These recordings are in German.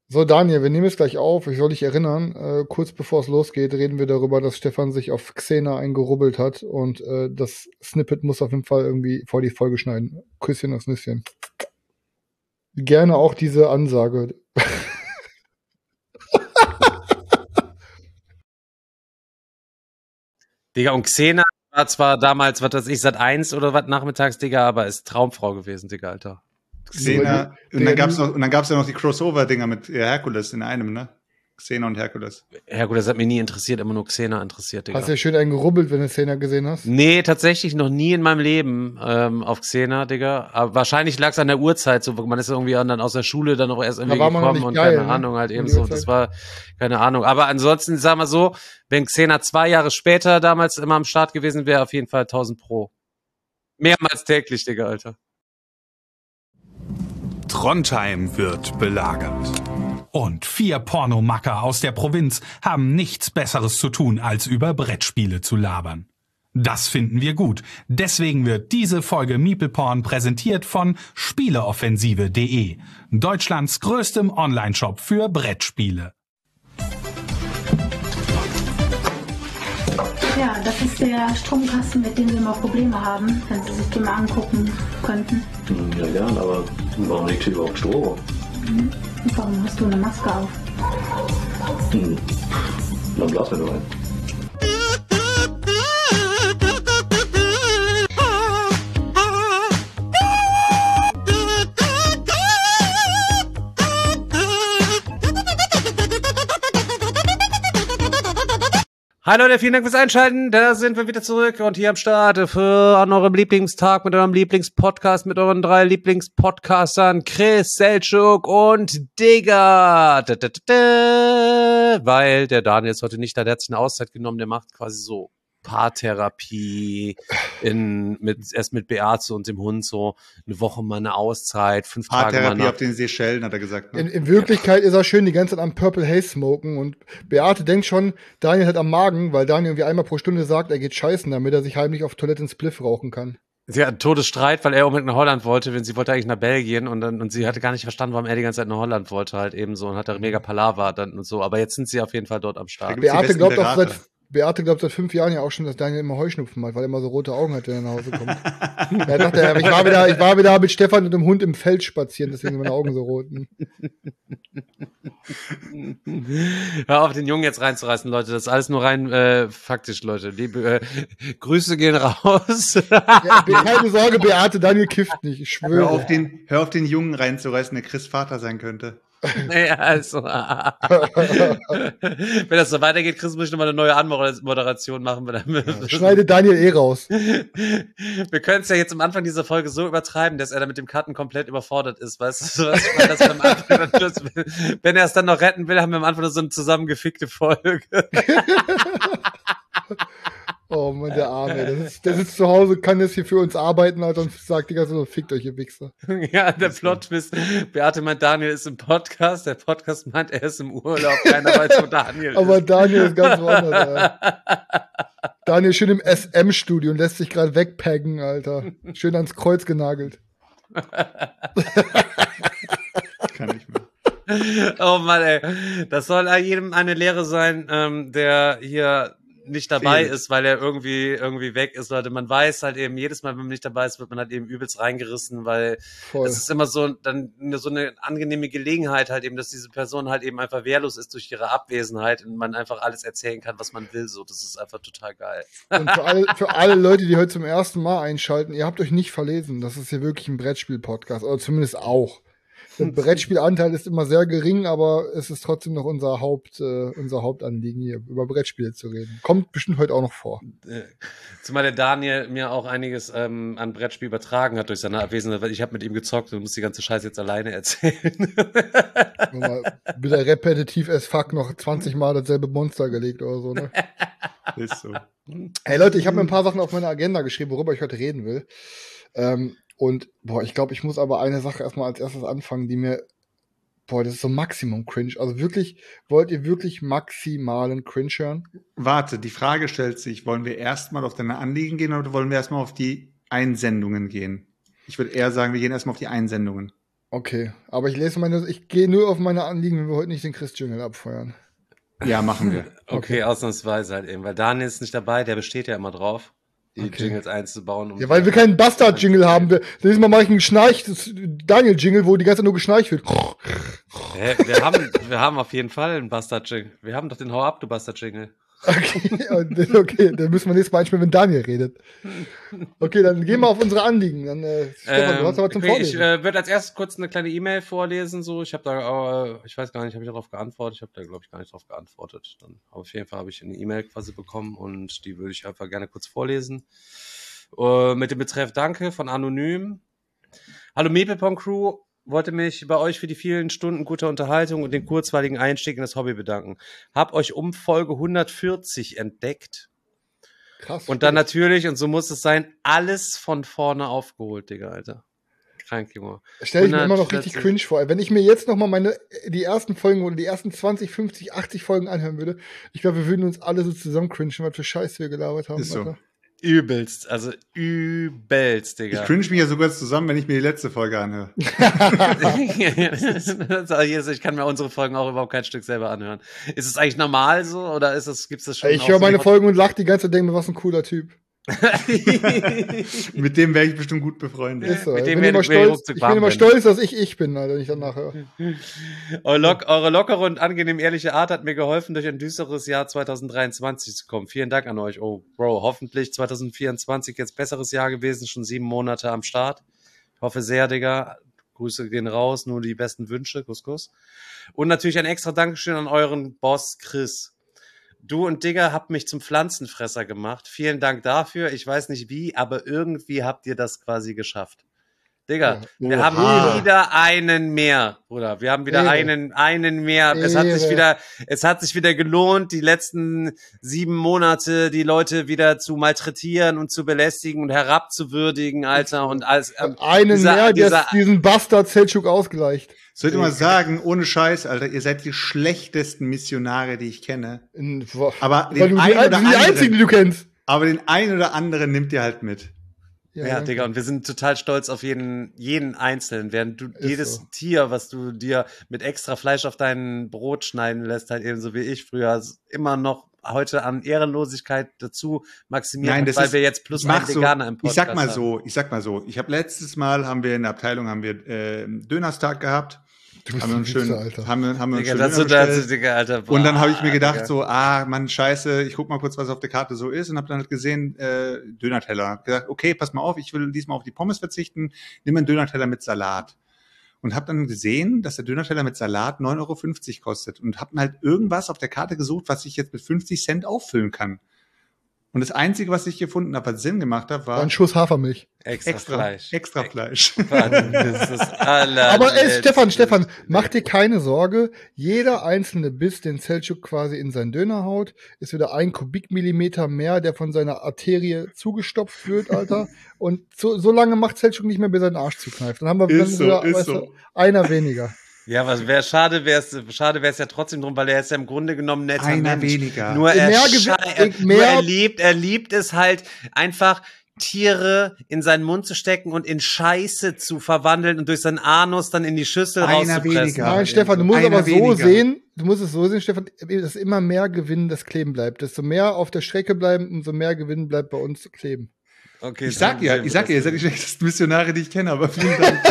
So, Daniel, wir nehmen es gleich auf. Ich soll dich erinnern, kurz bevor es losgeht, reden wir darüber, dass Stefan sich auf Xena eingerubbelt hat und das Snippet muss auf jeden Fall irgendwie vor die Folge schneiden. Küsschen aufs Nüsschen. Gerne auch diese Ansage. Digga, und Xena war zwar damals, was weiß ich, Sat.1 oder was nachmittags, Digga, aber ist Traumfrau gewesen, Digga, Alter. Xena, und dann gab's ja noch die Crossover-Dinger mit Herkules in einem, ne? Xena und Herkules. Herkules hat mich nie interessiert, immer nur Xena interessiert, Digga. Hast du ja schön einen gerubbelt, wenn du Xena gesehen hast? Nee, tatsächlich noch nie in meinem Leben auf Xena, Digga. Aber wahrscheinlich lag es an der Uhrzeit, so man ist irgendwie dann aus der Schule dann auch erst irgendwie gekommen und geil, keine Ahnung, halt eben so. Das war, keine Ahnung. Aber ansonsten, sag mal so, wenn Xena 2 Jahre später damals immer am Start gewesen wäre, auf jeden Fall 1000 Pro. Mehrmals täglich, Digga, Alter. Trondheim wird belagert. Und 4 Pornomacker aus der Provinz haben nichts Besseres zu tun, als über Brettspiele zu labern. Das finden wir gut. Deswegen wird diese Folge Meeple Porn präsentiert von Spieleoffensive.de, Deutschlands größtem Onlineshop für Brettspiele. Ja, das ist der Stromkasten, mit dem wir immer Probleme haben, wenn Sie sich den mal angucken könnten. Ja, gern, aber warum liegt hier überhaupt Strom? Und warum hast du eine Maske auf? Dann blasen wir nur ein. Hi Leute, vielen Dank fürs Einschalten. Da sind wir wieder zurück und hier am Start für an eurem Lieblingstag mit eurem Lieblingspodcast, mit euren 3 Lieblingspodcastern Chris, Selçuk und Digga. Weil der Daniel ist heute nicht da, der hat sich eine Auszeit genommen, der macht quasi so Paartherapie erst mit Beate und dem Hund so eine Woche mal eine Auszeit, 5 Tage mal Paartherapie auf den Seychellen, hat er gesagt. Ne? In Wirklichkeit ist er schön die ganze Zeit am Purple Haze smoken und Beate denkt schon, Daniel hat am Magen, weil Daniel irgendwie einmal pro Stunde sagt, er geht scheißen, damit er sich heimlich auf Toilette ins Spliff rauchen kann. Sie hat einen Todesstreit, weil er unbedingt nach Holland wollte, wenn sie wollte eigentlich nach Belgien und sie hatte gar nicht verstanden, warum er die ganze Zeit nach Holland wollte halt eben so und hatte mega Palaver dann und so, aber jetzt sind sie auf jeden Fall dort am Start. Beate glaubt seit 5 Jahren ja auch schon, dass Daniel immer Heuschnupfen hat, weil er immer so rote Augen hat, wenn er nach Hause kommt. Er dachte, ich war wieder mit Stefan und dem Hund im Feld spazieren, deswegen sind meine Augen so rot. Hör auf, den Jungen jetzt reinzureißen, Leute. Das ist alles nur rein faktisch, Leute. Liebe Grüße gehen raus. Ja, keine Sorge, Beate, Daniel kifft nicht, ich schwöre. Hör auf den Jungen reinzureißen, der Chris Vater sein könnte. Ja, also. Wenn das so weitergeht, Chris, muss ich nochmal eine neue Anmoderation machen. Schneide Daniel raus. Wir können es ja jetzt am Anfang dieser Folge so übertreiben, dass er da mit dem Cutten komplett überfordert ist. Weißt du, wenn er es dann noch retten will, haben wir am Anfang nur so eine zusammengefickte Folge. Oh Mann, der Arme. Der sitzt zu Hause, kann jetzt hier für uns arbeiten, Alter, und sagt die ganze Zeit so, fickt euch, ihr Wichser. Ja, der Plot-Twist. Beate meint, Daniel ist im Podcast. Der Podcast meint, er ist im Urlaub. Keiner weiß, wo Daniel ist. Aber Daniel ist ganz woanders, Alter. Daniel schön im SM-Studio und lässt sich gerade wegpaggen, Alter. Schön ans Kreuz genagelt. Kann ich mehr. Oh Mann, ey. Das soll jedem eine Lehre sein, der hier nicht dabei ist, weil er irgendwie weg ist, Leute. Man weiß halt eben, jedes Mal, wenn man nicht dabei ist, wird man halt eben übelst reingerissen, weil es ist immer so dann so eine angenehme Gelegenheit halt eben, dass diese Person halt eben einfach wehrlos ist durch ihre Abwesenheit und man einfach alles erzählen kann, was man will, so. Das ist einfach total geil. Und für alle Leute, die heute zum ersten Mal einschalten, ihr habt euch nicht verlesen. Das ist hier wirklich ein Brettspiel-Podcast, oder zumindest auch. Der Brettspielanteil ist immer sehr gering, aber es ist trotzdem noch unser Hauptanliegen, hier über Brettspiele zu reden. Kommt bestimmt heute auch noch vor. Zumal der Daniel mir auch einiges an Brettspiel übertragen hat durch seine Abwesenheit, weil ich habe mit ihm gezockt und muss die ganze Scheiße jetzt alleine erzählen. Wieder repetitiv as fuck noch 20 Mal dasselbe Monster gelegt oder so, ne? Ist so. Hey Leute, ich habe mir ein paar Sachen auf meine Agenda geschrieben, worüber ich heute reden will. Und, ich glaube, ich muss aber eine Sache erstmal als erstes anfangen, die mir, das ist so Maximum Cringe. Also wirklich, wollt ihr wirklich maximalen Cringe hören? Warte, die Frage stellt sich, wollen wir erstmal auf deine Anliegen gehen oder wollen wir erstmal auf die Einsendungen gehen? Ich würde eher sagen, wir gehen erstmal auf die Einsendungen. Okay, aber ich gehe nur auf meine Anliegen, wenn wir heute nicht den Chris-Jingle abfeuern. Ja, machen wir. Okay, ausnahmsweise halt eben, weil Daniel ist nicht dabei, der besteht ja immer drauf, die Jingles einzubauen. Ja, weil wir keinen Bastard-Jingle haben. Nächstes Mal mache ich einen Daniel-Jingle, wo die ganze Zeit nur geschnarcht wird. Wir haben auf jeden Fall einen Bastard-Jingle. Wir haben doch den Hau ab, du Bastard-Jingle. Okay, dann müssen wir nächstes Mal einspielen, wenn Daniel redet. Okay, dann gehen wir auf unsere Anliegen. Dann, Stefan, du hast aber zum Vorlesen. Ich würde als erstes kurz eine kleine E-Mail vorlesen. So, ich habe da, ich weiß gar nicht, habe ich darauf geantwortet? Ich habe da, glaube ich, gar nicht darauf geantwortet. Dann auf jeden Fall habe ich eine E-Mail quasi bekommen und die würde ich einfach gerne kurz vorlesen. Mit dem Betreff Danke von Anonym. Hallo Meeplepon Crew. Wollte mich bei euch für die vielen Stunden guter Unterhaltung und den kurzweiligen Einstieg in das Hobby bedanken. Hab euch um Folge 140 entdeckt. Krass. Und dann natürlich, und so muss es sein, alles von vorne aufgeholt, Digga, Alter. Krank, Junge. Stell ich mir immer noch richtig cringe vor. Wenn ich mir jetzt noch mal die ersten Folgen oder die ersten 20, 50, 80 Folgen anhören würde, ich glaube, wir würden uns alle so zusammen cringen, was für Scheiße wir gelabert haben. Ist so. Alter. Übelst, Digga. Ich cringe mich ja sogar zusammen, wenn ich mir die letzte Folge anhöre. Ich kann mir unsere Folgen auch überhaupt kein Stück selber anhören. Ist es eigentlich normal so oder gibt's das schon? Ich höre meine Folgen und lache die ganze Zeit, denke mir, was ein cooler Typ. Mit dem wäre ich bestimmt gut befreundet. Ist so. Mit Ich dem bin immer stolz, dass ich bin, Alter, wenn ich danach höre. Eure lockere und angenehm ehrliche Art hat mir geholfen, durch ein düsteres Jahr 2023 zu kommen. Vielen Dank an euch. Oh, Bro, hoffentlich 2024 jetzt besseres Jahr gewesen, schon 7 Monate am Start. Ich hoffe sehr, Digga. Grüße gehen raus, nur die besten Wünsche. Kuss. Und natürlich ein extra Dankeschön an euren Boss Chris. Du und Digga habt mich zum Pflanzenfresser gemacht. Vielen Dank dafür. Ich weiß nicht wie, aber irgendwie habt ihr das quasi geschafft. Digga, wir haben wieder einen mehr, Bruder. Wir haben wieder einen mehr. Es hat sich wieder gelohnt, die letzten 7 Monate die Leute wieder zu malträtieren und zu belästigen und herabzuwürdigen, Alter. Und als diesen Bastard Selçuk ausgleicht. Sollte mal sagen, ohne Scheiß, Alter, ihr seid die schlechtesten Missionare, die ich kenne. Aber die einzigen, die du kennst. Aber den einen oder anderen nimmt ihr halt mit. Ja, Digga, und wir sind total stolz auf jeden Einzelnen, während du jedes Tier, was du dir mit extra Fleisch auf dein Brot schneiden lässt, halt ebenso wie ich früher, immer noch heute an Ehrenlosigkeit dazu maximieren, weil wir jetzt plus ein Veganer im Podcast haben. Ich sag mal so, letztes Mal haben wir in der Abteilung Dönerstag gehabt. Haben wir uns schön Alter. Und dann habe ich mir gedacht, Mann, scheiße, ich guck mal kurz, was auf der Karte so ist und habe dann halt gesehen, Dönerteller. Gesagt, okay, pass mal auf, ich will diesmal auf die Pommes verzichten, nimm einen Dönerteller mit Salat. Und habe dann gesehen, dass der Dönerteller mit Salat 9,50 € kostet und habe halt irgendwas auf der Karte gesucht, was ich jetzt mit 50 Cent auffüllen kann. Und das Einzige, was ich gefunden habe, was Sinn gemacht hat, war ein Schuss Hafermilch. Extra Fleisch. Das ist aber Stefan, mach dir keine Sorge. Jeder einzelne Biss, den Selçuk quasi in seinen Döner haut, ist wieder 1 Kubikmillimeter mehr, der von seiner Arterie zugestopft wird, Alter. Und so lange macht Selçuk nicht mehr, bis er den Arsch zukneift. Dann haben wir einer weniger. Ja, was schade wäre es ja trotzdem drum, weil er ist ja im Grunde genommen netter einer Mensch. Weniger. Nur er liebt es halt einfach Tiere in seinen Mund zu stecken und in Scheiße zu verwandeln und durch seinen Anus dann in die Schüssel rauszupressen. Nein, Stefan, du musst aber so sehen, Stefan, dass immer mehr Gewinn das kleben bleibt. Desto mehr auf der Strecke bleiben, umso mehr Gewinn bleibt bei uns kleben. Okay, ich sag ja, ihr seid die schlechtesten Missionare, die ich kenne, aber vielen Dank.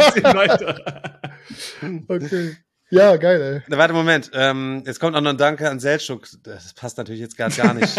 Okay. Ja, geil, ey. Warte, Moment. Jetzt kommt auch noch ein Danke an Selçuk. Das passt natürlich jetzt gar nicht.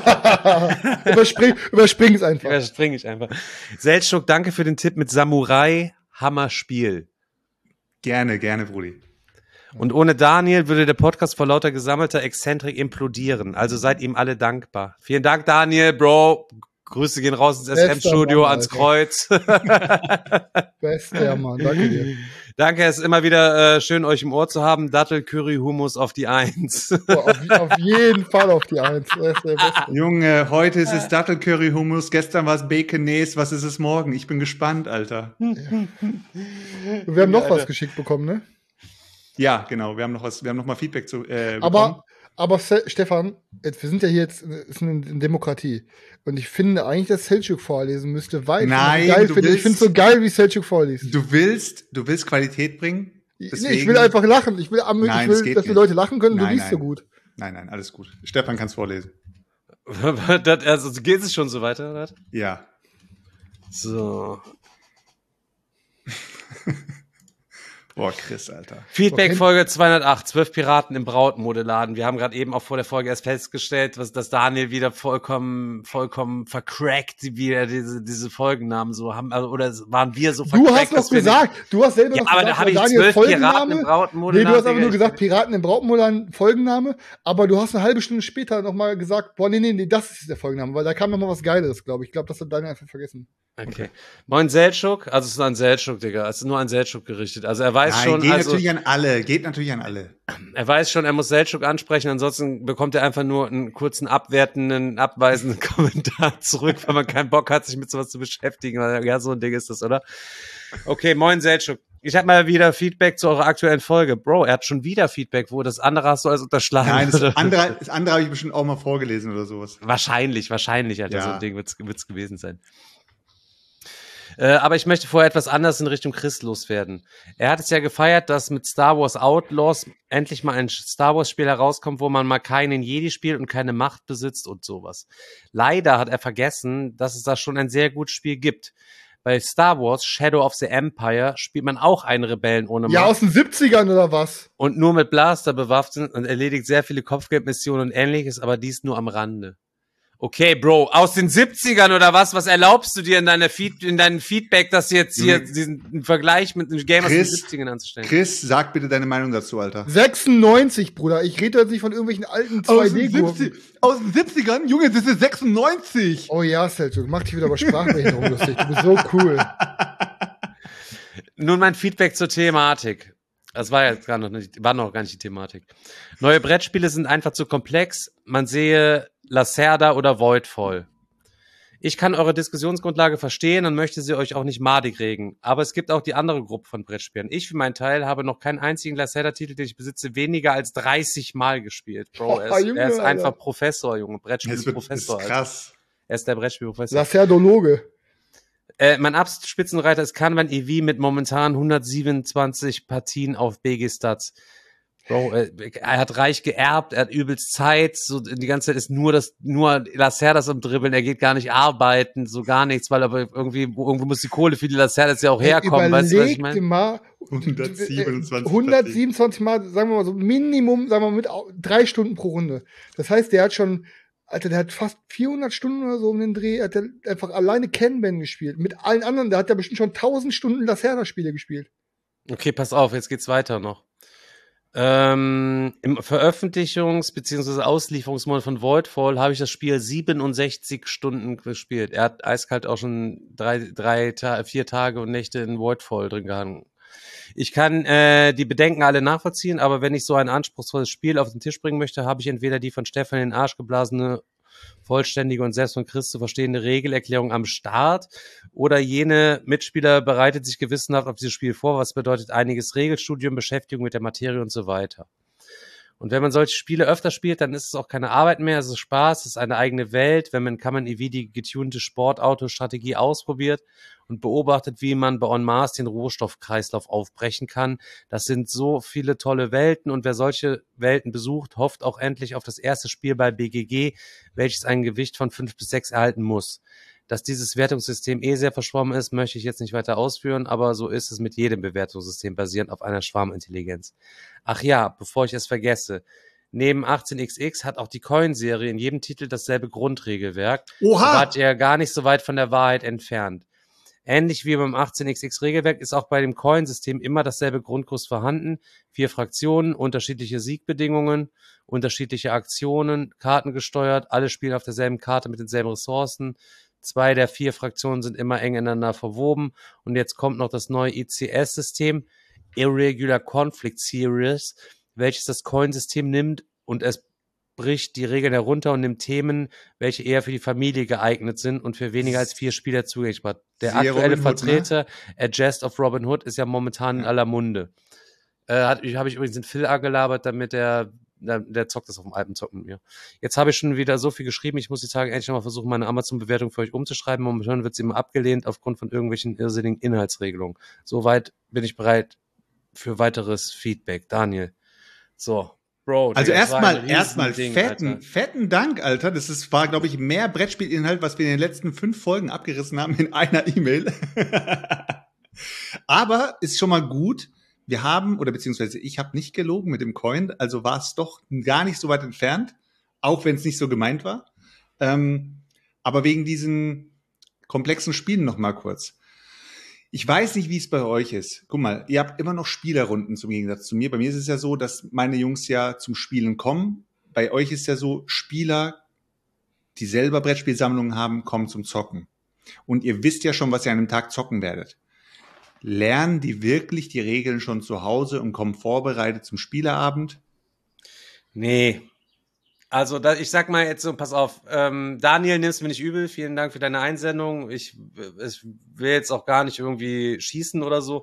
Überspring es einfach. Überspringe ich einfach. Selçuk, danke für den Tipp mit Samurai. Hammer-Spiel. Gerne, Brudi. Und ohne Daniel würde der Podcast vor lauter gesammelter Exzentrik implodieren. Also seid ihm alle dankbar. Vielen Dank, Daniel, Bro. Grüße gehen raus ins SM-Studio, ans Kreuz. Bester Mann, danke dir. Danke, es ist immer wieder schön, euch im Ohr zu haben. Dattel, Curry, Hummus auf die 1. Auf jeden Fall auf die 1. Junge, heute ist es Dattel, Curry, Hummus, gestern war es Baconaise, was ist es morgen? Ich bin gespannt, Alter. Ja. Wir haben noch was geschickt bekommen, ne? Ja, genau, wir haben noch mal Feedback zu bekommen. Aber Stefan, wir sind ja hier jetzt ist eine Demokratie. Und ich finde eigentlich, dass Selçuk vorlesen müsste, weil Nein, ich finde es so geil, wie Selçuk vorliest. Du willst Qualität bringen? Deswegen, Nee, ich will einfach lachen. Ich will, dass die Leute lachen können. Du liest so gut. Nein, alles gut. Stefan kann es vorlesen. Also geht es schon so weiter, oder? Ja. So. Boah, Chris, Alter. Feedback Folge 208, 12 Piraten im Brautmodeladen. Wir haben gerade eben auch vor der Folge erst festgestellt, dass Daniel wieder vollkommen vercrackt, wie er diese Folgennamen so haben, also, oder waren wir so vercrackt? Du hast noch gesagt, du hast selber ja, noch aber gesagt, da habe ich Daniel 12 Piraten im Brautmodeladen. Nee, du hast aber nur gesagt, Piraten im Brautmodeladen Folgenname, aber du hast eine halbe Stunde später nochmal gesagt, boah, nee, das ist der Folgenname, weil da kam nochmal was Geiles, glaube ich. Ich glaube, das hat Daniel einfach vergessen. Okay. Moin Selçuk, also es ist nur an Selçuk, Digga. Es ist nur an Selçuk gerichtet. Also er weiß schon. Geht natürlich an alle. Er weiß schon, er muss Selçuk ansprechen, ansonsten bekommt er einfach nur einen kurzen abwertenden, abweisenden Kommentar zurück, weil man keinen Bock hat, sich mit sowas zu beschäftigen. Ja, so ein Ding ist das, oder? Okay, moin Selçuk. Ich habe mal wieder Feedback zu eurer aktuellen Folge. Bro, er hat schon wieder Feedback, wo das andere hast du als unterschlagen. Nein, das andere habe ich bestimmt auch mal vorgelesen oder sowas. Wahrscheinlich, Alter, ja. So ein Ding wird's gewesen sein. Aber ich möchte vorher etwas anderes in Richtung Chris loswerden. Er hat es ja gefeiert, dass mit Star Wars Outlaws endlich mal ein Star Wars Spiel herauskommt, wo man mal keinen Jedi spielt und keine Macht besitzt und sowas. Leider hat er vergessen, dass es da schon ein sehr gutes Spiel gibt. Bei Star Wars Shadow of the Empire spielt man auch einen Rebellen ohne Macht. Ja, aus den 70ern oder was? Und nur mit Blaster bewaffnet und erledigt sehr viele Kopfgeldmissionen und ähnliches, aber dies nur am Rande. Okay, Bro, aus den 70ern oder was? Was erlaubst du dir in deinem Feedback, dass jetzt hier diesen Vergleich mit einem Game aus den 70ern anzustellen? Chris, sag bitte deine Meinung dazu, Alter. 96, Bruder. Ich rede jetzt nicht von irgendwelchen alten 2D-Gurken. Aus den 70ern? Junge, das ist 96! Oh ja, Selçuk, mach dich wieder über Sprachbehinderung lustig. Du bist so cool. Nun mein Feedback zur Thematik. Das war jetzt war noch gar nicht die Thematik. Neue Brettspiele sind einfach zu komplex. Man sehe Lacerda oder Voidfall. Ich kann eure Diskussionsgrundlage verstehen und möchte sie euch auch nicht madig regen. Aber es gibt auch die andere Gruppe von Brettspielen. Ich für meinen Teil habe noch keinen einzigen Lacerda-Titel, den ich besitze, weniger als 30 Mal gespielt. Bro, er ist einfach Professor, Junge. Brettspielprofessor. Das ist krass. Er ist der Brettspielprofessor. Lacerdologe. Mein Spitzenreiter ist Kanban EV mit momentan 127 Partien auf BG Stats. Bro, er hat reich geerbt, er hat übelst Zeit, so die ganze Zeit ist nur Lacerdas am Dribbeln, er geht gar nicht arbeiten, so gar nichts, weil aber irgendwo muss die Kohle für die Lacerdas ja auch herkommen, weißt du, was ich meine? Mal 127 Mal, sagen wir mal so Minimum, sagen wir mal mit 3 Stunden pro Runde. Das heißt, der hat fast 400 Stunden oder so um den Dreh, hat er einfach alleine Kanban gespielt. Mit allen anderen, der hat ja bestimmt schon 1000 Stunden Lacerda-Spiele gespielt. Okay, pass auf, jetzt geht's weiter noch. Im Veröffentlichungs- bzw. Auslieferungsmonat von Voidfall habe ich das Spiel 67 Stunden gespielt. Er hat eiskalt auch schon 4 Tage und Nächte in Voidfall drin gehangen. Ich kann die Bedenken alle nachvollziehen, aber wenn ich so ein anspruchsvolles Spiel auf den Tisch bringen möchte, habe ich entweder die von Stefan in den Arsch geblasene, vollständige und selbst von Chris zu verstehende Regelerklärung am Start oder jene Mitspieler bereitet sich gewissenhaft auf dieses Spiel vor, was bedeutet einiges Regelstudium, Beschäftigung mit der Materie und so weiter. Und wenn man solche Spiele öfter spielt, dann ist es auch keine Arbeit mehr, es ist Spaß, es ist eine eigene Welt, kann man EV die getunte Sportauto-Strategie ausprobiert und beobachtet, wie man bei En masse den Rohstoffkreislauf aufbrechen kann. Das sind so viele tolle Welten und wer solche Welten besucht, hofft auch endlich auf das erste Spiel bei BGG, welches ein Gewicht von 5 bis 6 erhalten muss. Dass dieses Wertungssystem sehr verschwommen ist, möchte ich jetzt nicht weiter ausführen, aber so ist es mit jedem Bewertungssystem basierend auf einer Schwarmintelligenz. Ach ja, bevor ich es vergesse, neben 18xx hat auch die Coin-Serie in jedem Titel dasselbe Grundregelwerk. Oha! Da wart ihr gar nicht so weit von der Wahrheit entfernt. Ähnlich wie beim 18xx Regelwerk ist auch bei dem Coin-System immer dasselbe Grundgerüst vorhanden. 4 Fraktionen, unterschiedliche Siegbedingungen, unterschiedliche Aktionen, Karten gesteuert, alle spielen auf derselben Karte mit denselben Ressourcen. 2 der 4 Fraktionen sind immer eng ineinander verwoben. Und jetzt kommt noch das neue ICS-System, Irregular Conflict Series, welches das Coin-System nimmt und es bricht die Regeln herunter und nimmt Themen, welche eher für die Familie geeignet sind und für weniger als 4 Spieler zugänglich sind. Der aktuelle Vertreter, A Jest of Robin Hood, ist ja momentan in aller Munde. Habe ich übrigens den Phil angelabert, damit er der zockt das auf dem Alpenzock mit mir. Jetzt habe ich schon wieder so viel geschrieben, ich muss die Tage endlich nochmal versuchen, meine Amazon-Bewertung für euch umzuschreiben. Momentan wird sie immer abgelehnt aufgrund von irgendwelchen irrsinnigen Inhaltsregelungen. Soweit bin ich bereit für weiteres Feedback. Daniel. So, Bro. Also Digga, das war ein erstmal Riesending, Alter. fetten Dank, Alter. War, glaube ich, mehr Brettspielinhalt, was wir in den letzten 5 Folgen abgerissen haben in einer E-Mail. Aber ist schon mal gut. Wir haben, oder beziehungsweise ich habe nicht gelogen mit dem Coin, also war es doch gar nicht so weit entfernt, auch wenn es nicht so gemeint war. Aber wegen diesen komplexen Spielen noch mal kurz. Ich weiß nicht, wie es bei euch ist. Guck mal, ihr habt immer noch Spielerrunden zum Gegensatz zu mir. Bei mir ist es ja so, dass meine Jungs ja zum Spielen kommen. Bei euch ist ja so, Spieler, die selber Brettspielsammlungen haben, kommen zum Zocken. Und ihr wisst ja schon, was ihr an einem Tag zocken werdet. Lernen die wirklich die Regeln schon zu Hause und kommen vorbereitet zum Spieleabend? Nee. Also ich sag mal jetzt so, pass auf, Daniel, nimm's mir nicht übel, vielen Dank für deine Einsendung. Ich will jetzt auch gar nicht irgendwie schießen oder so.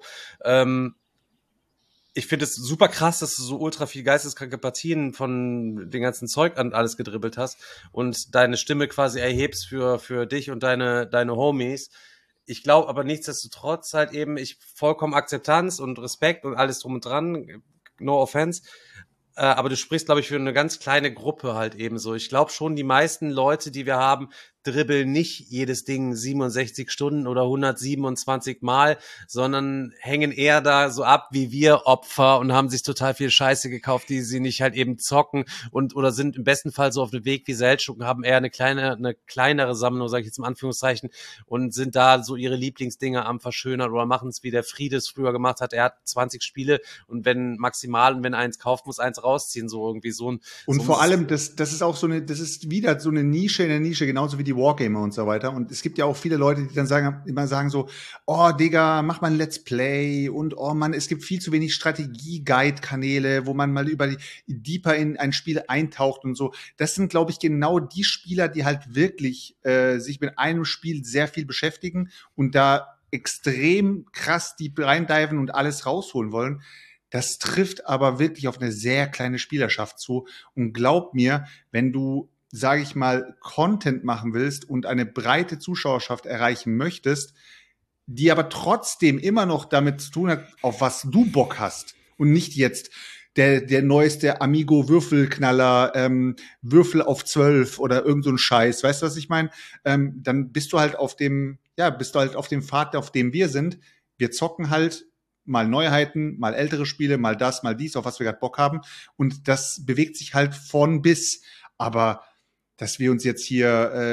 Ich finde es super krass, dass du so ultra viel geisteskranke Partien von dem ganzen Zeug und alles gedribbelt hast und deine Stimme quasi erhebst für dich und deine Homies. Ich glaube aber nichtsdestotrotz halt eben, vollkommen Akzeptanz und Respekt und alles drum und dran, no offense. Aber du sprichst, glaube ich, für eine ganz kleine Gruppe halt eben so. Ich glaube schon, die meisten Leute, die wir haben, dribbeln nicht jedes Ding 67 Stunden oder 127 Mal, sondern hängen eher da so ab wie wir Opfer und haben sich total viel Scheiße gekauft, die sie nicht halt eben zocken oder sind im besten Fall so auf dem Weg wie Seltschuk und haben eher eine kleinere Sammlung, sage ich jetzt im Anführungszeichen, und sind da so ihre Lieblingsdinge am verschönern oder machen es, wie der Friedes früher gemacht hat. Er hat 20 Spiele und wenn eins kauft, muss eins rausziehen, so irgendwie so ein. Und vor allem, das ist auch das ist wieder so eine Nische in der Nische, genauso wie die Wargamer und so weiter. Und es gibt ja auch viele Leute, die dann immer sagen so, oh Digga, mach mal ein Let's Play und oh Mann, es gibt viel zu wenig Strategie-Guide-Kanäle, wo man mal deeper in ein Spiel eintaucht und so. Das sind, glaube ich, genau die Spieler, die halt wirklich sich mit einem Spiel sehr viel beschäftigen und da extrem krass deep reindiven und alles rausholen wollen. Das trifft aber wirklich auf eine sehr kleine Spielerschaft zu. Und glaub mir, wenn du, sage ich mal, Content machen willst und eine breite Zuschauerschaft erreichen möchtest, die aber trotzdem immer noch damit zu tun hat, auf was du Bock hast und nicht jetzt der neueste Amigo-Würfelknaller, Würfel auf 12 oder irgend so ein Scheiß, weißt du, was ich meine? Dann bist du halt auf dem Pfad, auf dem wir sind. Wir zocken halt mal Neuheiten, mal ältere Spiele, mal das, mal dies, auf was wir gerade Bock haben. Und das bewegt sich halt von bis. Aber dass wir uns jetzt hier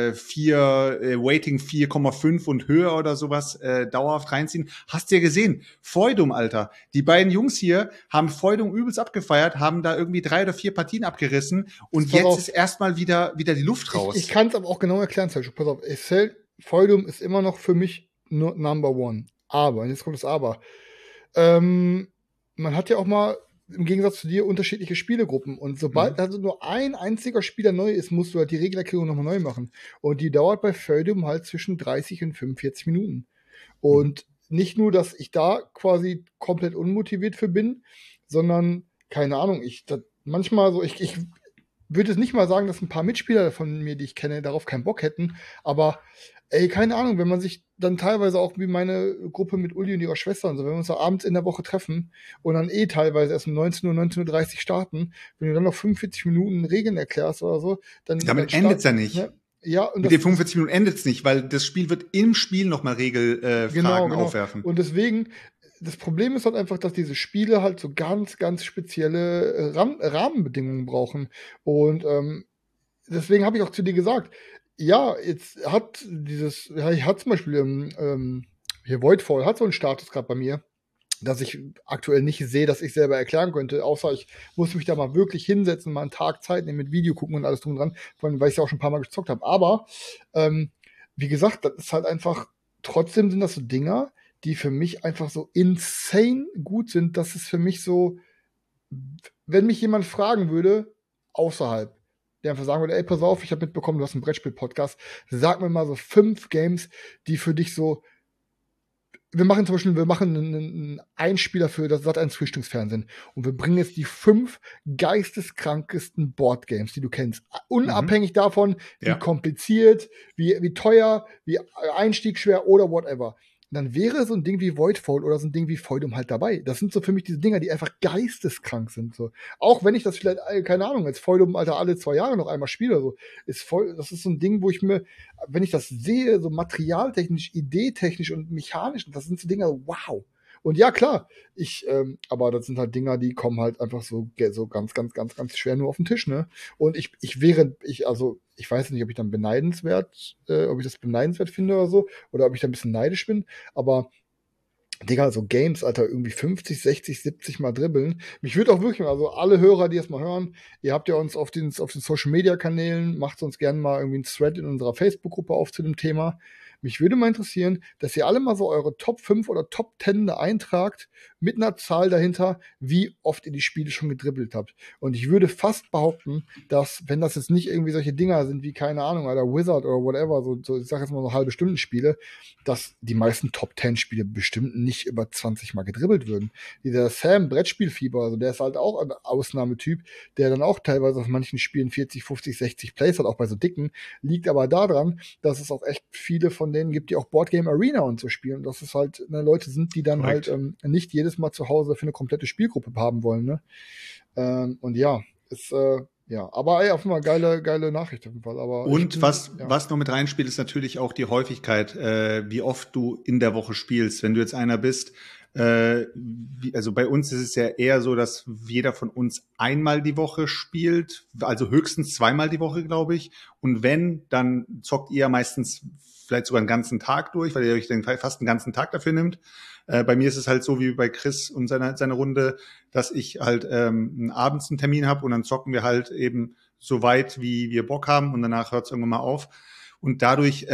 Rating 4,5 und höher oder sowas dauerhaft reinziehen. Hast du ja gesehen, Feudum, Alter. Die beiden Jungs hier haben Feudum übelst abgefeiert, haben da irgendwie 3 oder 4 Partien abgerissen und jetzt ist erstmal wieder die Luft raus. Ich kann es aber auch genau erklären, Sergio. Pass auf, Feudum ist immer noch für mich nur Number One. Aber, jetzt kommt das Aber. Man hat ja auch mal im Gegensatz zu dir unterschiedliche Spielegruppen. Und sobald also nur ein einziger Spieler neu ist, musst du halt die Regelerklärung nochmal neu machen. Und die dauert bei Feudum halt zwischen 30 und 45 Minuten. Und nicht nur, dass ich da quasi komplett unmotiviert für bin, sondern, keine Ahnung, ich würde es nicht mal sagen, dass ein paar Mitspieler von mir, die ich kenne, darauf keinen Bock hätten. Aber ey, keine Ahnung, wenn man sich dann teilweise auch wie meine Gruppe mit Uli und ihrer Schwester und so, wenn wir uns da abends in der Woche treffen und dann teilweise erst um 19 Uhr, 19.30 Uhr starten, wenn du dann noch 45 Minuten Regeln erklärst oder so, dann... Damit endet es ja nicht. Ne? Ja, und mit den 45 Minuten endet es nicht, weil das Spiel wird im Spiel nochmal Regelfragen aufwerfen. Und deswegen, das Problem ist halt einfach, dass diese Spiele halt so ganz, ganz spezielle Rahmenbedingungen brauchen. Und deswegen habe ich auch zu dir gesagt, ja, jetzt hat zum Beispiel hier Voidfall hat so einen Status gerade bei mir, dass ich aktuell nicht sehe, dass ich selber erklären könnte, außer ich muss mich da mal wirklich hinsetzen, mal einen Tag Zeit nehmen mit Video gucken und alles drum und dran, vor allem, weil ich ja auch schon ein paar Mal gezockt habe. Aber wie gesagt, das ist halt einfach, trotzdem sind das so Dinger, die für mich einfach so insane gut sind, dass es für mich so, wenn mich jemand fragen würde, außerhalb, der einfach sagen würde, ey, pass auf, ich habe mitbekommen, du hast einen Brettspiel-Podcast, sag mir mal so 5 Games, die für dich so wir machen einen Einspieler für das Sat.1 Frühstücksfernsehen und wir bringen jetzt die 5 geisteskrankesten Boardgames, die du kennst. Unabhängig davon, wie kompliziert, wie teuer, wie einstiegsschwer oder whatever. Dann wäre so ein Ding wie Voidfall oder so ein Ding wie Feudum halt dabei. Das sind so für mich diese Dinger, die einfach geisteskrank sind. So. Auch wenn ich das vielleicht, keine Ahnung, als Feudum, Alter, alle 2 Jahre noch einmal spiele, so, das ist so ein Ding, wo ich mir, wenn ich das sehe, so materialtechnisch, ideetechnisch und mechanisch, das sind so Dinger, wow. Und ja, klar, aber das sind halt Dinger, die kommen halt einfach so ganz, ganz, ganz, ganz schwer nur auf den Tisch, ne? Und ich weiß nicht, ob ich das beneidenswert finde oder so, oder ob ich da ein bisschen neidisch bin, aber Digga, so Games, Alter, irgendwie 50, 60, 70 Mal dribbeln. Mich würde auch wirklich, also alle Hörer, die das mal hören, ihr habt ja uns auf den Social-Media-Kanälen, macht uns gerne mal irgendwie einen Thread in unserer Facebook-Gruppe auf zu dem Thema. Mich würde mal interessieren, dass ihr alle mal so eure Top 5 oder Top 10 da eintragt, mit einer Zahl dahinter, wie oft ihr die Spiele schon gedribbelt habt. Und ich würde fast behaupten, dass, wenn das jetzt nicht irgendwie solche Dinger sind wie, keine Ahnung, oder Wizard oder whatever, so ich sag jetzt mal so halbe Stunden Spiele, dass die meisten Top 10 Spiele bestimmt nicht über 20 Mal gedribbelt würden. Dieser Sam, Brettspielfieber, also der ist halt auch ein Ausnahmetyp, der dann auch teilweise auf manchen Spielen 40, 50, 60 Plays hat, auch bei so dicken, liegt aber daran, dass es auch echt viele von denen gibt, die auch Boardgame Arena und so spielen. Und dass es halt Leute sind, die dann Korrekt. halt nicht jedes Mal zu Hause für eine komplette Spielgruppe haben wollen. Ne? Und ja, aber ey, auf jeden Fall geile Nachricht auf jeden Fall. Aber und was noch mit reinspielt, ist natürlich auch die Häufigkeit, wie oft du in der Woche spielst. Wenn du jetzt einer bist, also bei uns ist es ja eher so, dass jeder von uns einmal die Woche spielt, also höchstens 2-mal die Woche, glaube ich. Und wenn, dann zockt ihr meistens vielleicht sogar einen ganzen Tag durch, weil ihr euch dann fast einen ganzen Tag dafür nimmt. Bei mir ist es halt so wie bei Chris und seine Runde, dass ich halt abends einen Termin habe und dann zocken wir halt eben so weit, wie wir Bock haben und danach hört es irgendwann mal auf. Und dadurch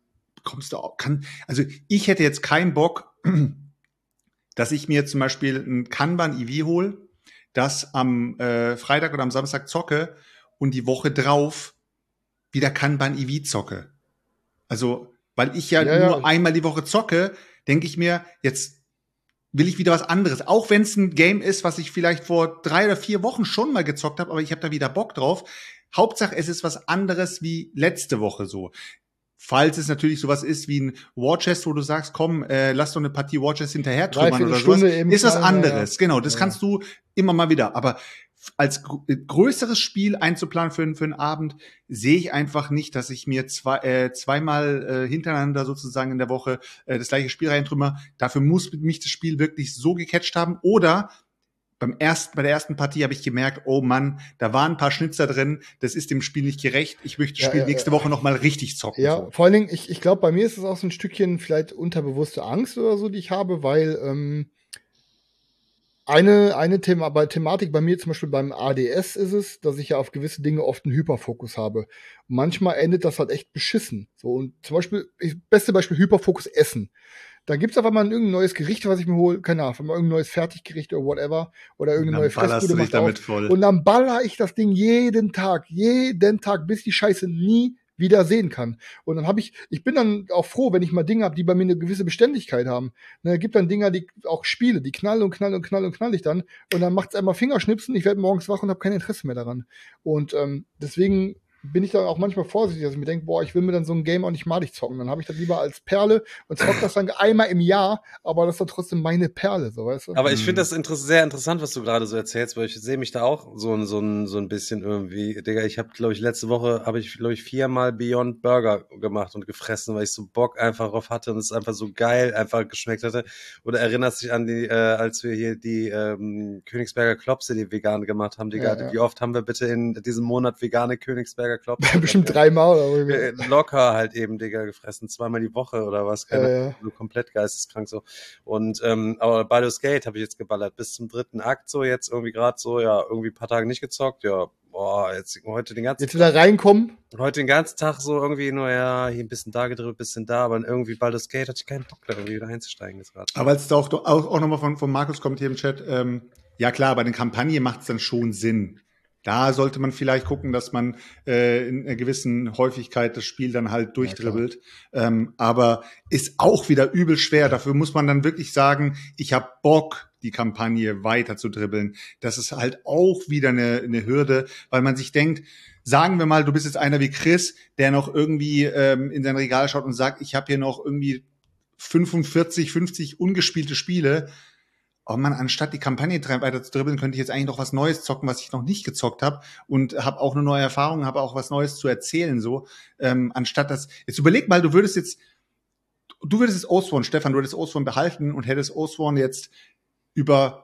also ich hätte jetzt keinen Bock, dass ich mir zum Beispiel ein Kanban EV hole, das am Freitag oder am Samstag zocke und die Woche drauf wieder Kanban EV zocke. Also, weil ich nur einmal die Woche zocke, denke ich mir, jetzt will ich wieder was anderes. Auch wenn es ein Game ist, was ich vielleicht vor 3 oder 4 Wochen schon mal gezockt habe, aber ich habe da wieder Bock drauf. Hauptsache, es ist was anderes wie letzte Woche so. Falls es natürlich sowas ist wie ein Warchest, wo du sagst, komm, lass doch eine Partie Warchest hinterher trümmern oder sowas, ist was anderes. Genau, das kannst du immer mal wieder. Aber als größeres Spiel einzuplanen für einen Abend, sehe ich einfach nicht, dass ich mir zweimal hintereinander sozusagen in der Woche das gleiche Spiel reintrümmer. Dafür muss mich das Spiel wirklich so gecatcht haben. Oder bei der ersten Partie habe ich gemerkt, oh Mann, da waren ein paar Schnitzer drin, das ist dem Spiel nicht gerecht. Ich möchte das Spiel nächste Woche noch mal richtig zocken. Ja, so. vor allen Dingen, ich glaube, bei mir ist es auch so ein Stückchen vielleicht unterbewusste Angst oder so, die ich habe, weil eine Thematik bei mir zum Beispiel beim ADS ist es, dass ich ja auf gewisse Dinge oft einen Hyperfokus habe. Und manchmal endet das halt echt beschissen. So, und zum Beispiel, beste Beispiel Hyperfokus Essen. Da gibt's auf einmal irgendein neues Gericht, was ich mir hole, keine Ahnung, irgendein neues Fertiggericht oder whatever, oder irgendeine neue Fressbude macht auf. Voll. Und dann baller ich das Ding jeden Tag, bis die Scheiße nie wieder sehen kann. Und dann ich bin dann auch froh, wenn ich mal Dinge habe, die bei mir eine gewisse Beständigkeit haben. Ne, gibt dann Dinger, die auch Spiele, die knall ich dann. Und dann macht's einmal Fingerschnipsen, ich werde morgens wach und habe kein Interesse mehr daran. Und deswegen bin ich dann auch manchmal vorsichtig, dass ich mir denke, boah, ich will mir dann so ein Game auch nicht malig zocken. Dann habe ich das lieber als Perle und zock das dann einmal im Jahr, aber das ist dann trotzdem meine Perle, so, weißt du? Aber ich finde das sehr interessant, was du gerade so erzählst, weil ich sehe mich da auch so ein bisschen irgendwie, Digga, ich habe, glaube ich, letzte Woche 4-mal Beyond Burger gemacht und gefressen, weil ich so Bock einfach drauf hatte und es einfach so geil einfach geschmeckt hatte. Oder erinnerst dich an die, als wir hier die Königsberger Klopse, die vegan gemacht haben, Digga, wie oft haben wir bitte in diesem Monat vegane Königsberger Klopse? Bestimmt 3-mal oder so. Locker halt eben, Digga, gefressen, 2-mal die Woche oder was, so komplett geisteskrank so. Und aber Baldur's Gate habe ich jetzt geballert bis zum 3. Akt so, jetzt irgendwie gerade so, ja, irgendwie ein paar Tage nicht gezockt, ja, boah, jetzt heute den ganzen Jetzt wieder reinkommen. Heute den ganzen Tag so irgendwie nur, ja, hier ein bisschen da gedrückt, ein bisschen da, aber irgendwie Baldur's Gate hatte ich keinen Bock da irgendwie wieder einzusteigen jetzt gerade. Aber als es auch nochmal von Markus kommt hier im Chat, ja klar, bei den Kampagnen macht es dann schon Sinn. Da sollte man vielleicht gucken, dass man in einer gewissen Häufigkeit das Spiel dann halt durchdribbelt. Aber ist auch wieder übel schwer. Dafür muss man dann wirklich sagen, ich habe Bock, die Kampagne weiter zu dribbeln. Das ist halt auch wieder eine Hürde, weil man sich denkt, sagen wir mal, du bist jetzt einer wie Chris, der noch irgendwie in sein Regal schaut und sagt, ich habe hier noch irgendwie 45, 50 ungespielte Spiele. Oh man, anstatt die Kampagne weiter zu dribbeln, könnte ich jetzt eigentlich noch was Neues zocken, was ich noch nicht gezockt habe und habe auch eine neue Erfahrung, habe auch was Neues zu erzählen, so. Anstatt das, jetzt überleg mal, du würdest jetzt Oathsworn, Stefan, du würdest Oathsworn behalten und hättest Oathsworn jetzt über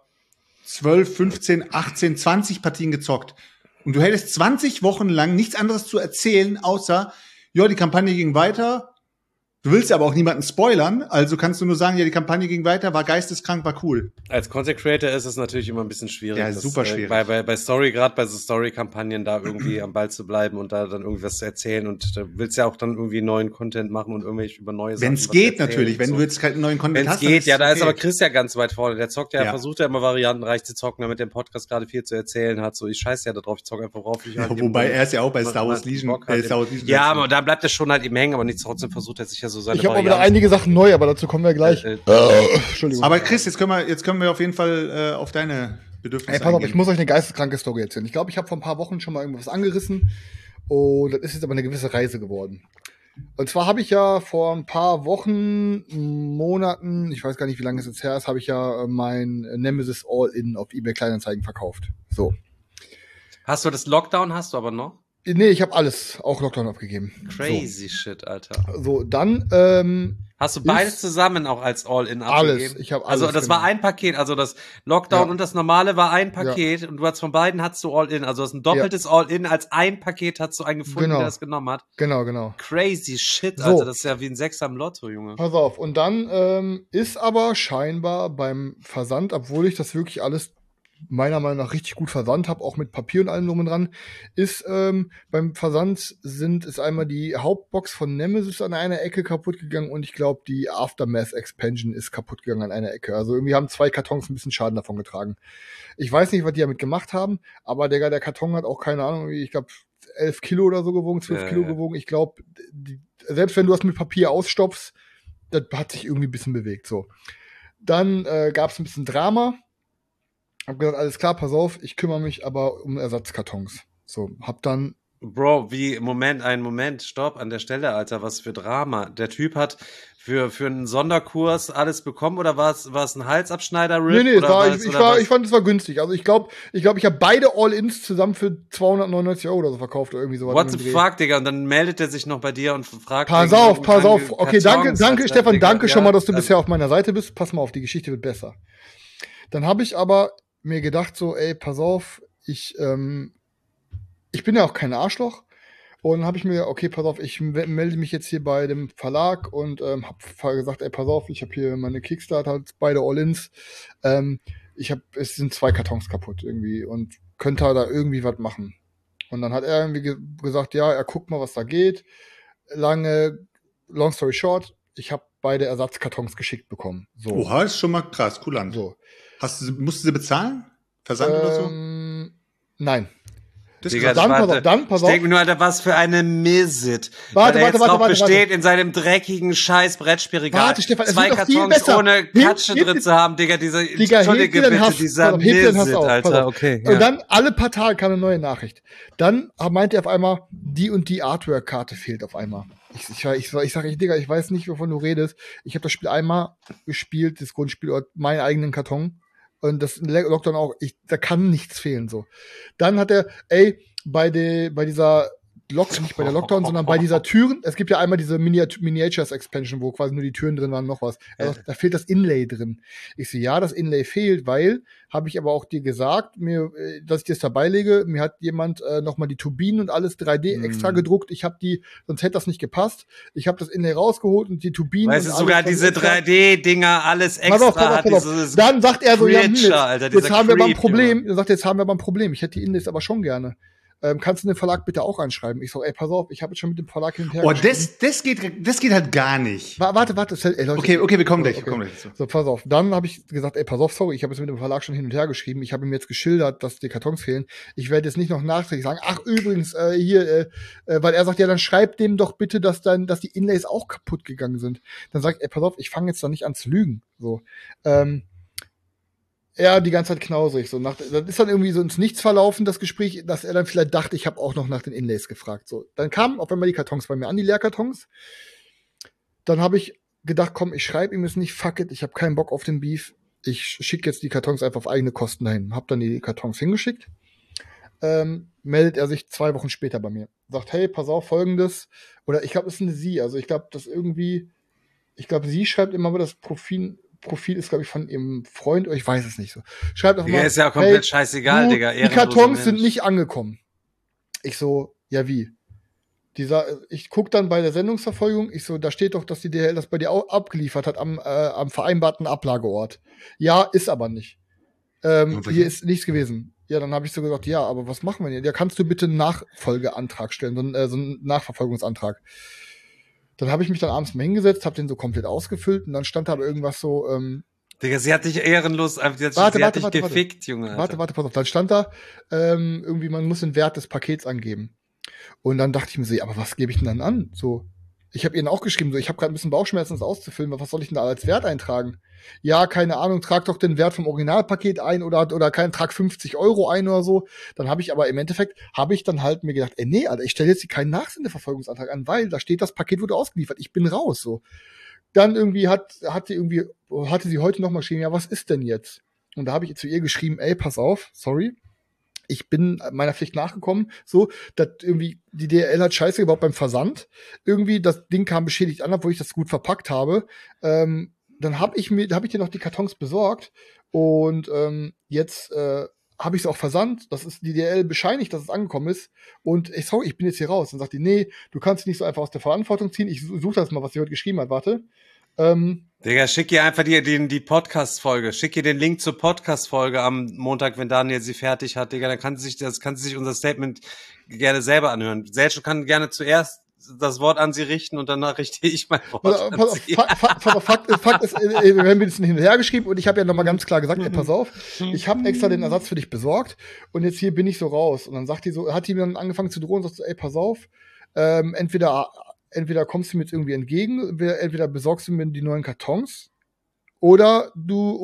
12, 15, 18, 20 Partien gezockt. Und du hättest 20 Wochen lang nichts anderes zu erzählen, außer, ja, die Kampagne ging weiter. Du willst aber auch niemanden spoilern, also kannst du nur sagen, ja, die Kampagne ging weiter, war geisteskrank, war cool. Als Content Creator ist es natürlich immer ein bisschen schwierig. Ja, super schwierig. Bei Story, gerade bei so Story-Kampagnen, da irgendwie am Ball zu bleiben und da dann irgendwas zu erzählen und da willst ja auch dann irgendwie neuen Content machen und irgendwelche über neue Sachen. Wenn es geht, natürlich, wenn du jetzt keinen neuen Content hast. Wenn es geht, ja, da ist aber Chris ja ganz weit vorne. Der zockt ja, versucht ja immer variantenreich zu zocken, damit der Podcast gerade viel zu erzählen hat. So, ich scheiß ja da drauf, ich zock einfach drauf. Wobei er ist ja auch bei Star Wars Legion. Ja, aber da bleibt er schon halt ihm hängen, aber nicht trotzdem versucht er sich ja so seine Varianten. Einige Sachen neu, aber dazu kommen wir gleich. Entschuldigung. Aber Chris, jetzt können wir auf jeden Fall auf deine Bedürfnisse pass auf, ich muss euch eine geisteskranke Story erzählen. Ich glaube, ich habe vor ein paar Wochen schon mal irgendwas angerissen und das ist jetzt aber eine gewisse Reise geworden. Und zwar habe ich ja vor ein paar Wochen, Monaten, ich weiß gar nicht, wie lange es jetzt her ist, habe ich ja mein Nemesis All-In auf eBay Kleinanzeigen verkauft. So. Hast du das Lockdown, hast du aber noch? Nee, ich habe alles, auch Lockdown abgegeben. Crazy shit, Alter. So, dann hast du beides zusammen auch als All-In abgegeben? Alles, ich habe alles. Also das war ein Paket, also das Lockdown und das normale war ein Paket und du hast von beiden hast du All-In, also hast ein doppeltes All-In als ein Paket hast du einen gefunden, der das genommen hat. Genau. Crazy shit, Alter, das ist ja wie ein Sechser im Lotto, Junge. Pass auf, und dann ist aber scheinbar beim Versand, obwohl ich das wirklich alles meiner Meinung nach richtig gut versandt habe, auch mit Papier und allem drum und dran, ist beim Versand ist einmal die Hauptbox von Nemesis an einer Ecke kaputt gegangen und ich glaube, die Aftermath Expansion ist kaputt gegangen an einer Ecke. Also irgendwie haben 2 Kartons ein bisschen Schaden davon getragen. Ich weiß nicht, was die damit gemacht haben, aber der Karton hat auch keine Ahnung, ich glaube 11 Kilo oder so gewogen, 12 Kilo gewogen. Ich glaube, selbst wenn du das mit Papier ausstopfst, das hat sich irgendwie ein bisschen bewegt. So. Dann gab es ein bisschen Drama. Hab gesagt, alles klar, pass auf, ich kümmere mich aber um Ersatzkartons. So, hab dann... Bro, einen Moment, stopp, an der Stelle, Alter, was für Drama. Der Typ hat für einen Sonderkurs alles bekommen oder war es ein Halsabschneider-Rip? Nee, ich fand, es war günstig. Also ich glaube, ich habe beide All-Ins zusammen für 299 € oder so verkauft oder irgendwie sowas. What the fuck, Digga? Und dann meldet er sich noch bei dir und fragt... Pass auf. Okay, danke, Stefan, Digga, danke schon mal, dass du bisher auf meiner Seite bist. Pass mal auf, die Geschichte wird besser. Dann habe ich aber mir gedacht so, ey, pass auf, ich bin ja auch kein Arschloch und habe ich mir, okay, pass auf, ich melde mich jetzt hier bei dem Verlag und habe gesagt, ey, pass auf, ich habe hier meine Kickstarter, beide All-Ins, es sind 2 Kartons kaputt irgendwie und könnte da irgendwie was machen. Und dann hat er irgendwie gesagt, ja, er guckt mal, was da geht. Long story short, ich habe beide Ersatzkartons geschickt bekommen. So. Oha, ist schon mal krass, kulant. So. Musst du sie bezahlen? Versand oder so? Nein. Digga, pass auf. Ich denke nur, Alter, was für eine Misit. Warte. Besteht in seinem dreckigen scheiß Brettspielregal. Warte, Stefan, 2 Kartons ohne Katsche drin zu haben, Digga, entschuldige bitte, dieser Misit, Alter, okay. Ja. Und dann, alle paar Tage kam eine neue Nachricht. Dann meinte er auf einmal, die und die Artwork-Karte fehlt auf einmal. Ich sage, Digga, ich weiß nicht, wovon du redest. Ich habe das Spiel einmal gespielt, das Grundspiel, meinen eigenen Karton. Und das Lockdown auch, da kann nichts fehlen, so. Dann hat er, bei dieser nicht bei der Lockdown, sondern bei dieser Türen, es gibt ja einmal diese Miniatures Expansion, wo quasi nur die Türen drin waren, noch was. Also, da fehlt das Inlay drin. Ich so, ja, das Inlay fehlt, weil, habe ich aber auch dir gesagt, dass ich das dabei lege, mir hat jemand nochmal die Turbinen und alles 3D extra gedruckt, sonst hätte das nicht gepasst. Ich habe das Inlay rausgeholt und die Turbinen. Weißt du, sogar diese 3D-Dinger, alles extra. Pass auf. Dann sagt er so, Creature, Alter, jetzt haben wir aber ein Problem. Er sagt, jetzt haben wir aber ein Problem. Ich hätte die Inlays aber schon gerne. kannst du den Verlag bitte auch anschreiben? Ich so, ey, pass auf, ich habe jetzt schon mit dem Verlag hinterher Oh, das geht halt gar nicht. Warte, ey, Leute. Okay, wir kommen gleich. So, pass auf. Dann habe ich gesagt, ey, pass auf, sorry, ich habe jetzt mit dem Verlag schon hin und her geschrieben. Ich habe ihm jetzt geschildert, dass die Kartons fehlen. Ich werde jetzt nicht noch nachträglich sagen, ach, übrigens, weil er sagt, ja, dann schreib dem doch bitte, dass die Inlays auch kaputt gegangen sind. Dann sag ich, ey, pass auf, ich fange jetzt da nicht an zu lügen. So, er die ganze Zeit knausrig. So, das ist dann irgendwie so ins Nichts verlaufen, das Gespräch, dass er dann vielleicht dachte, ich habe auch noch nach den Inlays gefragt. So, dann kamen auf einmal die Kartons bei mir an, die Leerkartons. Dann habe ich gedacht, komm, ich schreibe ihm jetzt nicht, fuck it, ich habe keinen Bock auf den Beef. Ich schicke jetzt die Kartons einfach auf eigene Kosten dahin. Hab dann die Kartons hingeschickt. Meldet er sich 2 Wochen später bei mir. Sagt, hey, pass auf, Folgendes. Oder ich glaube, es ist eine Sie. Also ich glaube, sie schreibt immer, aber das Profil ist, glaube ich, von ihrem Freund, oder ich weiß es nicht so. Schreibt einfach mal, ist ja komplett scheißegal, Digga. Die Kartons sind nicht angekommen. Ich so, ja wie? Ich guck dann bei der Sendungsverfolgung, ich so, da steht doch, dass die DHL das bei dir auch abgeliefert hat am vereinbarten Ablageort. Ja, ist aber nicht. Hier ist nichts gewesen. Ja, dann habe ich so gesagt, ja, aber was machen wir denn? Ja, kannst du bitte einen Nachfolgeantrag stellen, so einen Nachverfolgungsantrag. Dann habe ich mich dann abends mal hingesetzt, habe den so komplett ausgefüllt und dann stand da aber irgendwas so, Digga, sie hat dich ehrenlos, sie hat dich gefickt, Junge. Alter. Warte, pass auf. Dann stand da, irgendwie, man muss den Wert des Pakets angeben. Und dann dachte ich mir so, ja, aber was gebe ich denn dann an? So, ich habe ihnen auch geschrieben, so, ich habe gerade ein bisschen Bauchschmerzen, das auszufüllen, was soll ich denn da als Wert eintragen? Ja, keine Ahnung, trag doch den Wert vom Originalpaket ein oder trag 50 € ein oder so. Dann habe ich aber im Endeffekt, dann halt mir gedacht, ey, nee, Alter, ich stelle jetzt hier keinen Nachsendeverfolgungsantrag an, weil da steht, das Paket wurde ausgeliefert, ich bin raus, so. Dann irgendwie hatte sie heute noch mal geschrieben, ja, was ist denn jetzt? Und da habe ich zu ihr geschrieben, ey, pass auf, sorry, ich bin meiner Pflicht nachgekommen, so, dass irgendwie die DHL hat Scheiße gebaut beim Versand. Irgendwie das Ding kam beschädigt an, obwohl ich das gut verpackt habe. Dann habe ich dir noch die Kartons besorgt und jetzt habe ich es auch versandt. Das ist die DHL bescheinigt, dass es angekommen ist. Und sorry, ich bin jetzt hier raus. Dann sagt die, nee, du kannst dich nicht so einfach aus der Verantwortung ziehen. Ich suche das mal, was sie heute geschrieben hat. Warte. Digga, schick ihr einfach die Podcast-Folge. Schick ihr den Link zur Podcast-Folge am Montag, wenn Daniel sie fertig hat, Digga. Dann kann sie sich unser Statement gerne selber anhören. Selchuk kann gerne zuerst das Wort an sie richten und danach richte ich mein Wort an sie. Fakt ist, wir haben ein bisschen hin und her geschrieben und ich habe ja nochmal ganz klar gesagt, ey, pass auf, ich habe extra den Ersatz für dich besorgt und jetzt hier bin ich so raus. Und dann hat die mir dann angefangen zu drohen und sagt so, ey, pass auf, entweder kommst du mir jetzt irgendwie entgegen, entweder besorgst du mir die neuen Kartons oder du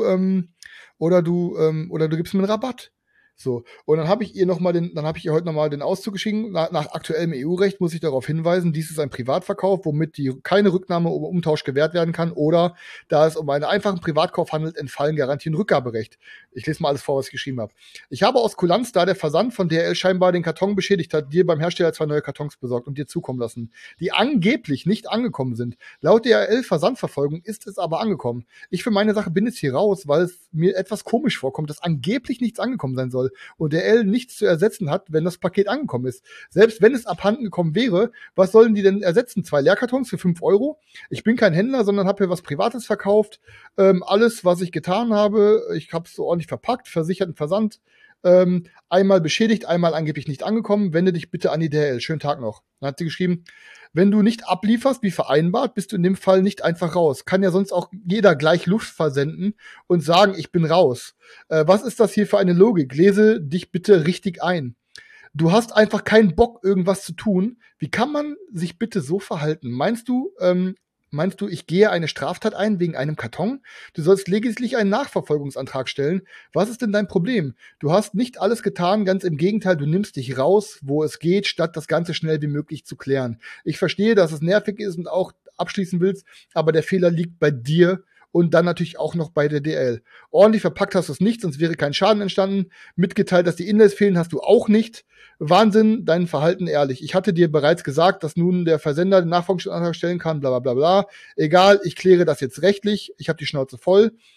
gibst mir einen Rabatt. So. Und dann habe ich ihr heute nochmal den Auszug geschrieben. Nach aktuellem EU-Recht muss ich darauf hinweisen, dies ist ein Privatverkauf, womit keine Rücknahme oder Umtausch gewährt werden kann oder da es um einen einfachen Privatkauf handelt, entfallen Garantie und Rückgaberecht. Ich lese mal alles vor, was ich geschrieben habe. Ich habe aus Kulanz, da der Versand von DHL scheinbar den Karton beschädigt hat, dir beim Hersteller 2 neue Kartons besorgt und dir zukommen lassen, die angeblich nicht angekommen sind. Laut DHL Versandverfolgung ist es aber angekommen. Ich für meine Sache bin jetzt hier raus, weil es mir etwas komisch vorkommt, dass angeblich nichts angekommen sein soll und DHL nichts zu ersetzen hat, wenn das Paket angekommen ist. Selbst wenn es abhanden gekommen wäre, was sollen die denn ersetzen? 2 Leerkartons für 5 €? Ich bin kein Händler, sondern habe hier was Privates verkauft. Alles, was ich getan habe, ich habe es so ordentlich verpackt, versichert und Versand. Einmal beschädigt, einmal angeblich nicht angekommen. Wende dich bitte an die DHL. Schönen Tag noch. Dann hat sie geschrieben, wenn du nicht ablieferst, wie vereinbart, bist du in dem Fall nicht einfach raus. Kann ja sonst auch jeder gleich Luft versenden und sagen, ich bin raus. Was ist das hier für eine Logik? Lese dich bitte richtig ein. Du hast einfach keinen Bock, irgendwas zu tun. Wie kann man sich bitte so verhalten? Meinst du, ich gehe eine Straftat ein wegen einem Karton? Du sollst lediglich einen Nachverfolgungsantrag stellen. Was ist denn dein Problem? Du hast nicht alles getan, ganz im Gegenteil, du nimmst dich raus, wo es geht, statt das Ganze schnell wie möglich zu klären. Ich verstehe, dass es nervig ist und auch abschließen willst, aber der Fehler liegt bei dir und dann natürlich auch noch bei der DL. Ordentlich verpackt hast du es nicht, sonst wäre kein Schaden entstanden. Mitgeteilt, dass die Inlays fehlen, hast du auch nicht. Wahnsinn, dein Verhalten ehrlich. Ich hatte dir bereits gesagt, dass nun der Versender den Nachfolgungsantrag stellen kann, bla bla bla bla. Egal, ich kläre das jetzt rechtlich. Ich habe die Schnauze voll.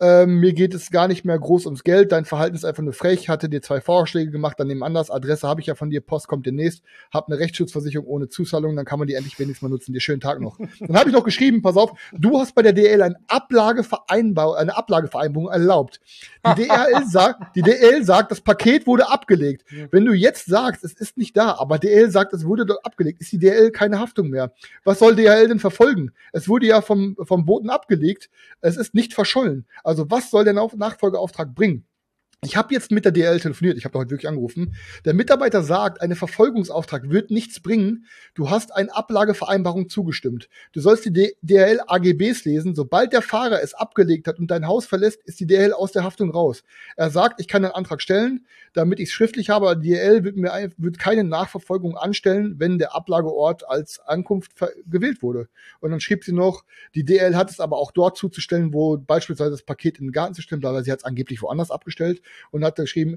mir geht es gar nicht mehr groß ums Geld, dein Verhalten ist einfach nur frech, hatte dir 2 Vorschläge gemacht, dann nehmen anders, Adresse habe ich ja von dir, Post kommt demnächst, hab eine Rechtsschutzversicherung ohne Zuzahlung, dann kann man die endlich wenigstens mal nutzen, dir schönen Tag noch. Dann habe ich noch geschrieben, pass auf, du hast bei der DL eine Ablagevereinbarung erlaubt. Die DL sagt, das Paket wurde abgelegt. Wenn du jetzt sagst, es ist nicht da, aber DL sagt, es wurde dort abgelegt, ist die DL keine Haftung mehr. Was soll DHL denn verfolgen? Es wurde ja vom Boten abgelegt, es ist nicht verschollen. Also was soll der Nachfolgeauftrag bringen? Ich habe jetzt mit der DHL telefoniert, ich habe heute wirklich angerufen. Der Mitarbeiter sagt, ein Verfolgungsauftrag wird nichts bringen. Du hast eine Ablagevereinbarung zugestimmt. Du sollst die DHL AGBs lesen. Sobald der Fahrer es abgelegt hat und dein Haus verlässt, ist die DHL aus der Haftung raus. Er sagt, ich kann einen Antrag stellen, damit ich es schriftlich habe. Aber die DHL wird keine Nachverfolgung anstellen, wenn der Ablageort als Ankunft gewählt wurde. Und dann schrieb sie noch, die DHL hat es aber auch dort zuzustellen, wo beispielsweise das Paket in den Garten zu stellen, weil sie hat es angeblich woanders abgestellt. Und hat geschrieben,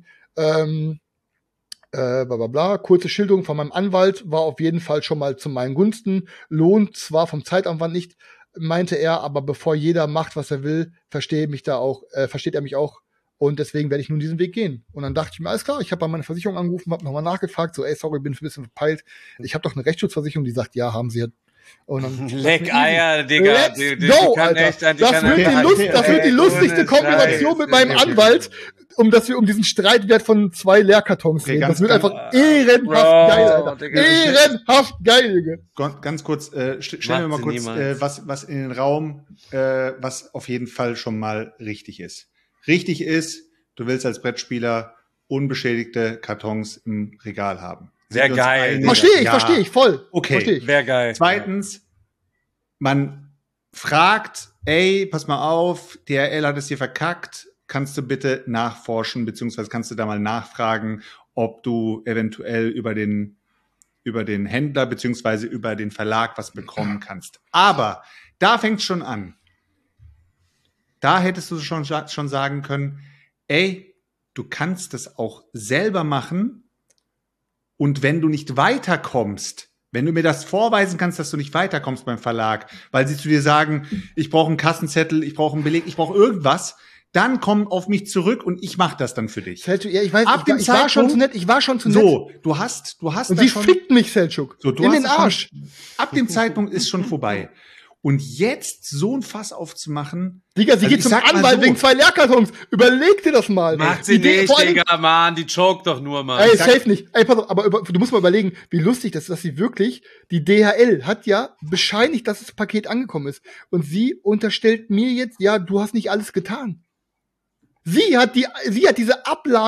kurze Schilderung von meinem Anwalt war auf jeden Fall schon mal zu meinen Gunsten, lohnt zwar vom Zeitaufwand nicht, meinte er, aber bevor jeder macht, was er will, versteht er mich auch und deswegen werde ich nun diesen Weg gehen. Und dann dachte ich mir, alles klar, ich habe bei meiner Versicherung angerufen, habe nochmal nachgefragt, so, ey, sorry, bin ein bisschen verpeilt, ich habe doch eine Rechtsschutzversicherung, die sagt, ja, haben sie. Und dann, Leck Eier, Digga. Let's go, Alter. Das wird die lustigste Kombination mit meinem Anwalt, dass wir um diesen Streitwert von 2 Leerkartons reden. Das wird einfach ehrenhaft geil, Alter. Ehrenhaft geil, Digga. Ganz kurz, stellen wir mal kurz was in den Raum, was auf jeden Fall schon mal richtig ist. Richtig ist, du willst als Brettspieler unbeschädigte Kartons im Regal haben. Sehr geil. Verstehe ich, voll. Okay. Wäre geil. Zweitens, man fragt, ey, pass mal auf, DHL hat es hier verkackt, kannst du bitte nachforschen, beziehungsweise kannst du da mal nachfragen, ob du eventuell über den Händler, beziehungsweise über den Verlag was bekommen kannst. Aber da fängt es schon an. Da hättest du schon sagen können, ey, du kannst es auch selber machen. Und wenn du nicht weiterkommst, wenn du mir das vorweisen kannst, dass du nicht weiterkommst beim Verlag, weil sie zu dir sagen, ich brauche einen Kassenzettel, ich brauche einen Beleg, ich brauche irgendwas, dann komm auf mich zurück und ich mach das dann für dich. Selçuk, ja, ich weiß, ich war schon zu nett, So, du hast und sie fickt mich, Selçuk. So, in den Arsch. Ab dem Zeitpunkt ist schon vorbei. Und jetzt so ein Fass aufzumachen. Digga, sie geht zum Anwalt wegen 2 Leerkartons. Überleg dir das mal. Macht sie nicht, Digga, Mann. Die choke doch nur, Mann. Ey, safe nicht. Ey, pass auf, aber du musst mal überlegen, wie lustig das ist, dass sie wirklich, die DHL hat ja bescheinigt, dass das Paket angekommen ist. Und sie unterstellt mir jetzt, ja, du hast nicht alles getan. Sie hat diese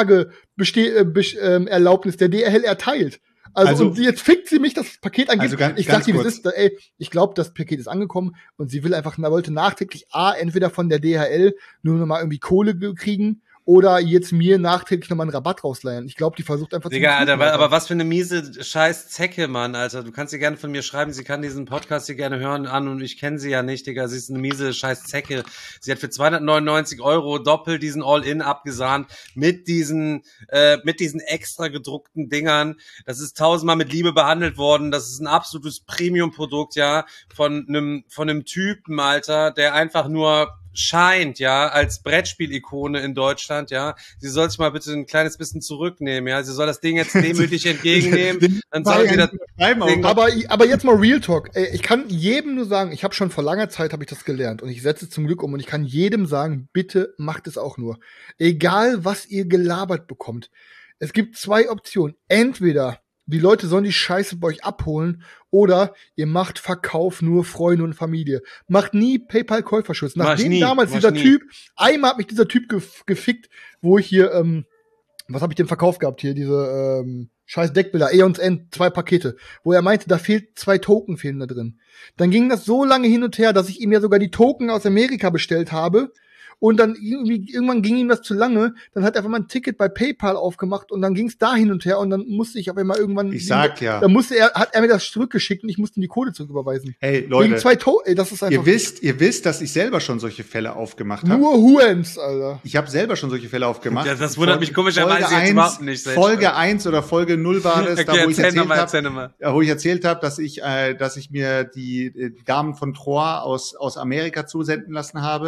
Ablageerlaubnis der DHL erteilt. Also und jetzt fickt sie mich, dass das Paket angeht. Also ich sag ihr, ich glaube, das Paket ist angekommen und sie wollte nachträglich entweder von der DHL nur noch mal irgendwie Kohle kriegen oder jetzt mir nachträglich nochmal einen Rabatt rausleihen. Ich glaube, die versucht einfach Digga, Alter, aber was für eine miese scheiß Zecke, Mann, Alter. Du kannst sie gerne von mir schreiben, sie kann diesen Podcast hier gerne hören an und ich kenne sie ja nicht, Digga. Sie ist eine miese scheiß Zecke. Sie hat für 299 € doppelt diesen All-In abgesahnt mit diesen extra gedruckten Dingern. Das ist 1000-mal mit Liebe behandelt worden. Das ist ein absolutes Premium-Produkt, ja, von einem Typen, Alter, der einfach nur scheint, ja, als Brettspiel-Ikone in Deutschland, ja. Sie soll sich mal bitte ein kleines bisschen zurücknehmen, ja. Sie soll das Ding jetzt demütig entgegennehmen. Dann soll sie das aber jetzt mal Real Talk. Ey, ich kann jedem nur sagen, ich habe schon vor langer Zeit habe ich das gelernt und ich setze es zum Glück um und ich kann jedem sagen, bitte macht es auch nur. Egal, was ihr gelabert bekommt. Es gibt 2 Optionen. Entweder die Leute sollen die Scheiße bei euch abholen oder ihr macht Verkauf nur Freunde und Familie. Macht nie PayPal-Käuferschutz. Nachdem damals dieser Typ, einmal hat mich dieser Typ gefickt, wo ich hier, was habe ich denn verkauft gehabt hier, diese scheiß Deckbilder, Aeons End, 2 Pakete, wo er meinte, da fehlt 2 Token fehlen da drin. Dann ging das so lange hin und her, dass ich ihm ja sogar die Token aus Amerika bestellt habe. Und dann irgendwann ging ihm das zu lange, dann hat er einfach mal ein Ticket bei PayPal aufgemacht und dann ging es da hin und her und dann musste ich auf einmal irgendwann. Hat er mir das zurückgeschickt und ich musste ihm die Kohle zurücküberweisen. Hey, Leute. Wegen 2 das ist einfach. Ihr wisst, dass ich selber schon solche Fälle aufgemacht habe. Nur Huens, Alter. Ich habe selber schon solche Fälle aufgemacht. Ja, das wundert mich komischerweise jetzt überhaupt nicht. Folge 1 oder Folge 0 war das, okay, wo ich erzählt habe, dass ich mir die Damen von Troyes aus Amerika zusenden lassen habe.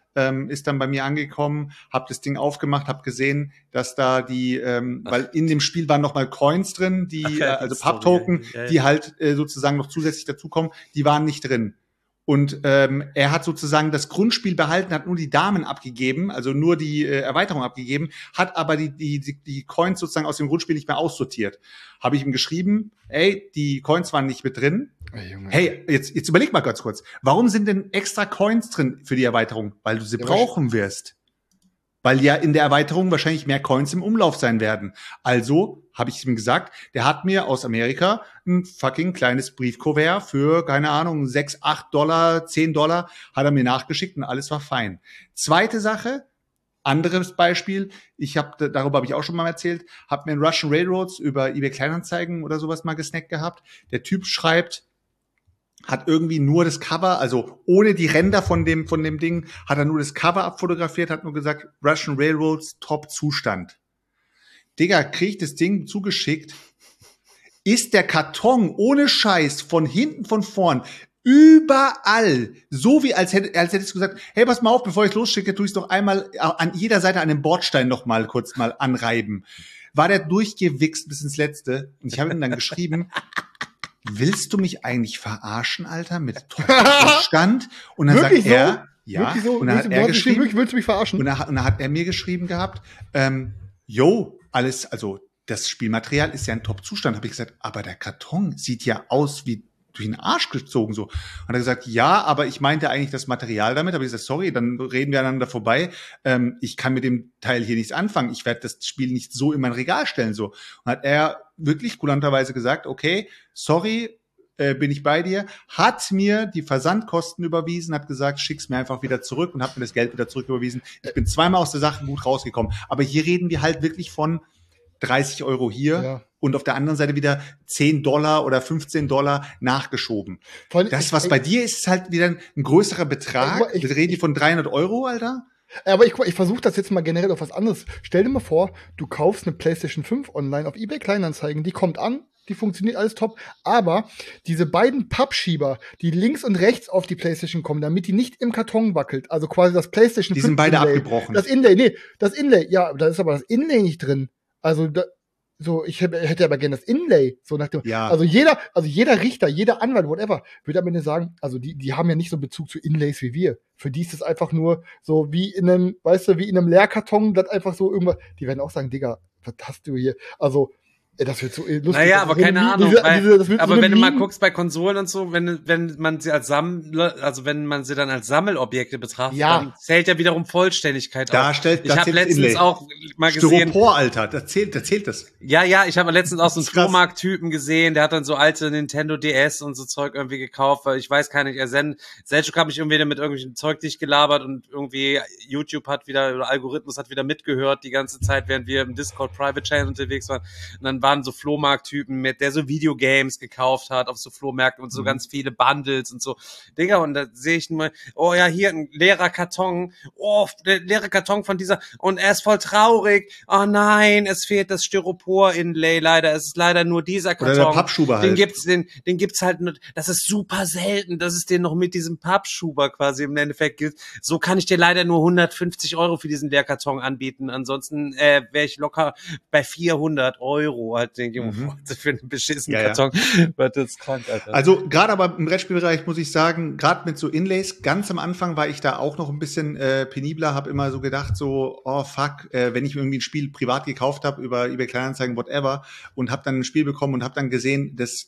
ist dann bei mir angekommen, habe das Ding aufgemacht, habe gesehen, dass da die, weil in dem Spiel waren nochmal Coins drin, die, also Pub-Token, die halt sozusagen noch zusätzlich dazukommen, die waren nicht drin. Und er hat sozusagen das Grundspiel behalten, hat nur die Damen abgegeben, also nur die Erweiterung abgegeben, hat aber die Coins sozusagen aus dem Grundspiel nicht mehr aussortiert. Habe ich ihm geschrieben, ey, die Coins waren nicht mit drin. Hey, jetzt überleg mal ganz kurz. Warum sind denn extra Coins drin für die Erweiterung? Weil du sie brauchen wirst. Weil ja in der Erweiterung wahrscheinlich mehr Coins im Umlauf sein werden. Also habe ich ihm gesagt, der hat mir aus Amerika ein fucking kleines Briefkuvert für, keine Ahnung, 6, 8 Dollar, 10 Dollar, hat er mir nachgeschickt und alles war fein. Zweite Sache, anderes Beispiel, darüber habe ich auch schon mal erzählt, habe mir in Russian Railroads über eBay Kleinanzeigen oder sowas mal gesnackt gehabt. Der Typ schreibt, hat irgendwie nur das Cover, also ohne die Ränder von dem Ding, hat er nur das Cover abfotografiert, hat nur gesagt, Russian Railroads, Top-Zustand. Digga, krieg ich das Ding zugeschickt, ist der Karton ohne Scheiß von hinten, von vorn, überall, so wie als hättest du gesagt, hey, pass mal auf, bevor ich losschicke, tu ich es doch einmal an jeder Seite an dem Bordstein noch mal kurz mal anreiben. War der durchgewichst bis ins Letzte und ich habe ihm dann geschrieben, willst du mich eigentlich verarschen, Alter, mit Top-Zustand? Und dann wirklich sagt er, so? ja, Wirklich so? und dann hat er geschrieben, willst du mich verarschen? und dann hat er mir geschrieben gehabt, alles, also das Spielmaterial ist ja in Top-Zustand. Habe ich gesagt, aber der Karton sieht ja aus wie durch den Arsch gezogen so. Hat er gesagt, ja, aber ich meinte eigentlich das Material damit. Habe ich gesagt, sorry, dann reden wir aneinander vorbei. Ich kann mit dem Teil hier nichts anfangen. Ich werde das Spiel nicht so in mein Regal stellen so. Und hat er wirklich kulanterweise gesagt, okay, sorry, bin ich bei dir, hat mir die Versandkosten überwiesen, hat gesagt, schick's mir einfach wieder zurück und hat mir das Geld wieder zurück überwiesen. Ich bin zweimal aus der Sache gut rausgekommen. Aber hier reden wir halt wirklich von 30 Euro hier und auf der anderen Seite wieder 10 Dollar oder 15 Dollar nachgeschoben. Was bei dir ist, ist halt wieder ein größerer Betrag. Wir reden hier von 300 Euro, Alter. Aber ich versuche das jetzt mal generell auf was anderes. Stell dir mal vor, du kaufst eine PlayStation 5 online auf eBay Kleinanzeigen, die kommt an, die funktioniert alles top, aber diese beiden Pappschieber, die links und rechts auf die PlayStation kommen, damit die nicht im Karton wackelt, also quasi das PlayStation 5 die sind beide Inlay, abgebrochen. Das Inlay, ja, da ist aber das Inlay nicht drin. Also ich hätte aber gerne das Inlay, so nach dem, also jeder Richter, jeder Anwalt, whatever, würde am Ende sagen, also die haben ja nicht so Bezug zu Inlays wie wir. Für die ist es einfach nur so wie in einem, weißt du, wie in einem Leerkarton, das einfach so irgendwas, die werden auch sagen, Digga, was hast du hier? Also, das wird so lustig. Naja, aber so keine Ahnung. Aber so wenn du mal guckst bei Konsolen und so, wenn man sie als wenn man sie dann als Sammelobjekte betrachtet, dann zählt ja wiederum Vollständigkeit auf. Ich habe letztens auch mal gesehen. Styropor, Alter, da zählt das. Ja, ich habe letztens auch so einen Flohmarkt-Typen gesehen, der hat dann so alte Nintendo DS und so Zeug irgendwie gekauft, weil ich weiß gar nicht, Selchuk hat mich irgendwie mit irgendwelchem Zeug dicht gelabert und irgendwie YouTube oder Algorithmus hat wieder mitgehört die ganze Zeit, während wir im Discord Private Channel unterwegs waren. Und dann waren so Flohmarkt-Typen der so Videogames gekauft hat auf so Flohmärkten und so ganz viele Bundles und so. Digga, und da sehe ich nur, oh ja, hier ein leerer Karton. Oh, der leere Karton von dieser, und er ist voll traurig. Oh nein, es fehlt das Styropor-Inlay leider. Es ist leider nur dieser Karton. Oder der Pappschuber halt. Den gibt's halt nur, das ist super selten, dass es den noch mit diesem Pappschuber quasi im Endeffekt gibt. So kann ich dir leider nur 150 Euro für diesen Leerkarton anbieten. Ansonsten wäre ich locker bei 400 Euro. Halt denke ich, für einen beschissenen Karton. Wird das krank, Alter. Also gerade aber im Brettspielbereich muss ich sagen, gerade mit so Inlays, ganz am Anfang war ich da auch noch ein bisschen penibler, habe immer so gedacht, so, oh fuck, wenn ich irgendwie ein Spiel privat gekauft habe über eBay Kleinanzeigen, whatever, und habe dann ein Spiel bekommen und habe dann gesehen, das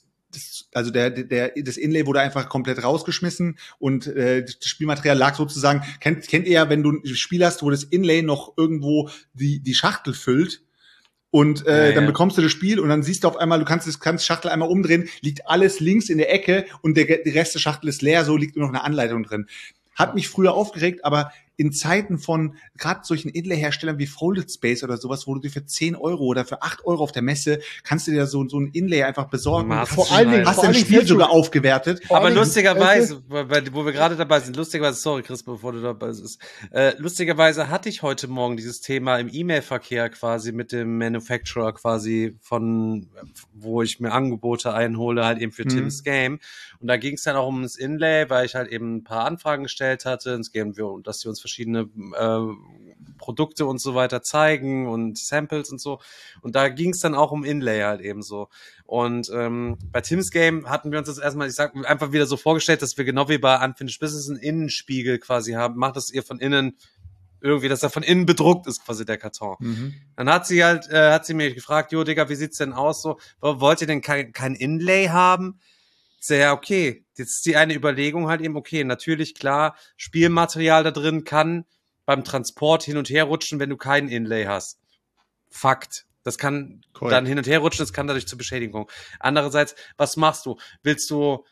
Inlay wurde einfach komplett rausgeschmissen und das Spielmaterial lag sozusagen, kennt ihr ja, wenn du ein Spiel hast, wo das Inlay noch irgendwo die Schachtel füllt, und dann bekommst du das Spiel und dann siehst du auf einmal, du kannst die Schachtel einmal umdrehen, liegt alles links in der Ecke und der Rest der Schachtel ist leer, so liegt nur noch eine Anleitung drin. Hat mich früher aufgeregt, aber in Zeiten von gerade solchen Inlay-Herstellern wie Folded Space oder sowas, wo du dir für 10 Euro oder für 8 Euro auf der Messe kannst du dir so ein Inlay einfach besorgen. Vor allen Dingen hast du ein Spiel sogar aufgewertet. Aber lustigerweise, wo wir gerade dabei sind, sorry Chris, bevor du dabei bist, lustigerweise hatte ich heute Morgen dieses Thema im E-Mail-Verkehr quasi mit dem Manufacturer quasi wo ich mir Angebote einhole, halt eben für Tim's Game. Und da ging es dann auch um das Inlay, weil ich halt eben ein paar Anfragen gestellt hatte. Es ging, dass wir uns verschiedene Produkte und so weiter zeigen und Samples und so. Und da ging es dann auch um Inlay halt eben so. Und bei Tim's Game hatten wir uns das erstmal, ich sag einfach wieder so vorgestellt, dass wir genau wie bei Unfinished Business einen Innenspiegel quasi haben. Macht das ihr von innen irgendwie, dass er von innen bedruckt ist, quasi der Karton. Dann hat sie mich gefragt, jo, Digga, wie sieht's denn aus so? Wollt ihr denn kein Inlay haben? Ich sag, ja, okay. Jetzt ist die eine Überlegung halt eben, okay, natürlich, klar, Spielmaterial da drin kann beim Transport hin und her rutschen, wenn du keinen Inlay hast. Fakt. Das kann dann hin und her rutschen, das kann dadurch zur Beschädigung. Andererseits, was machst du? Willst du,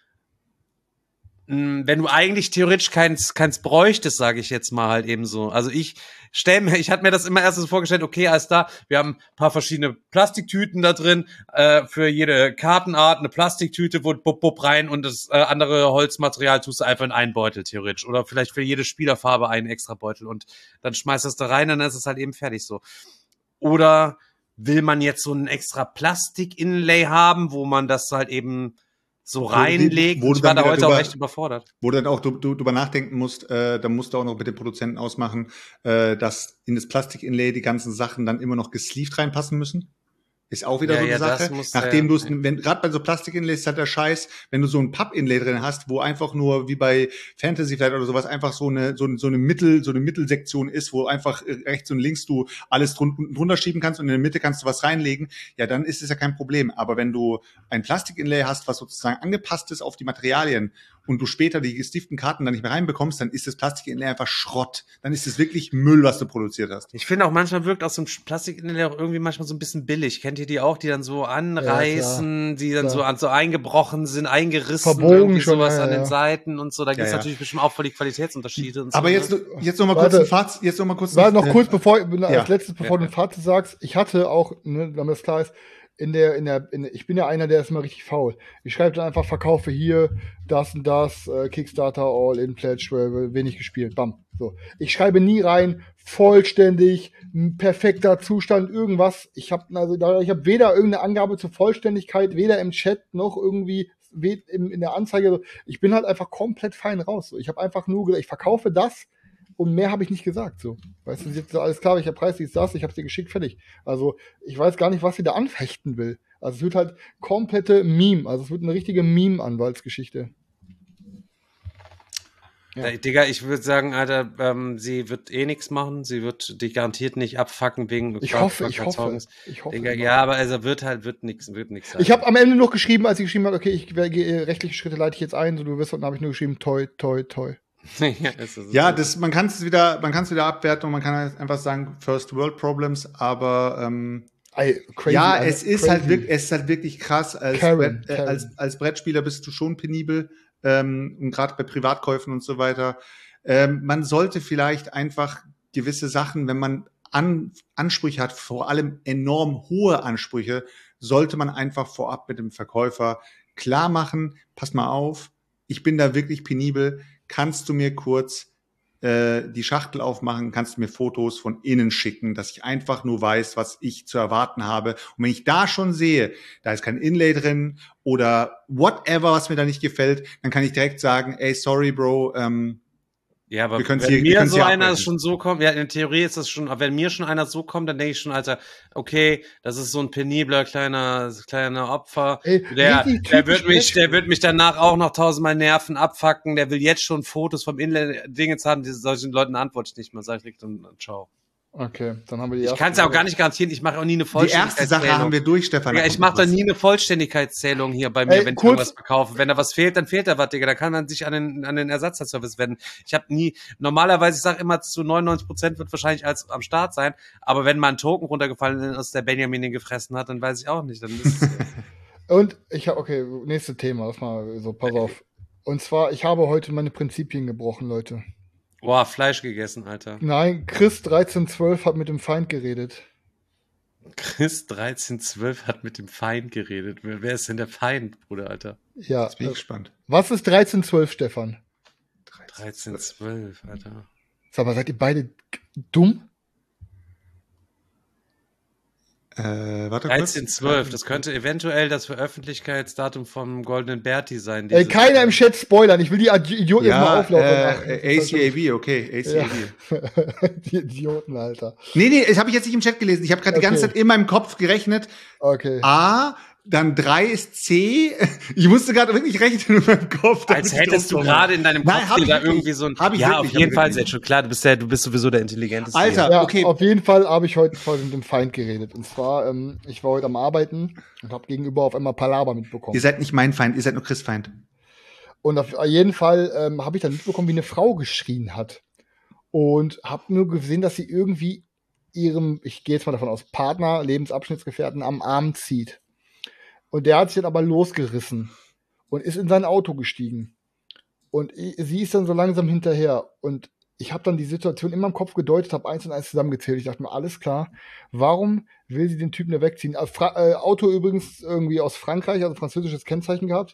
wenn du eigentlich theoretisch keins bräuchtest, sage ich jetzt mal halt eben so. Also ich hatte mir das immer erst so vorgestellt, okay, alles da, wir haben ein paar verschiedene Plastiktüten da drin, für jede Kartenart eine Plastiktüte, wo bub rein und das andere Holzmaterial tust du einfach in einen Beutel theoretisch. Oder vielleicht für jede Spielerfarbe einen extra Beutel und dann schmeißt du es da rein, dann ist es halt eben fertig so. Oder will man jetzt so ein extra Plastik-Inlay haben, wo man das halt eben so reinlegt? Ich war da heute auch echt überfordert. Wo du dann auch drüber nachdenken musst, da musst du auch noch mit dem Produzenten ausmachen, dass in das Plastik-Inlay die ganzen Sachen dann immer noch gesleeved reinpassen müssen. Ist auch wieder so eine Sache. Nachdem du es, gerade bei so Plastik-Inlays ist halt der Scheiß, wenn du so ein Papp-Inlay drin hast, wo einfach nur wie bei Fantasy Flight oder sowas einfach so eine Mittelsektion ist, wo einfach rechts und links du alles drunter schieben kannst und in der Mitte kannst du was reinlegen, ja, dann ist es ja kein Problem. Aber wenn du ein Plastik-Inlay hast, was sozusagen angepasst ist auf die Materialien und du später die gestieften Karten dann nicht mehr reinbekommst, dann ist das Plastik-Inlay einfach Schrott. Dann ist es wirklich Müll, was du produziert hast. Ich finde auch, manchmal wirkt auch so ein Plastik-Inlay auch irgendwie manchmal so ein bisschen billig. Kennt ihr die auch, die dann so anreißen, die dann so eingebrochen sind, eingerissen, verbogen schon, sowas an den Seiten und so. Da gibt es natürlich bestimmt auch voll die Qualitätsunterschiede und so. Aber jetzt noch mal kurz ein Fazit. Bevor du ein Fazit sagst, ich hatte auch, ne, damit es klar ist, ich bin ja einer, der ist immer richtig faul. Ich schreibe dann einfach, verkaufe hier, das und das, Kickstarter, All-In, Pledge, wenig gespielt, bam. So. Ich schreibe nie rein, vollständig, perfekter Zustand, irgendwas. Ich habe weder irgendeine Angabe zur Vollständigkeit, weder im Chat noch irgendwie in der Anzeige. Ich bin halt einfach komplett fein raus. So. Ich habe einfach nur gesagt, ich verkaufe das. Und mehr habe ich nicht gesagt, so. Weißt du, jetzt alles klar, welcher Preis ist das? Ich habe dir geschickt, fertig. Also, ich weiß gar nicht, was sie da anfechten will. Also, es wird halt komplette Meme. Also, es wird eine richtige Meme-Anwaltsgeschichte. Ja. Digga, ich würde sagen, Alter, sie wird eh nichts machen. Sie wird dich garantiert nicht abfacken wegen Ich hoffe. Digga, ja, aber also wird nichts sein. Ich habe am Ende noch geschrieben, als ich geschrieben habe, okay, rechtliche Schritte leite ich jetzt ein, so du wirst, und dann habe ich nur geschrieben, toi, toi, toi. Man kann es wieder abwerten und man kann halt einfach sagen First World Problems, aber es ist halt wirklich krass. Als Brettspieler bist du schon penibel, und gerade bei Privatkäufen und so weiter. Man sollte vielleicht einfach gewisse Sachen, wenn man Ansprüche hat, vor allem enorm hohe Ansprüche, sollte man einfach vorab mit dem Verkäufer klar machen, pass mal auf, ich bin da wirklich penibel, kannst du mir kurz die Schachtel aufmachen, kannst du mir Fotos von innen schicken, dass ich einfach nur weiß, was ich zu erwarten habe. Und wenn ich da schon sehe, da ist kein Inlay drin oder whatever, was mir da nicht gefällt, dann kann ich direkt sagen, ey, sorry, Bro, ja, aber wenn mir so einer schon so kommt, ja, in der Theorie ist das schon, aber wenn mir schon einer so kommt, dann denke ich schon, Alter, okay, das ist so ein penibler kleiner Opfer. Ey, der wird mich danach auch noch 1000-mal nerven, abfacken, der will jetzt schon Fotos vom Inland-Dingens haben, solchen Leuten antworte ich nicht mehr, sag ich direkt und ciao. Okay, dann haben wir die Ich kann es ja auch gar nicht garantieren, ich mache auch nie eine Vollständigkeitszählung. Die erste Sache haben wir durch, Stefan. Ja, ich mache da nie eine Vollständigkeitszählung hier bei mir, wenn ich irgendwas verkaufe. Wenn da was fehlt, dann fehlt da was, Digga. Da kann man sich an den Ersatzservice wenden. Ich habe normalerweise, ich sage immer, zu 99% wird wahrscheinlich als am Start sein, aber wenn mal ein Token runtergefallen ist, der Benjamin den gefressen hat, dann weiß ich auch nicht. Dann ist es Und nächstes Thema, lass mal so, pass auf. Und zwar, ich habe heute meine Prinzipien gebrochen, Leute. Boah, Fleisch gegessen, Alter. Nein, Chris 1312 hat mit dem Feind geredet. Chris 1312 hat mit dem Feind geredet. Wer ist denn der Feind, Bruder, Alter? Ja. Jetzt bin ich gespannt. Was ist 1312, Stefan? 1312, Alter. Sag mal, seid ihr beide dumm? Warte kurz. 13.12. Das könnte eventuell das Veröffentlichkeitsdatum vom Goldenen Berti sein. Keiner im Chat spoilern. Ich will die Idioten jetzt mal auflaufen. ACAB, okay. ACAB. Die Idioten, Alter. Nee, das habe ich jetzt nicht im Chat gelesen. Ich habe gerade die ganze Zeit in meinem Kopf gerechnet. Okay. A, dann 3 ist C. Ich musste gerade wirklich rechnen in meinem Kopf. Als hättest du gerade in deinem Kopf dir da irgendwie so ein... Ja, auf jeden Fall, ist jetzt schon klar. Du bist sowieso der Intelligenteste. Alter, ja, okay. Auf jeden Fall habe ich heute voll mit dem Feind geredet. Und zwar, ich war heute am Arbeiten und habe gegenüber auf einmal Palaver mitbekommen. Ihr seid nicht mein Feind, ihr seid nur Chris' Feind. Und auf jeden Fall habe ich dann mitbekommen, wie eine Frau geschrien hat. Und habe nur gesehen, dass sie irgendwie ihrem, ich gehe jetzt mal davon aus, Partner, Lebensabschnittsgefährten am Arm zieht. Und der hat sich dann aber losgerissen und ist in sein Auto gestiegen. Und sie ist dann so langsam hinterher. Und ich habe dann die Situation in meinem Kopf gedeutet, habe 1 und 1 zusammengezählt. Ich dachte mir, alles klar, warum will sie den Typen da wegziehen? Auto übrigens irgendwie aus Frankreich, also französisches Kennzeichen gehabt.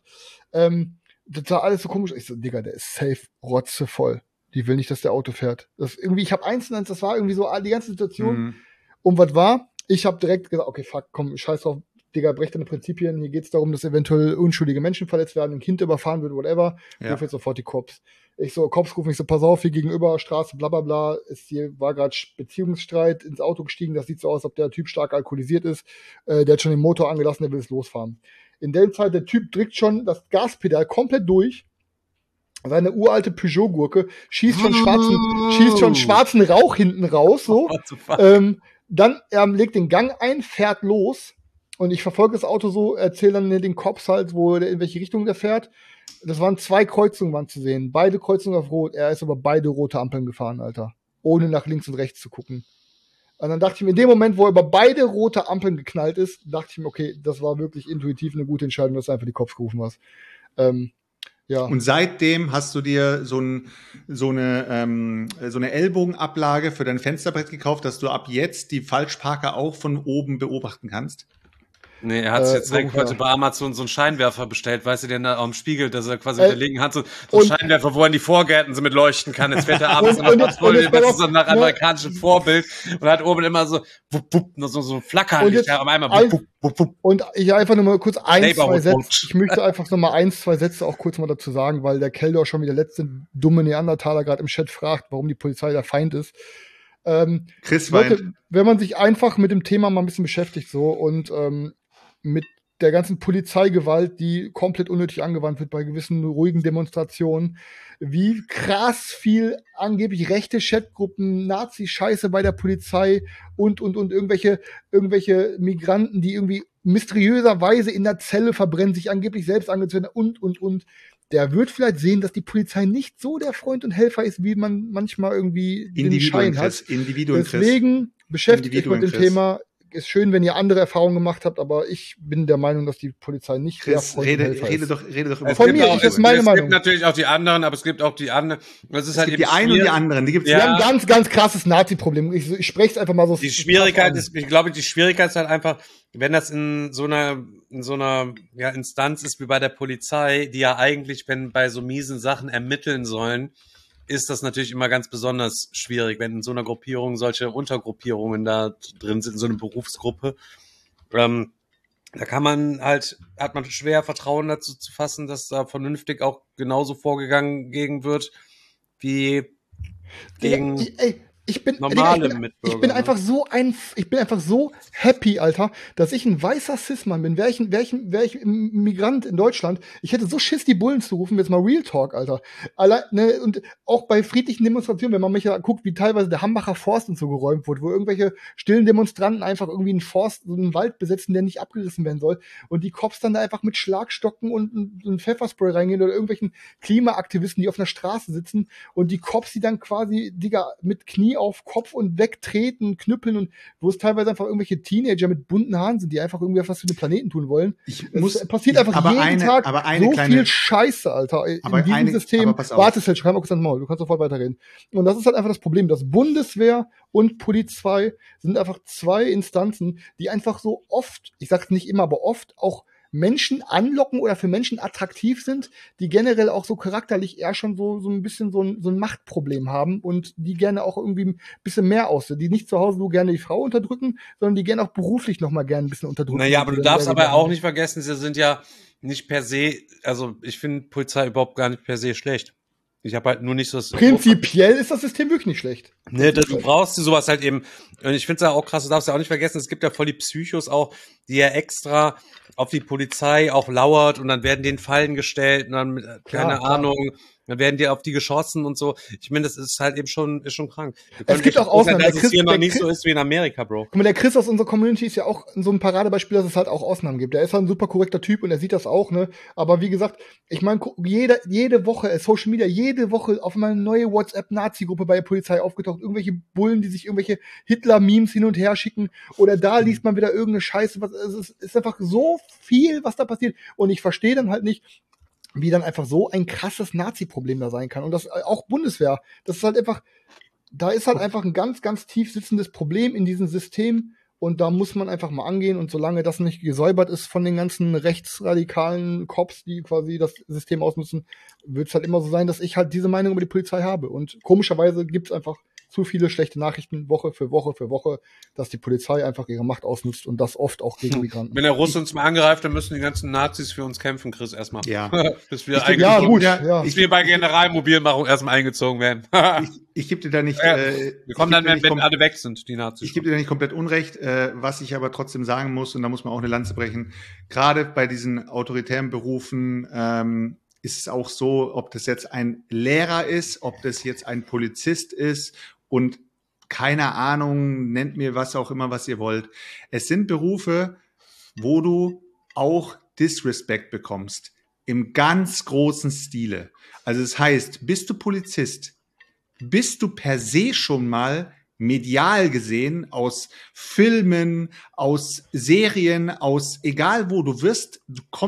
Das war alles so komisch. Ich so, Digga, der ist safe rotzevoll. Die will nicht, dass der Auto fährt. Ich habe 1 und 1, das war irgendwie so die ganze Situation. Und was war? Ich habe direkt gesagt, okay, fuck, komm, scheiß drauf. Digga, brech deine Prinzipien. Hier geht's darum, dass eventuell unschuldige Menschen verletzt werden, ein Kind überfahren wird, whatever. Ja. Ruf jetzt sofort die Cops. Cops rufen mich so, pass auf, hier gegenüber, Straße, bla bla bla. War gerade Beziehungsstreit, ins Auto gestiegen. Das sieht so aus, als ob der Typ stark alkoholisiert ist. Der hat schon den Motor angelassen, der will es losfahren. In der Zeit, der Typ drückt schon das Gaspedal komplett durch. Seine uralte Peugeot-Gurke schießt schon schwarzen Rauch hinten raus. So. Dann legt den Gang ein, fährt los. Und ich verfolge das Auto so, erzähle dann den Cops halt, in welche Richtung der fährt. Das waren 2 Kreuzungen waren zu sehen. Beide Kreuzungen auf Rot. Er ist aber beide rote Ampeln gefahren, Alter. Ohne nach links und rechts zu gucken. Und dann dachte ich mir, in dem Moment, wo er über beide rote Ampeln geknallt ist, dachte ich mir, okay, das war wirklich intuitiv eine gute Entscheidung, dass du einfach die Cops gerufen hast. Ja. Und seitdem hast du dir so eine Ellbogenablage für dein Fensterbrett gekauft, dass du ab jetzt die Falschparker auch von oben beobachten kannst? Nee, er hat jetzt heute bei Amazon so einen Scheinwerfer bestellt, weißt du, den da am Spiegel, dass er quasi mit der linken Hand so einen Scheinwerfer, wo er in die Vorgärten so mit leuchten kann. Jetzt fährt er abends in der Patrouille, das ist so nach amerikanischem Vorbild und hat oben immer so so Flackern, am einmal Und ich einfach nur mal kurz 2 Sätze. Ich möchte einfach noch mal 2 Sätze auch kurz mal dazu sagen, weil der Keldor schon wie der letzte dumme Neandertaler gerade im Chat fragt, warum die Polizei der Feind ist. Chris Leute, wenn man sich einfach mit dem Thema mal ein bisschen beschäftigt so und mit der ganzen Polizeigewalt, die komplett unnötig angewandt wird bei gewissen ruhigen Demonstrationen, wie krass viel angeblich rechte Chatgruppen, Nazi-Scheiße bei der Polizei und irgendwelche Migranten, die irgendwie mysteriöserweise in der Zelle verbrennen, sich angeblich selbst angezündet und. Der wird vielleicht sehen, dass die Polizei nicht so der Freund und Helfer ist, wie man manchmal irgendwie den Schein hat. Deswegen beschäftigt euch mit dem Thema. Ist schön, wenn ihr andere Erfahrungen gemacht habt, aber ich bin der Meinung, dass die Polizei nicht Chris, rede doch über von mir, das ist meine Meinung. Es gibt natürlich auch die anderen, aber es gibt auch die anderen. Das ist halt die einen und die anderen. Wir haben ein ganz, ganz krasses Nazi-Problem. Ich spreche es einfach mal so. Die Schwierigkeit ist, ich glaube, die Schwierigkeit ist halt einfach, wenn das in so einer Instanz ist wie bei der Polizei, die ja eigentlich, wenn bei so miesen Sachen ermitteln sollen, ist das natürlich immer ganz besonders schwierig, wenn in so einer Gruppierung solche Untergruppierungen da drin sind, in so einer Berufsgruppe. Da hat man schwer Vertrauen dazu zu fassen, dass da vernünftig auch genauso vorgegangen wird, wie gegen normale Mitbürger. Ich bin einfach so happy, Alter, dass ich ein weißer Cis-Mann bin. Wär ich Migrant in Deutschland, ich hätte so Schiss, die Bullen zu rufen, jetzt mal Real Talk, Alter. Und auch bei friedlichen Demonstrationen, wenn man mich ja guckt, wie teilweise der Hambacher Forst und so geräumt wurde, wo irgendwelche stillen Demonstranten einfach irgendwie einen Wald besetzen, der nicht abgerissen werden soll, und die Cops dann da einfach mit Schlagstocken und ein Pfefferspray reingehen oder irgendwelchen Klimaaktivisten, die auf einer Straße sitzen, und die Cops, die dann quasi, Digga, mit Knie auf Kopf und wegtreten, knüppeln, und wo es teilweise einfach irgendwelche Teenager mit bunten Haaren sind, die einfach irgendwie was für den Planeten tun wollen. Passiert einfach jeden Tag so viel Scheiße, Alter, in diesem System. Warte, Selch, kein kurz ans Maul, du kannst sofort weiterreden. Und das ist halt einfach das Problem, dass Bundeswehr und Polizei sind einfach 2 Instanzen, die einfach so oft, ich sag's nicht immer, aber oft auch Menschen anlocken oder für Menschen attraktiv sind, die generell auch so charakterlich eher schon so ein bisschen so ein Machtproblem haben und die gerne auch irgendwie ein bisschen mehr aussehen, die nicht zu Hause so gerne die Frau unterdrücken, sondern die gerne auch beruflich noch mal gerne ein bisschen unterdrücken. Naja, aber du darfst aber auch nicht vergessen, sie sind ja nicht per se, also ich finde Polizei überhaupt gar nicht per se schlecht. Ich habe halt nur nicht so das. Prinzipiell ist das System wirklich nicht schlecht. Ne, du brauchst sowas halt eben. Und ich finde es ja auch krass, du darfst ja auch nicht vergessen, es gibt ja voll die Psychos auch, die ja extra auf die Polizei auch lauert und dann werden denen Fallen gestellt und dann, keine Ahnung, dann werden die auf die geschossen und so. Ich meine, das ist halt eben schon krank. Es gibt auch Ausnahmen. Dass es hier noch nicht so ist wie in Amerika, Bro. Guck mal, der Chris aus unserer Community ist ja auch so ein Paradebeispiel, dass es halt auch Ausnahmen gibt. Der ist halt ein super korrekter Typ und er sieht das auch, ne? Aber wie gesagt, ich meine, jede Woche, Social Media, jede Woche auf einmal eine neue WhatsApp-Nazi-Gruppe bei der Polizei aufgetaucht. Irgendwelche Bullen, die sich irgendwelche Hitler-Memes hin und her schicken. Oder da liest man wieder irgendeine Scheiße. Es ist einfach so viel, was da passiert. Und ich verstehe dann halt nicht, wie dann einfach so ein krasses Nazi-Problem da sein kann. Und das auch Bundeswehr. Das ist halt einfach, da ist halt einfach ein ganz, ganz tief sitzendes Problem in diesem System. Und da muss man einfach mal angehen. Und solange das nicht gesäubert ist von den ganzen rechtsradikalen Cops, die quasi das System ausnutzen, wird es halt immer so sein, dass ich halt diese Meinung über die Polizei habe. Und komischerweise gibt es einfach zu viele schlechte Nachrichten Woche für Woche, dass die Polizei einfach ihre Macht ausnutzt und das oft auch gegen Migranten. Wenn der Russe uns mal angreift, dann müssen die ganzen Nazis für uns kämpfen, Chris, erstmal. Ja. Bis wir Bis wir bei Generalmobilmachung erstmal eingezogen werden. Ich gebe dir da nicht. Wir kommen dann, wenn alle weg sind, die Nazis. Ich gebe dir da nicht komplett Unrecht. Was ich aber trotzdem sagen muss, und da muss man auch eine Lanze brechen, gerade bei diesen autoritären Berufen ist es auch so, ob das jetzt ein Lehrer ist, ob das jetzt ein Polizist ist und keine Ahnung, nennt mir was auch immer, was ihr wollt. Es sind Berufe, wo du auch Disrespect bekommst. Im ganz großen Stile. Also das heißt, bist du Polizist, bist du per se schon mal medial gesehen, aus Filmen, aus Serien, aus egal wo, du wirst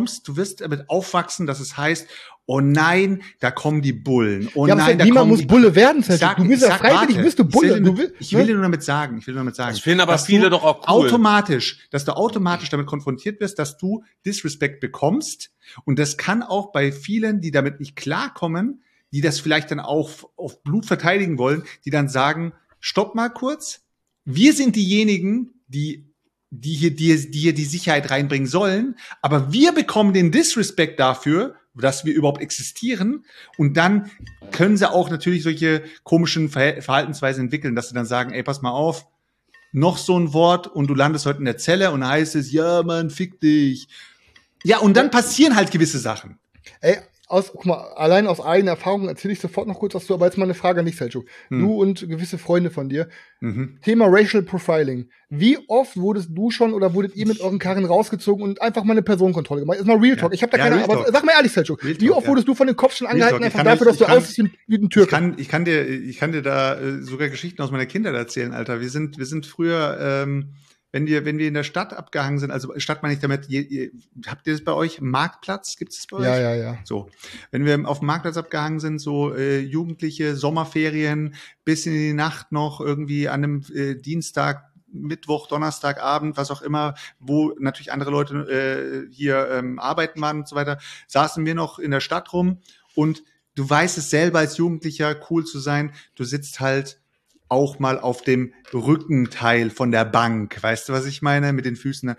damit aufwachsen, dass es heißt, oh nein, da kommen die Bullen. Oh nein, da niemand kommen muss Bulle werden, du bist ja freiwillig, bist du Bulle. Ich will dir nur damit sagen. Das finden aber viele doch auch cool. Dass du automatisch damit konfrontiert wirst, dass du Disrespect bekommst. Und das kann auch bei vielen, die damit nicht klarkommen, die das vielleicht dann auch auf Blut verteidigen wollen, die dann sagen, stopp mal kurz. Wir sind diejenigen, die hier die Sicherheit reinbringen sollen, aber wir bekommen den Disrespect dafür, dass wir überhaupt existieren. Und dann können sie auch natürlich solche komischen Verhaltensweisen entwickeln, dass sie dann sagen, ey, pass mal auf, noch so ein Wort und du landest heute in der Zelle und dann heißt es, ja, Mann, fick dich. Ja, und dann passieren halt gewisse Sachen. Ey, guck mal, allein aus eigener Erfahrung erzähle ich sofort noch kurz was zu, aber jetzt mal eine Frage an dich, Selçuk. Du und gewisse Freunde von dir. Thema Racial Profiling. Wie oft wurdest du schon oder wurdet ihr mit euren Karren rausgezogen und einfach mal eine Personenkontrolle gemacht? Ist mal Real Talk. Ich habe da keine Ahnung, aber sag mal ehrlich, Selçuk. Wie oft wurdest du von den Kopf schon angehalten, einfach dafür, dass du aussiehst wie ein Türke? Ich kann dir da sogar Geschichten aus meiner Kindheit erzählen, Alter. Wir sind früher, wenn wir in der Stadt abgehangen sind, also Stadt meine ich damit, habt ihr das bei euch? Marktplatz? Gibt es das bei euch? Ja. So. Wenn wir auf dem Marktplatz abgehangen sind, so Jugendliche, Sommerferien, bis in die Nacht noch irgendwie an einem Dienstag, Mittwoch, Donnerstagabend, was auch immer, wo natürlich andere Leute hier arbeiten waren und so weiter, saßen wir noch in der Stadt rum und du weißt es selber als Jugendlicher, cool zu sein, du sitzt halt auch mal auf dem Rückenteil von der Bank. Weißt du, was ich meine? Mit den Füßen.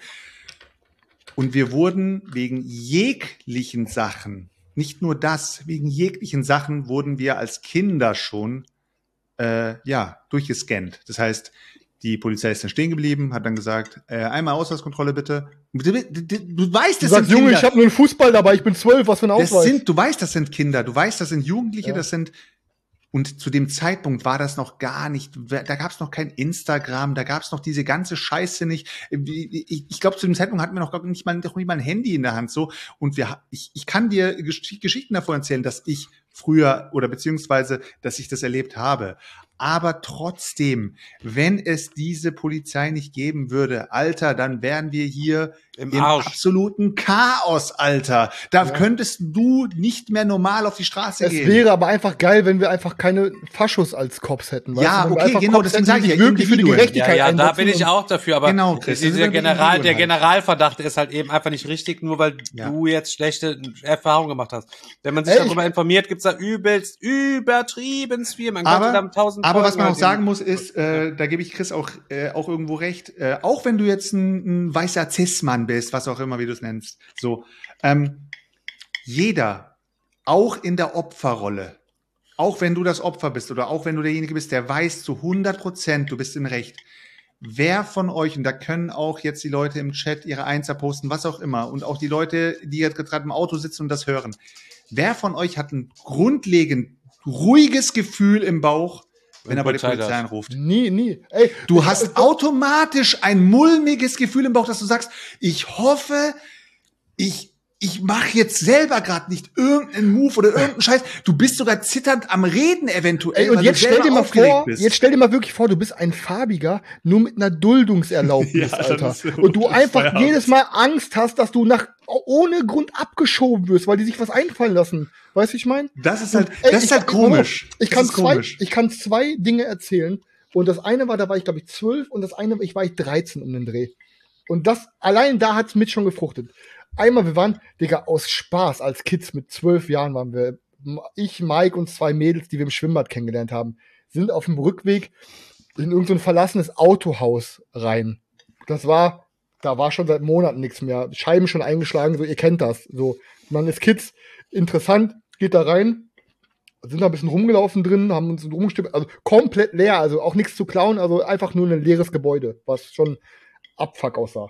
Und wir wurden wegen jeglichen Sachen, nicht nur das, wegen jeglichen Sachen wurden wir als Kinder schon, durchgescannt. Das heißt, die Polizei ist dann stehen geblieben, hat dann gesagt, einmal Ausweiskontrolle bitte. Du weißt, das sind Kinder. Junge, ich habe nur einen Fußball dabei, ich bin 12, was für ein Ausweis. Du weißt, das sind Kinder, du weißt, das sind Jugendliche, das sind. Und zu dem Zeitpunkt war das noch gar nicht, da gab es noch kein Instagram, da gab es noch diese ganze Scheiße nicht. Ich glaube, zu dem Zeitpunkt hatten wir noch nicht mal ein Handy in der Hand. So. Und ich kann dir Geschichten davon erzählen, dass ich früher oder beziehungsweise, dass ich das erlebt habe. Aber trotzdem, wenn es diese Polizei nicht geben würde, Alter, dann wären wir hier Im Arsch. Absoluten Chaos, Alter. Da könntest du nicht mehr normal auf die Straße gehen. Es wäre aber einfach geil, wenn wir einfach keine Faschos als Cops hätten. Weißt Ja, du? Wenn wir okay, einfach genau, Cops deswegen hätten, sage die ich sich ja, wirklich für die Individuen. Gerechtigkeit Ja, da einsetzen bin ich und- auch dafür, aber Genau, Chris, das der sind Individuen der halt. Generalverdacht ist halt eben einfach nicht richtig, nur weil Ja. du jetzt schlechte Erfahrungen gemacht hast. Wenn man sich Ey, darüber informiert, gibt's da übertrieben viel. Man könnte da Aber, 1000 aber was man Folgen auch sagen halt muss, ist, da gebe ich Chris auch irgendwo recht, auch wenn du jetzt ein weißer Cis-Mann bist, was auch immer, wie du es nennst, so, jeder, auch in der Opferrolle, auch wenn du das Opfer bist oder auch wenn du derjenige bist, der weiß zu 100%, du bist im Recht. Wer von euch, und da können auch jetzt die Leute im Chat ihre Einser posten, was auch immer, und auch die Leute, die jetzt gerade im Auto sitzen und das hören, wer von euch hat ein grundlegend ruhiges Gefühl im Bauch, wenn er bei der Polizei anruft? Nie. Ey, Du hast automatisch ein mulmiges Gefühl im Bauch, dass du sagst, ich hoffe, ich mache jetzt selber gerade nicht irgendeinen Move oder irgendeinen Scheiß. Du bist sogar zitternd am Reden eventuell. Ey, und weil jetzt du stell dir selber mal aufgeregt vor, bist. jetzt stell dir mal wirklich vor, du bist ein Farbiger, nur mit einer Duldungserlaubnis, Ja, das Alter. ist so- Und du das ist einfach Feierabend. jedes Mal Angst hast, dass du ohne Grund abgeschoben wirst, weil die sich was einfallen lassen. Weißt du, wie ich meine? Das ist halt, Ey, das ist halt komisch. Ich Das kann, ist komisch. ich kann zwei Dinge erzählen. Und das eine war, da war ich, glaube ich, 12 und das eine, war ich 13 um den Dreh. Und das, allein da hat's mit schon gefruchtet. Einmal, wir waren, Digga, aus Spaß, als Kids mit 12 Jahren waren wir, ich, Mike und zwei Mädels, die wir im Schwimmbad kennengelernt haben, sind auf dem Rückweg in irgendein verlassenes Autohaus rein. Da war schon seit Monaten nichts mehr. Scheiben schon eingeschlagen, so, ihr kennt das. So, man ist Kids, interessant, geht da rein, sind da ein bisschen rumgelaufen drin, haben uns rumgestimmt, also komplett leer, also auch nichts zu klauen, also einfach nur ein leeres Gebäude, was schon Abfuck aussah.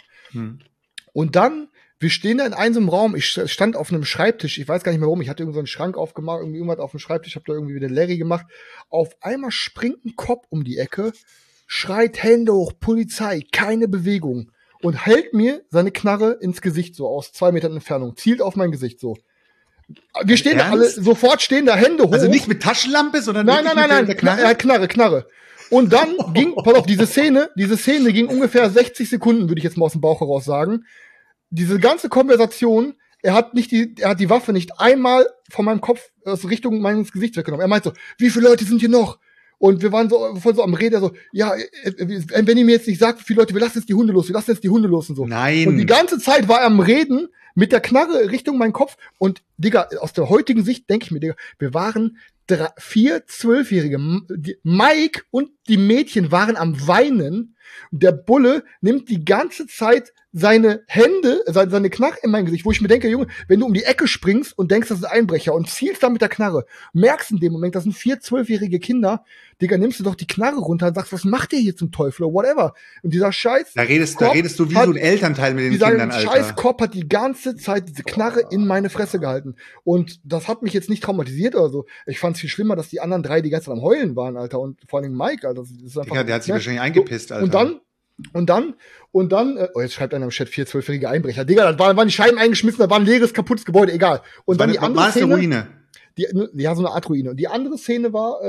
Und dann, wir stehen da in einem Raum, ich stand auf einem Schreibtisch, ich weiß gar nicht mehr warum, ich hatte irgendeinen Schrank aufgemacht, irgendwie irgendwas auf dem Schreibtisch, hab da irgendwie wieder Larry gemacht. Auf einmal springt ein Cop um die Ecke, schreit Hände hoch, Polizei, keine Bewegung und hält mir seine Knarre ins Gesicht so aus 2 Metern Entfernung, zielt auf mein Gesicht so. Wir stehen da alle, Ernst? sofort stehen da Hände hoch. Also nicht mit Taschenlampe, sondern Nein, wirklich nein, mit nein, der er hat Knarre. Und dann ging, pass auf, diese Szene ging ungefähr 60 Sekunden, würde ich jetzt mal aus dem Bauch heraus sagen. Diese ganze Konversation, er hat die Waffe nicht einmal von meinem Kopf aus Richtung meines Gesichts weggenommen. Er meint so, wie viele Leute sind hier noch? Und wir waren so voll so am Reden, so, ja, wenn ihr mir jetzt nicht sagt, wie viele Leute, wir lassen jetzt die Hunde los und so. Nein. Und die ganze Zeit war er am Reden mit der Knarre Richtung meinen Kopf. Und Digga, aus der heutigen Sicht denke ich mir, Digga, wir waren 4 12-Jährige. Mike und die Mädchen waren am Weinen. Und der Bulle nimmt die ganze Zeit seine Hände, seine Knarre in mein Gesicht, wo ich mir denke, Junge, wenn du um die Ecke springst und denkst, das ist ein Einbrecher und zielst da mit der Knarre, merkst in dem Moment, das sind 4 12-jährige Kinder, Digga, nimmst du doch die Knarre runter und sagst, was macht ihr hier zum Teufel oder whatever. Und dieser Scheiß Da redest Cop du wie hat- so ein Elternteil mit den dieser Kindern, Alter. scheiß Cop hat die ganze Zeit diese Knarre in meine Fresse gehalten. Und das hat mich jetzt nicht traumatisiert oder so. Ich fand es viel schlimmer, dass die anderen 3 die ganze Zeit am Heulen waren, Alter. Und vor allem Mike, Alter. Das ist einfach, Digga, der hat sich ne? wahrscheinlich eingepisst, Alter. Und dann, oh, jetzt schreibt einer im Chat 4 12-jährige Einbrecher. Digga, da waren die Scheiben eingeschmissen, da war ein leeres, kaputtes Gebäude, egal. Und dann die andere war es eine Szene, Ruine? ja, so eine Art Ruine. Und die andere Szene war,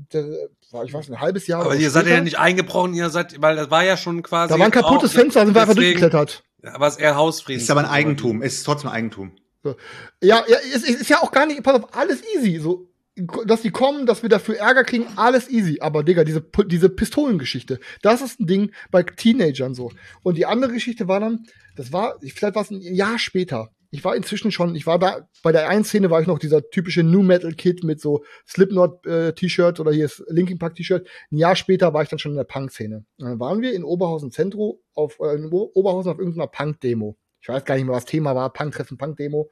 ich weiß, ein halbes Jahr. Aber oder ihr seid später. ja nicht eingebrochen, weil das war ja schon quasi. Da war ein kaputtes Fenster, da sind wir einfach deswegen- durchgeklettert. Aber es ist eher Hausfrieden. Ist aber ein Eigentum. Es ist trotzdem Eigentum. So. Ja, es ist ja auch gar nicht, pass auf, alles easy. So, dass die kommen, dass wir dafür Ärger kriegen, alles easy. Aber Digga, diese Pistolengeschichte, das ist ein Ding bei Teenagern so. Und die andere Geschichte war dann, vielleicht war es ein Jahr später. Ich war da, bei der einen Szene war ich noch dieser typische New Metal Kid mit so Slipknot-T-Shirt oder hier ist Linkin Park T-Shirt. Ein Jahr später war ich dann schon in der Punk-Szene. Und dann waren wir in Oberhausen Zentrum auf irgendeiner Punk-Demo. Ich weiß gar nicht mehr, was Thema war, Punk-Treffen, Punk-Demo.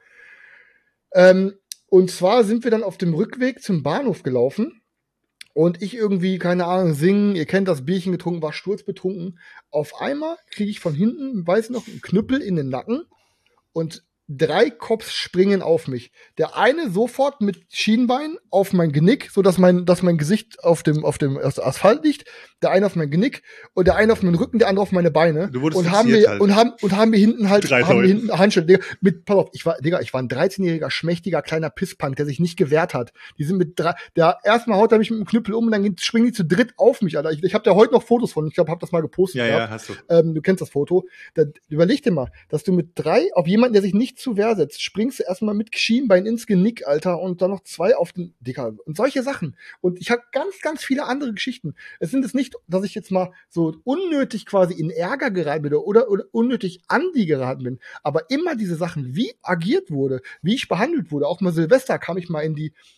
Und zwar sind wir dann auf dem Rückweg zum Bahnhof gelaufen und ich irgendwie, keine Ahnung, singen, ihr kennt das, Bierchen getrunken, war sturzbetrunken. Auf einmal kriege ich von hinten, weiß noch, einen Knüppel in den Nacken und 3 Cops springen auf mich. Der eine sofort mit Schienbein auf mein Genick, so dass mein Gesicht auf dem Asphalt liegt. Der eine auf mein Genick und der eine auf meinen Rücken, der andere auf meine Beine. Du wurdest und haben mir hinten halt Handschellen. Digga, pass auf, ich war ein 13-jähriger, schmächtiger, kleiner Pisspunk, der sich nicht gewehrt hat. Die sind erstmal haut er mich mit dem Knüppel um und dann springen die zu dritt auf mich, Alter. Ich habe da heute noch Fotos von. Ich glaube, hab das mal gepostet. Ja, hast du. Du kennst das Foto. Überleg dir mal, dass du mit 3 auf jemanden, der sich nicht zur Wehr setzt, springst du erstmal mit Schienbein ins Genick, Alter, und dann noch 2 auf den, Digga, und solche Sachen. Und ich habe ganz, ganz viele andere Geschichten. Es sind es nicht, dass ich jetzt mal so unnötig quasi in Ärger geraten bin oder unnötig an die geraten bin, aber immer diese Sachen, wie agiert wurde, wie ich behandelt wurde, auch mal Silvester kam ich mal in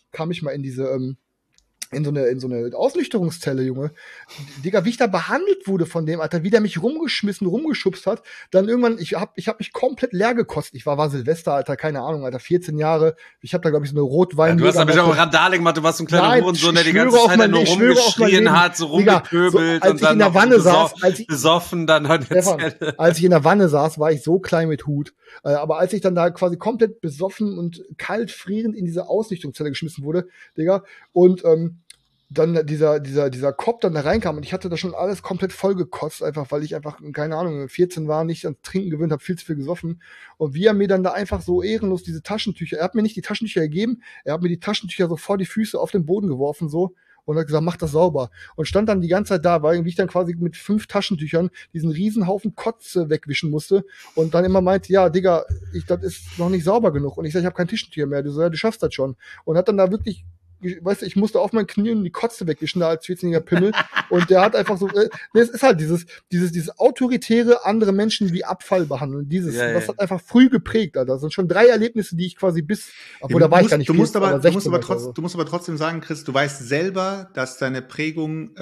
so eine Ausnüchterungszelle, Junge. Digga, wie ich da behandelt wurde von dem, Alter, wie der mich rumgeschubst hat. Dann irgendwann, ich hab mich komplett leer gekostet. Ich war Silvester, Alter, keine Ahnung, Alter, 14 Jahre. Ich hab da, glaube ich, so eine Rotwein. Ja, du hast aber auch Randale gemacht, du warst so ein kleiner Hurensohn, der die ganze Zeit nur rumgeschrien hat, so rumgepöbelt so, und dann noch besoffen, dann halt als ich in der Wanne saß, war ich so klein mit Hut. Aber als ich dann da quasi komplett besoffen und kalt frierend in diese Ausnüchterungszelle geschmissen wurde, Digga, und dann dieser Cop dann da reinkam und ich hatte da schon alles komplett voll gekotzt, einfach weil ich einfach, keine Ahnung, 14 war, nicht ans Trinken gewöhnt, habe viel zu viel gesoffen. Und wie er mir dann da einfach so ehrenlos diese Taschentücher, er hat mir nicht die Taschentücher gegeben, er hat mir die Taschentücher so vor die Füße auf den Boden geworfen, so, und hat gesagt, mach das sauber. Und stand dann die ganze Zeit da, weil ich dann quasi mit 5 Taschentüchern diesen Riesenhaufen Kotze wegwischen musste und dann immer meinte, ja, Digga, das ist noch nicht sauber genug. Und ich sag, ich habe kein Taschentücher mehr, du schaffst das schon. Und hat dann da wirklich, weißt du, ich musste auf meinen Knien die Kotze wegwischen, da als 14-jähriger Pimmel. Und der hat einfach so, es ist halt dieses autoritäre andere Menschen wie Abfall behandeln. Das hat einfach früh geprägt, Alter. Das sind schon 3 Erlebnisse, die ich quasi du musst aber trotzdem sagen, Chris, du weißt selber, dass deine Prägung,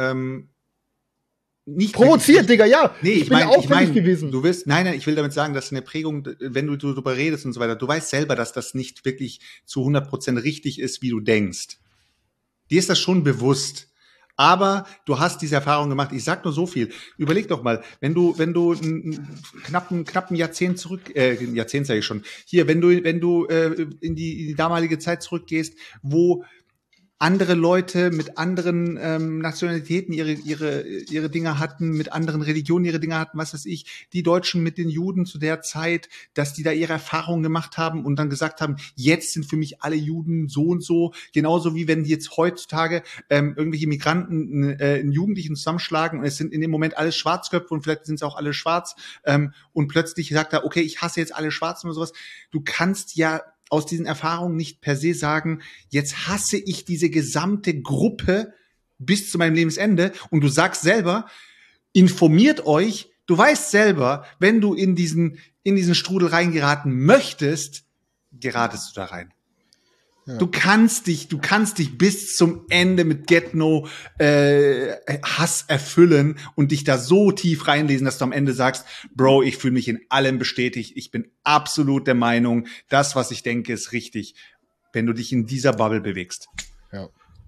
nicht provoziert, Digga, ja. Nee, ich bin auffällig gewesen. Ich will damit sagen, dass eine Prägung, wenn du darüber redest und so weiter, du weißt selber, dass das nicht wirklich zu 100% richtig ist, wie du denkst. Dir ist das schon bewusst. Aber du hast diese Erfahrung gemacht. Ich sag nur so viel. Überleg doch mal, wenn du einen knappen Jahrzehnt Jahrzehnt sage ich schon, hier, wenn du in die damalige Zeit zurückgehst, wo andere Leute mit anderen Nationalitäten ihre Dinge hatten, mit anderen Religionen ihre Dinge hatten, was weiß ich, die Deutschen mit den Juden zu der Zeit, dass die da ihre Erfahrungen gemacht haben und dann gesagt haben, jetzt sind für mich alle Juden so und so, genauso wie wenn die jetzt heutzutage irgendwelche Migranten einen Jugendlichen zusammenschlagen und es sind in dem Moment alles Schwarzköpfe und vielleicht sind es auch alle schwarz und plötzlich sagt er, okay, ich hasse jetzt alle Schwarzen oder sowas. Du kannst ja aus diesen Erfahrungen nicht per se sagen, jetzt hasse ich diese gesamte Gruppe bis zu meinem Lebensende. Und du sagst selber, informiert euch, du weißt selber, wenn du in diesen Strudel reingeraten möchtest, geratest du da rein. Ja. Du kannst dich bis zum Ende mit Get No Hass erfüllen und dich da so tief reinlesen, dass du am Ende sagst, Bro, ich fühle mich in allem bestätigt. Ich bin absolut der Meinung, das, was ich denke, ist richtig, wenn du dich in dieser Bubble bewegst. Ja.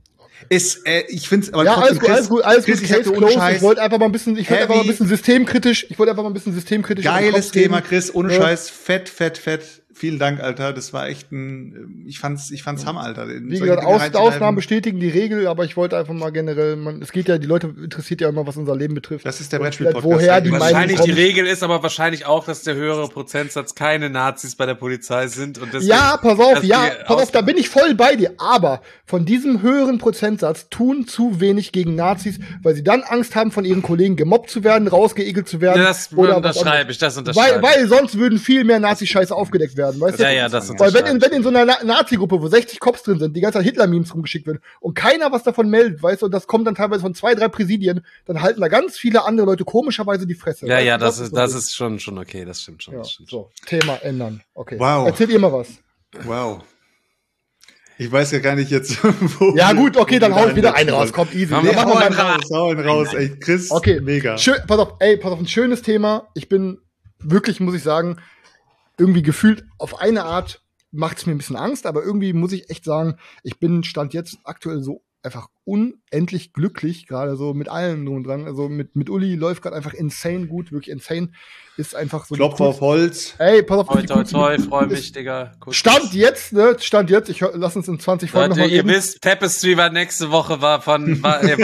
Ich finde es aber ja, trotzdem, alles gut, Chris, Case closed. Ich wollte einfach mal ein bisschen systemkritisch. Geiles Thema, Chris, ohne Scheiß, fett. Vielen Dank, Alter. Das war echt ich fand's Hammer, Alter. Wie gesagt, Ausnahmen bestätigen die Regel, aber ich wollte einfach mal generell, die Leute interessiert ja immer, was unser Leben betrifft. Das ist der Brettspiel-Podcast. Woher die wahrscheinlich die Regel ist aber wahrscheinlich auch, dass der höhere Prozentsatz keine Nazis bei der Polizei sind und deswegen, pass auf, da bin ich voll bei dir. Aber von diesem höheren Prozentsatz tun zu wenig gegen Nazis, weil sie dann Angst haben, von ihren Kollegen gemobbt zu werden, rausgeekelt zu werden. Das unterschreibe ich. Weil sonst würden viel mehr Nazi-Scheiße aufgedeckt werden. Weißt du? Ja, das weil wenn in so einer Nazi-Gruppe, wo 60 Cops drin sind, die ganze Zeit Hitler-Memes rumgeschickt werden und keiner was davon meldet, weißt du, und das kommt dann teilweise von 2, 3 Präsidien, dann halten da ganz viele andere Leute komischerweise die Fresse. Ja, das ist schon okay, das stimmt schon. Ja, das stimmt so, Thema ändern. Okay. Wow. Erzählt ihr mal was. Wow. Ich weiß ja gar nicht jetzt, wo. Ja, gut, okay, dann hau ich wieder einen raus. Komm, easy. Hau ihn raus, ey. Chris, okay. Mega. Pass auf, ein schönes Thema. Ich bin wirklich, muss ich sagen, irgendwie gefühlt auf eine Art macht es mir ein bisschen Angst, aber irgendwie muss ich echt sagen, ich bin Stand jetzt aktuell so einfach unendlich glücklich, gerade so mit allem drum und dran. Also mit Uli läuft gerade einfach insane gut, wirklich insane. Ist einfach so. Klopf auf Holz. Ey, pass auf. Toi, freu mich, Digga. Stand jetzt, lass uns in 20 Folgen nochmal reden. Ihr wisst, Tapestry war nächste Woche, war von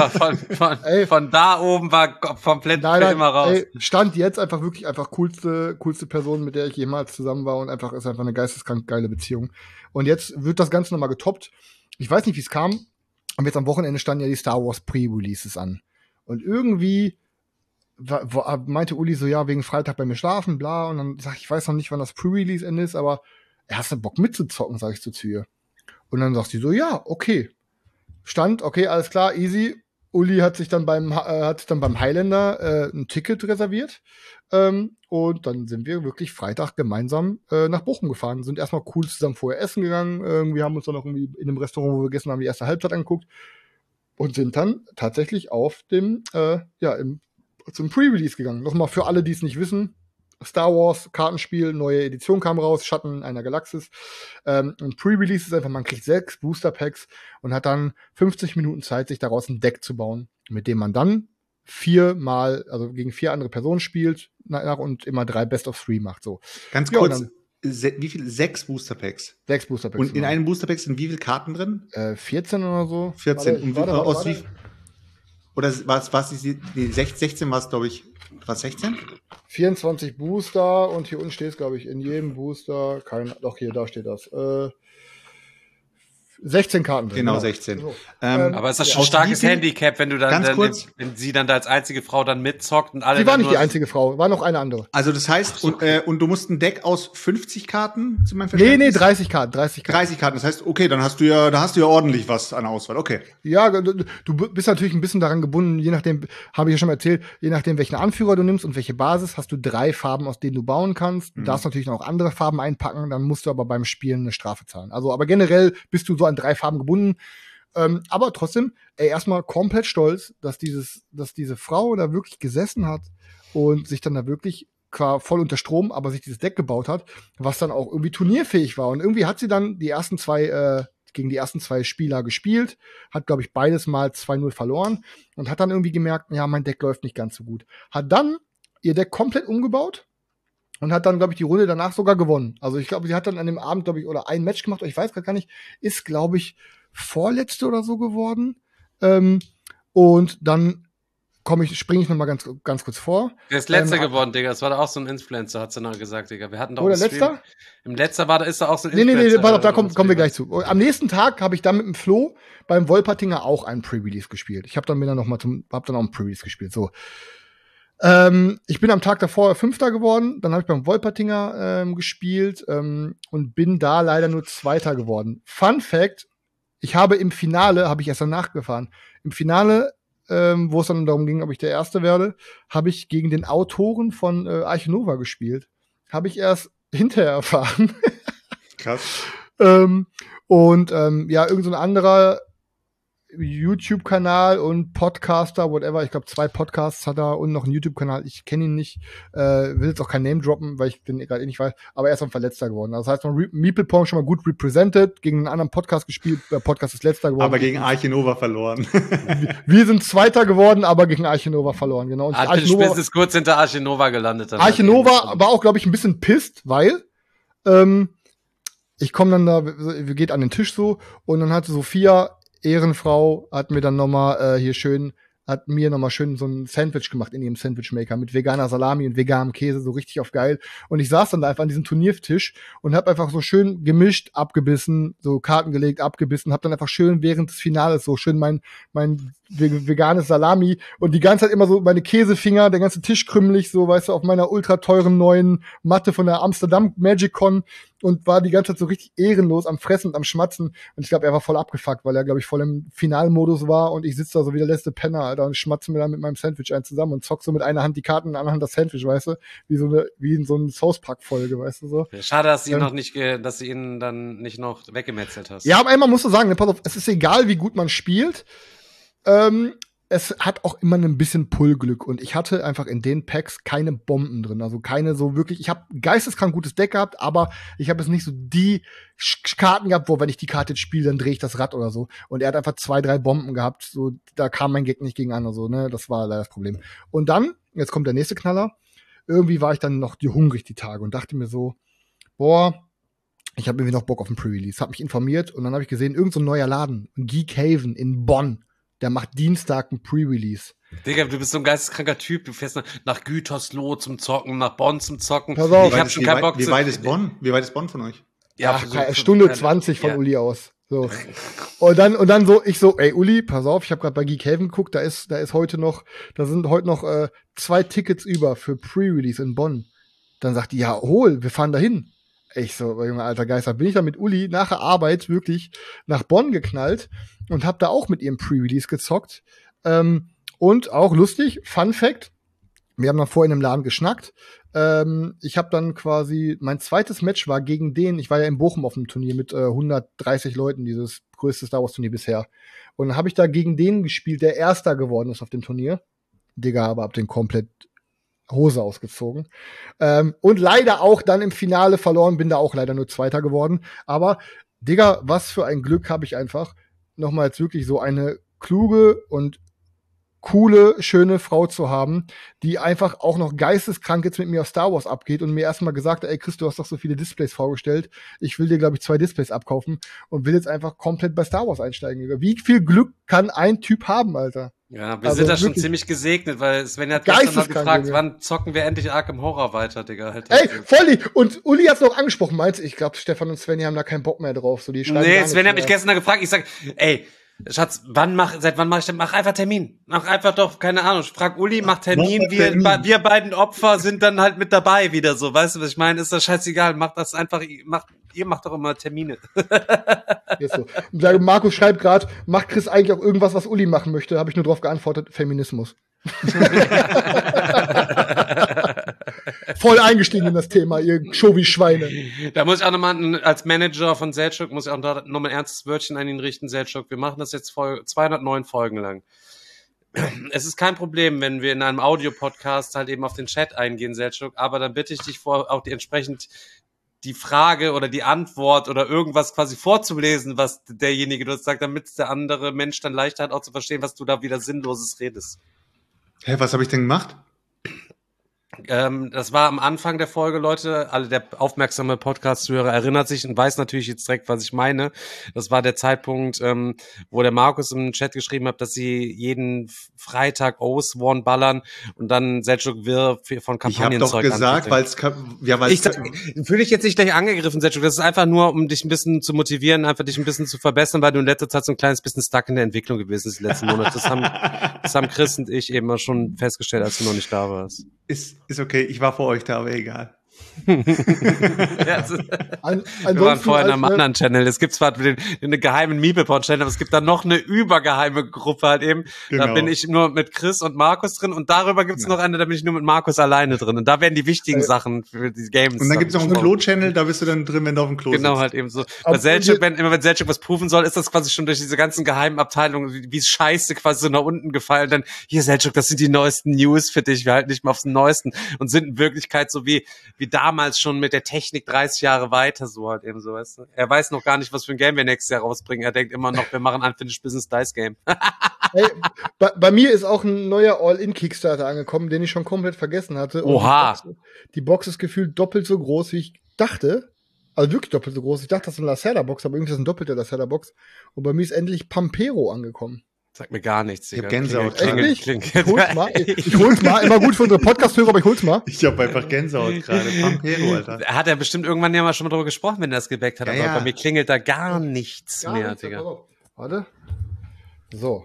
da oben, war komplett Nein, immer raus. Ey, Stand jetzt einfach wirklich einfach coolste Person, mit der ich jemals zusammen war und einfach ist einfach eine geisteskrank geile Beziehung. Und jetzt wird das Ganze nochmal getoppt. Ich weiß nicht, wie es kam, aber jetzt am Wochenende standen ja die Star Wars Pre-Releases an. Und irgendwie meinte Uli so, ja, wegen Freitag bei mir schlafen, bla. Und dann sag ich weiß noch nicht, wann das Pre-Release-Ende ist, aber hast du Bock mitzuzocken, sag ich zu ihr. Und dann sagt sie so, ja, okay. Okay, alles klar, easy. Uli hat sich dann beim Highlander ein Ticket reserviert. Und dann sind wir wirklich Freitag gemeinsam nach Bochum gefahren. Sind erstmal cool zusammen vorher essen gegangen. Wir haben uns dann noch irgendwie in dem Restaurant, wo wir gegessen haben, die erste Halbzeit angeguckt. Und sind dann tatsächlich auf dem, zum Pre-Release gegangen. Nochmal für alle, die es nicht wissen. Star Wars Kartenspiel, neue Edition kam raus, Schatten einer Galaxis. Und Pre-Release ist einfach, man kriegt 6 Booster-Packs und hat dann 50 Minuten Zeit, sich daraus ein Deck zu bauen, mit dem man dann gegen 4 andere Personen spielt und immer 3 Best-of-3 macht. So. Ganz kurz, wie viel? 6 Booster-Packs? 6 Booster-Packs. Und in einem Booster-Pack sind wie viele Karten drin? 14 oder so. 14. Oder was die 16 war es, glaube ich, was 16? 24 Booster und hier unten steht es, glaube ich, in jedem Booster, da steht das. 16 Karten drin. Genau, 16. So. Aber ist das schon ein starkes Handicap, wenn du wenn sie dann da als einzige Frau dann mitzockt und alle. Sie war nicht die einzige Frau, war noch eine andere. Also das heißt, und du musst ein Deck aus 50 Karten zu meinem Verständnis? Nee, 30 Karten. 30 Karten, das heißt, okay, da hast du ja ordentlich was an Auswahl, okay. Ja, du bist natürlich ein bisschen daran gebunden, je nachdem, habe ich ja schon mal erzählt, je nachdem, welchen Anführer du nimmst und welche Basis, hast du 3 Farben, aus denen du bauen kannst. Du darfst natürlich noch andere Farben einpacken, dann musst du aber beim Spielen eine Strafe zahlen. Also, aber generell bist du so an 3 Farben gebunden. Aber trotzdem, erstmal komplett stolz, dass diese Frau da wirklich gesessen hat und sich dann da wirklich voll unter Strom, aber sich dieses Deck gebaut hat, was dann auch irgendwie turnierfähig war. Und irgendwie hat sie dann gegen die ersten 2 Spieler gespielt, hat, glaube ich, beides mal 2-0 verloren und hat dann irgendwie gemerkt, ja, mein Deck läuft nicht ganz so gut. Hat dann ihr Deck komplett umgebaut und hat dann, glaube ich, die Runde danach sogar gewonnen. Also ich glaube, sie hat dann an dem Abend, glaube ich, oder ein Match gemacht, ich weiß gar nicht, ist, glaube ich, Vorletzte oder so geworden. Und dann springe ich noch mal ganz kurz vor. Der ist Letzter geworden, Digga. Das war da auch so ein Influencer, hat sie noch gesagt, Digga. Wir hatten doch Oder Letzter? Im Letzter ist da auch so ein Influencer. Nee, warte, da kommen wir gleich zu. Am nächsten Tag habe ich dann mit dem Flo beim Wolpertinger auch einen Pre-Release gespielt. Ich habe dann auch einen Pre-Release gespielt. So. Ich bin am Tag davor 5. geworden, dann habe ich beim Wolpertinger gespielt und bin da leider nur 2. geworden. Fun Fact, ich habe im Finale, habe ich erst danach gefahren, im Finale, wo es dann darum ging, ob ich der Erste werde, habe ich gegen den Autoren von Arche Nova gespielt. Habe ich erst hinterher erfahren. Krass. Irgend so ein anderer YouTube-Kanal und Podcaster, whatever. Ich glaube, 2 Podcasts hat er und noch einen YouTube-Kanal. Ich kenne ihn nicht. Will jetzt auch kein Name droppen, weil ich den gerade nicht weiß. Aber er ist dann Verletzter geworden. Das heißt, Meeple Pong schon mal gut represented, gegen einen anderen Podcast gespielt. Der Podcast ist Letzter geworden. Aber gegen Arche Nova verloren. Wir sind 2. geworden, aber gegen Arche Nova verloren. Genau. Und Arche Nova ist kurz hinter Arche Nova gelandet. Arche Nova war auch, glaube ich, ein bisschen pisst, weil ich komme dann da, wir geht an den Tisch so und dann hatte Sophia, Ehrenfrau, hat mir nochmal schön so ein Sandwich gemacht in ihrem Sandwichmaker mit veganer Salami und veganem Käse, so richtig auf geil. Und ich saß dann da einfach an diesem Turniertisch und hab einfach so schön gemischt, abgebissen, so Karten gelegt, abgebissen, hab dann einfach schön während des Finales so schön mein veganes Salami und die ganze Zeit immer so meine Käsefinger, der ganze Tisch krümmelig, so, weißt du, auf meiner ultra teuren neuen Matte von der Amsterdam Magic Con und war die ganze Zeit so richtig ehrenlos am Fressen und am Schmatzen. Und ich glaube, er war voll abgefuckt, weil er, glaube ich, voll im Finalmodus war und ich sitze da so wie der letzte Penner, Alter, und schmatze mir dann mit meinem Sandwich einen zusammen und zock so mit einer Hand die Karten, in der anderen Hand das Sandwich, weißt du? Wie in so einer South Park-Folge, weißt du so. Schade, dass dass du ihn dann nicht noch weggemetzelt hast. Ja, aber einmal musst du sagen, ne, pass auf, es ist egal, wie gut man spielt. es hat auch immer ein bisschen Pull-Glück und ich hatte einfach in den Packs keine Bomben drin, also keine so wirklich, ich habe geisteskrank gutes Deck gehabt, aber ich habe jetzt nicht so die Karten gehabt, wo wenn ich die Karte jetzt spiele, dann drehe ich das Rad oder so und er hat einfach 2, 3 Bomben gehabt, so da kam mein Gegner nicht gegen an, also ne, das war leider das Problem. Und dann, jetzt kommt der nächste Knaller, irgendwie war ich dann noch hungrig die Tage und dachte mir so, boah, ich habe irgendwie noch Bock auf ein Pre-Release, habe mich informiert und dann habe ich gesehen, irgend so ein neuer Laden, Geek Haven in Bonn, der macht Dienstag ein Pre-Release. Digga, du bist so ein geisteskranker Typ. Du fährst nach Gütersloh zum Zocken, nach Bonn zum Zocken. Pass auf. Ich hab schon keinen Bock Wie weit ist Bonn? Wie weit ist Bonn von euch? Ja, Ach, so Stunde 20 von Uli aus. So. Und dann so, ich so, ey Uli, pass auf, ich habe gerade bei Geek Haven geguckt, da sind heute noch 2 Tickets über für Pre-Release in Bonn. Dann sagt die, ja, hol, wir fahren dahin. Ich so, Junge, alter Geister, bin ich dann mit Uli nach der Arbeit wirklich nach Bonn geknallt und hab da auch mit ihrem Pre-Release gezockt. Und auch lustig, Fun Fact, wir haben dann vorhin im Laden geschnackt. Ich habe dann quasi, mein zweites Match war gegen den, ich war ja in Bochum auf dem Turnier mit 130 Leuten, dieses größte Star Wars Turnier bisher. Und dann habe ich da gegen den gespielt, der Erster geworden ist auf dem Turnier. Digga, aber hab den komplett Hose ausgezogen. Und leider auch dann im Finale verloren, bin da auch leider nur Zweiter geworden. Aber, Digga, was für ein Glück habe ich einfach, nochmal jetzt wirklich so eine kluge und coole, schöne Frau zu haben, die einfach auch noch geisteskrank jetzt mit mir auf Star Wars abgeht und mir erstmal gesagt hat, ey Chris, du hast doch so viele Displays vorgestellt, ich will dir, glaube ich, 2 Displays abkaufen und will jetzt einfach komplett bei Star Wars einsteigen. Wie viel Glück kann ein Typ haben, Alter? Ja, wir sind da schon ziemlich gesegnet, weil Sven hat gestern noch gefragt, wann zocken wir endlich Arkham Horror weiter, Digga. Alter. Ey, voll. Und Uli hat's noch angesprochen, meinst du? Ich glaube, Stefan und Sven, die haben da keinen Bock mehr drauf. So, die nee, Sven hat mich gestern gefragt, ich sag, ey, Schatz, seit wann mach ich denn? Mach einfach Termin. Mach einfach doch, keine Ahnung. Frag Uli, mach Termin. Wir beiden Opfer sind dann halt mit dabei wieder so. Weißt du, was ich meine? Ist das scheißegal. Macht das einfach, ihr macht doch immer Termine. Ist so. Und Markus schreibt gerade, macht Chris eigentlich auch irgendwas, was Uli machen möchte? Habe ich nur drauf geantwortet, Feminismus. Voll eingestiegen in das Thema, ihr Show-wie-Schweine. Da muss ich auch nochmal als Manager von Selçuk, muss ich auch nochmal ein ernstes Wörtchen an ihn richten, Selçuk. Wir machen das jetzt 209 Folgen lang. Es ist kein Problem, wenn wir in einem Audio-Podcast halt eben auf den Chat eingehen, Selçuk, aber dann bitte ich dich auch entsprechend die Frage oder die Antwort oder irgendwas quasi vorzulesen, was derjenige dort sagt, damit der andere Mensch dann leichter hat, auch zu verstehen, was du da wieder Sinnloses redest. Hä, was habe ich denn gemacht? Das war am Anfang der Folge, Leute. Alle der aufmerksame Podcast-Zuhörer erinnert sich und weiß natürlich jetzt direkt, was ich meine. Das war der Zeitpunkt, wo der Markus im Chat geschrieben hat, dass sie jeden Freitag Oathsworn ballern und dann Selçuk Wirr von Kampagnenzeug. Ich habe doch gesagt, weil fühle ich jetzt nicht gleich angegriffen, Selçuk. Das ist einfach nur, um dich ein bisschen zu motivieren, einfach dich ein bisschen zu verbessern, weil du in letzter Zeit so ein kleines bisschen stuck in der Entwicklung gewesen bist die letzten Monate. Das haben Chris und ich eben schon festgestellt, als du noch nicht da warst. Ist okay, ich war vor euch da, aber egal. Wir waren vorher in einem anderen Channel. Es gibt zwar den geheimen Meeple-Channel, aber es gibt da noch eine übergeheime Gruppe halt eben. Genau. Da bin ich nur mit Chris und Markus drin und darüber gibt's noch eine, da bin ich nur mit Markus alleine drin. Und da werden die wichtigen Sachen für die Games. Und dann gibt's noch einen Klo-Channel, da bist du dann drin, wenn du auf dem Klo sitzt. Genau, halt eben so. Bei Selçuk, wenn Selçuk was prüfen soll, ist das quasi schon durch diese ganzen geheimen Abteilungen, wie es scheiße quasi so nach unten gefallen. Dann, hier Selçuk, das sind die neuesten News für dich. Wir halten nicht mehr aufs Neuesten und sind in Wirklichkeit so wie damals schon mit der Technik 30 Jahre weiter, so halt eben so, weißt du. Er weiß noch gar nicht, was für ein Game wir nächstes Jahr rausbringen. Er denkt immer noch, wir machen ein Unfinished Business Dice Game. Hey, bei mir ist auch ein neuer All-In-Kickstarter angekommen, den ich schon komplett vergessen hatte. Oha. Die Box ist gefühlt doppelt so groß, wie ich dachte. Also wirklich doppelt so groß. Ich dachte, das ist eine Lacerda-Box, aber irgendwie ist das ein doppelter Lacerda-Box. Und bei mir ist endlich Pampero angekommen. Sagt mir gar nichts. Ich hab Gänsehaut. Klingt. Ich hol's mal. Immer gut für unsere Podcast-Hörer, aber ich hol's mal. Ich hab einfach Gänsehaut gerade. Pampero, Alter. Hat er bestimmt irgendwann ja mal schon mal drüber gesprochen, wenn er das gebackt hat. Ja, aber bei mir klingelt da gar nichts mehr, Digga. Warte. So.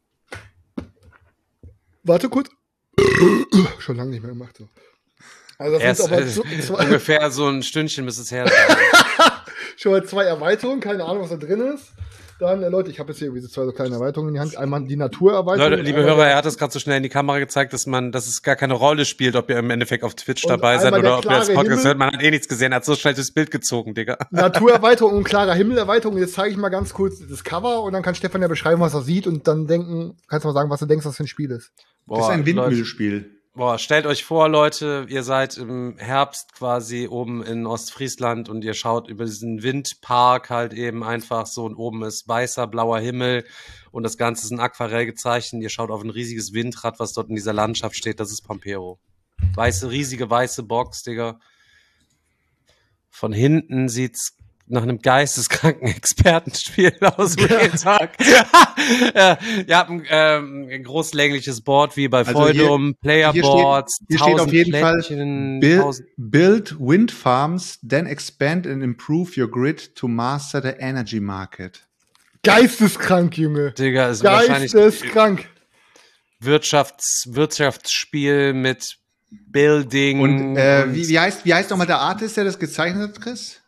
Warte kurz. Schon lange nicht mehr gemacht. So. Also das sind aber ungefähr so ein Stündchen, bis es her sein. Schon mal 2 Erweiterungen, keine Ahnung, was da drin ist. Dann, Leute, ich habe jetzt hier diese 2 so kleine Erweiterungen in die Hand. Einmal die Naturerweiterung. Leute, liebe Hörer, er hat es gerade so schnell in die Kamera gezeigt, dass es gar keine Rolle spielt, ob ihr im Endeffekt auf Twitch Und dabei seid einmal der oder ob ihr das klare Podcast Himmel. hört. Man hat eh nichts gesehen, er hat so schnell das Bild gezogen, Digga. Naturerweiterung und klarer Himmelerweiterung. Jetzt zeige ich mal ganz kurz das Cover und dann kann Stefan ja beschreiben, was er sieht und dann kannst du mal sagen, was du denkst, was für ein Spiel ist. Das ist ein Leute, Windmühlspiel. stellt euch vor, Leute, ihr seid im Herbst quasi oben in Ostfriesland und ihr schaut über diesen Windpark halt eben einfach so und oben ist weißer, blauer Himmel und das Ganze ist in Aquarell gezeichnet. Ihr schaut auf ein riesiges Windrad, was dort in dieser Landschaft steht. Das ist Pampero. Riesige weiße Box, Digga. Von hinten sieht's nach einem geisteskranken Expertenspiel aus Real Talk. Ihr habt ein großlängliches Board wie bei Feudum, Playerboards, hier steht auf jeden Plättchen, Fall build wind farms, then expand and improve your grid to master the energy market. Geisteskrank, Junge. Digga, ist wahrscheinlich Geisteskrank. Wirtschaftsspiel mit Building. Und wie heißt nochmal der Artist, der das gezeichnet hat, Chris?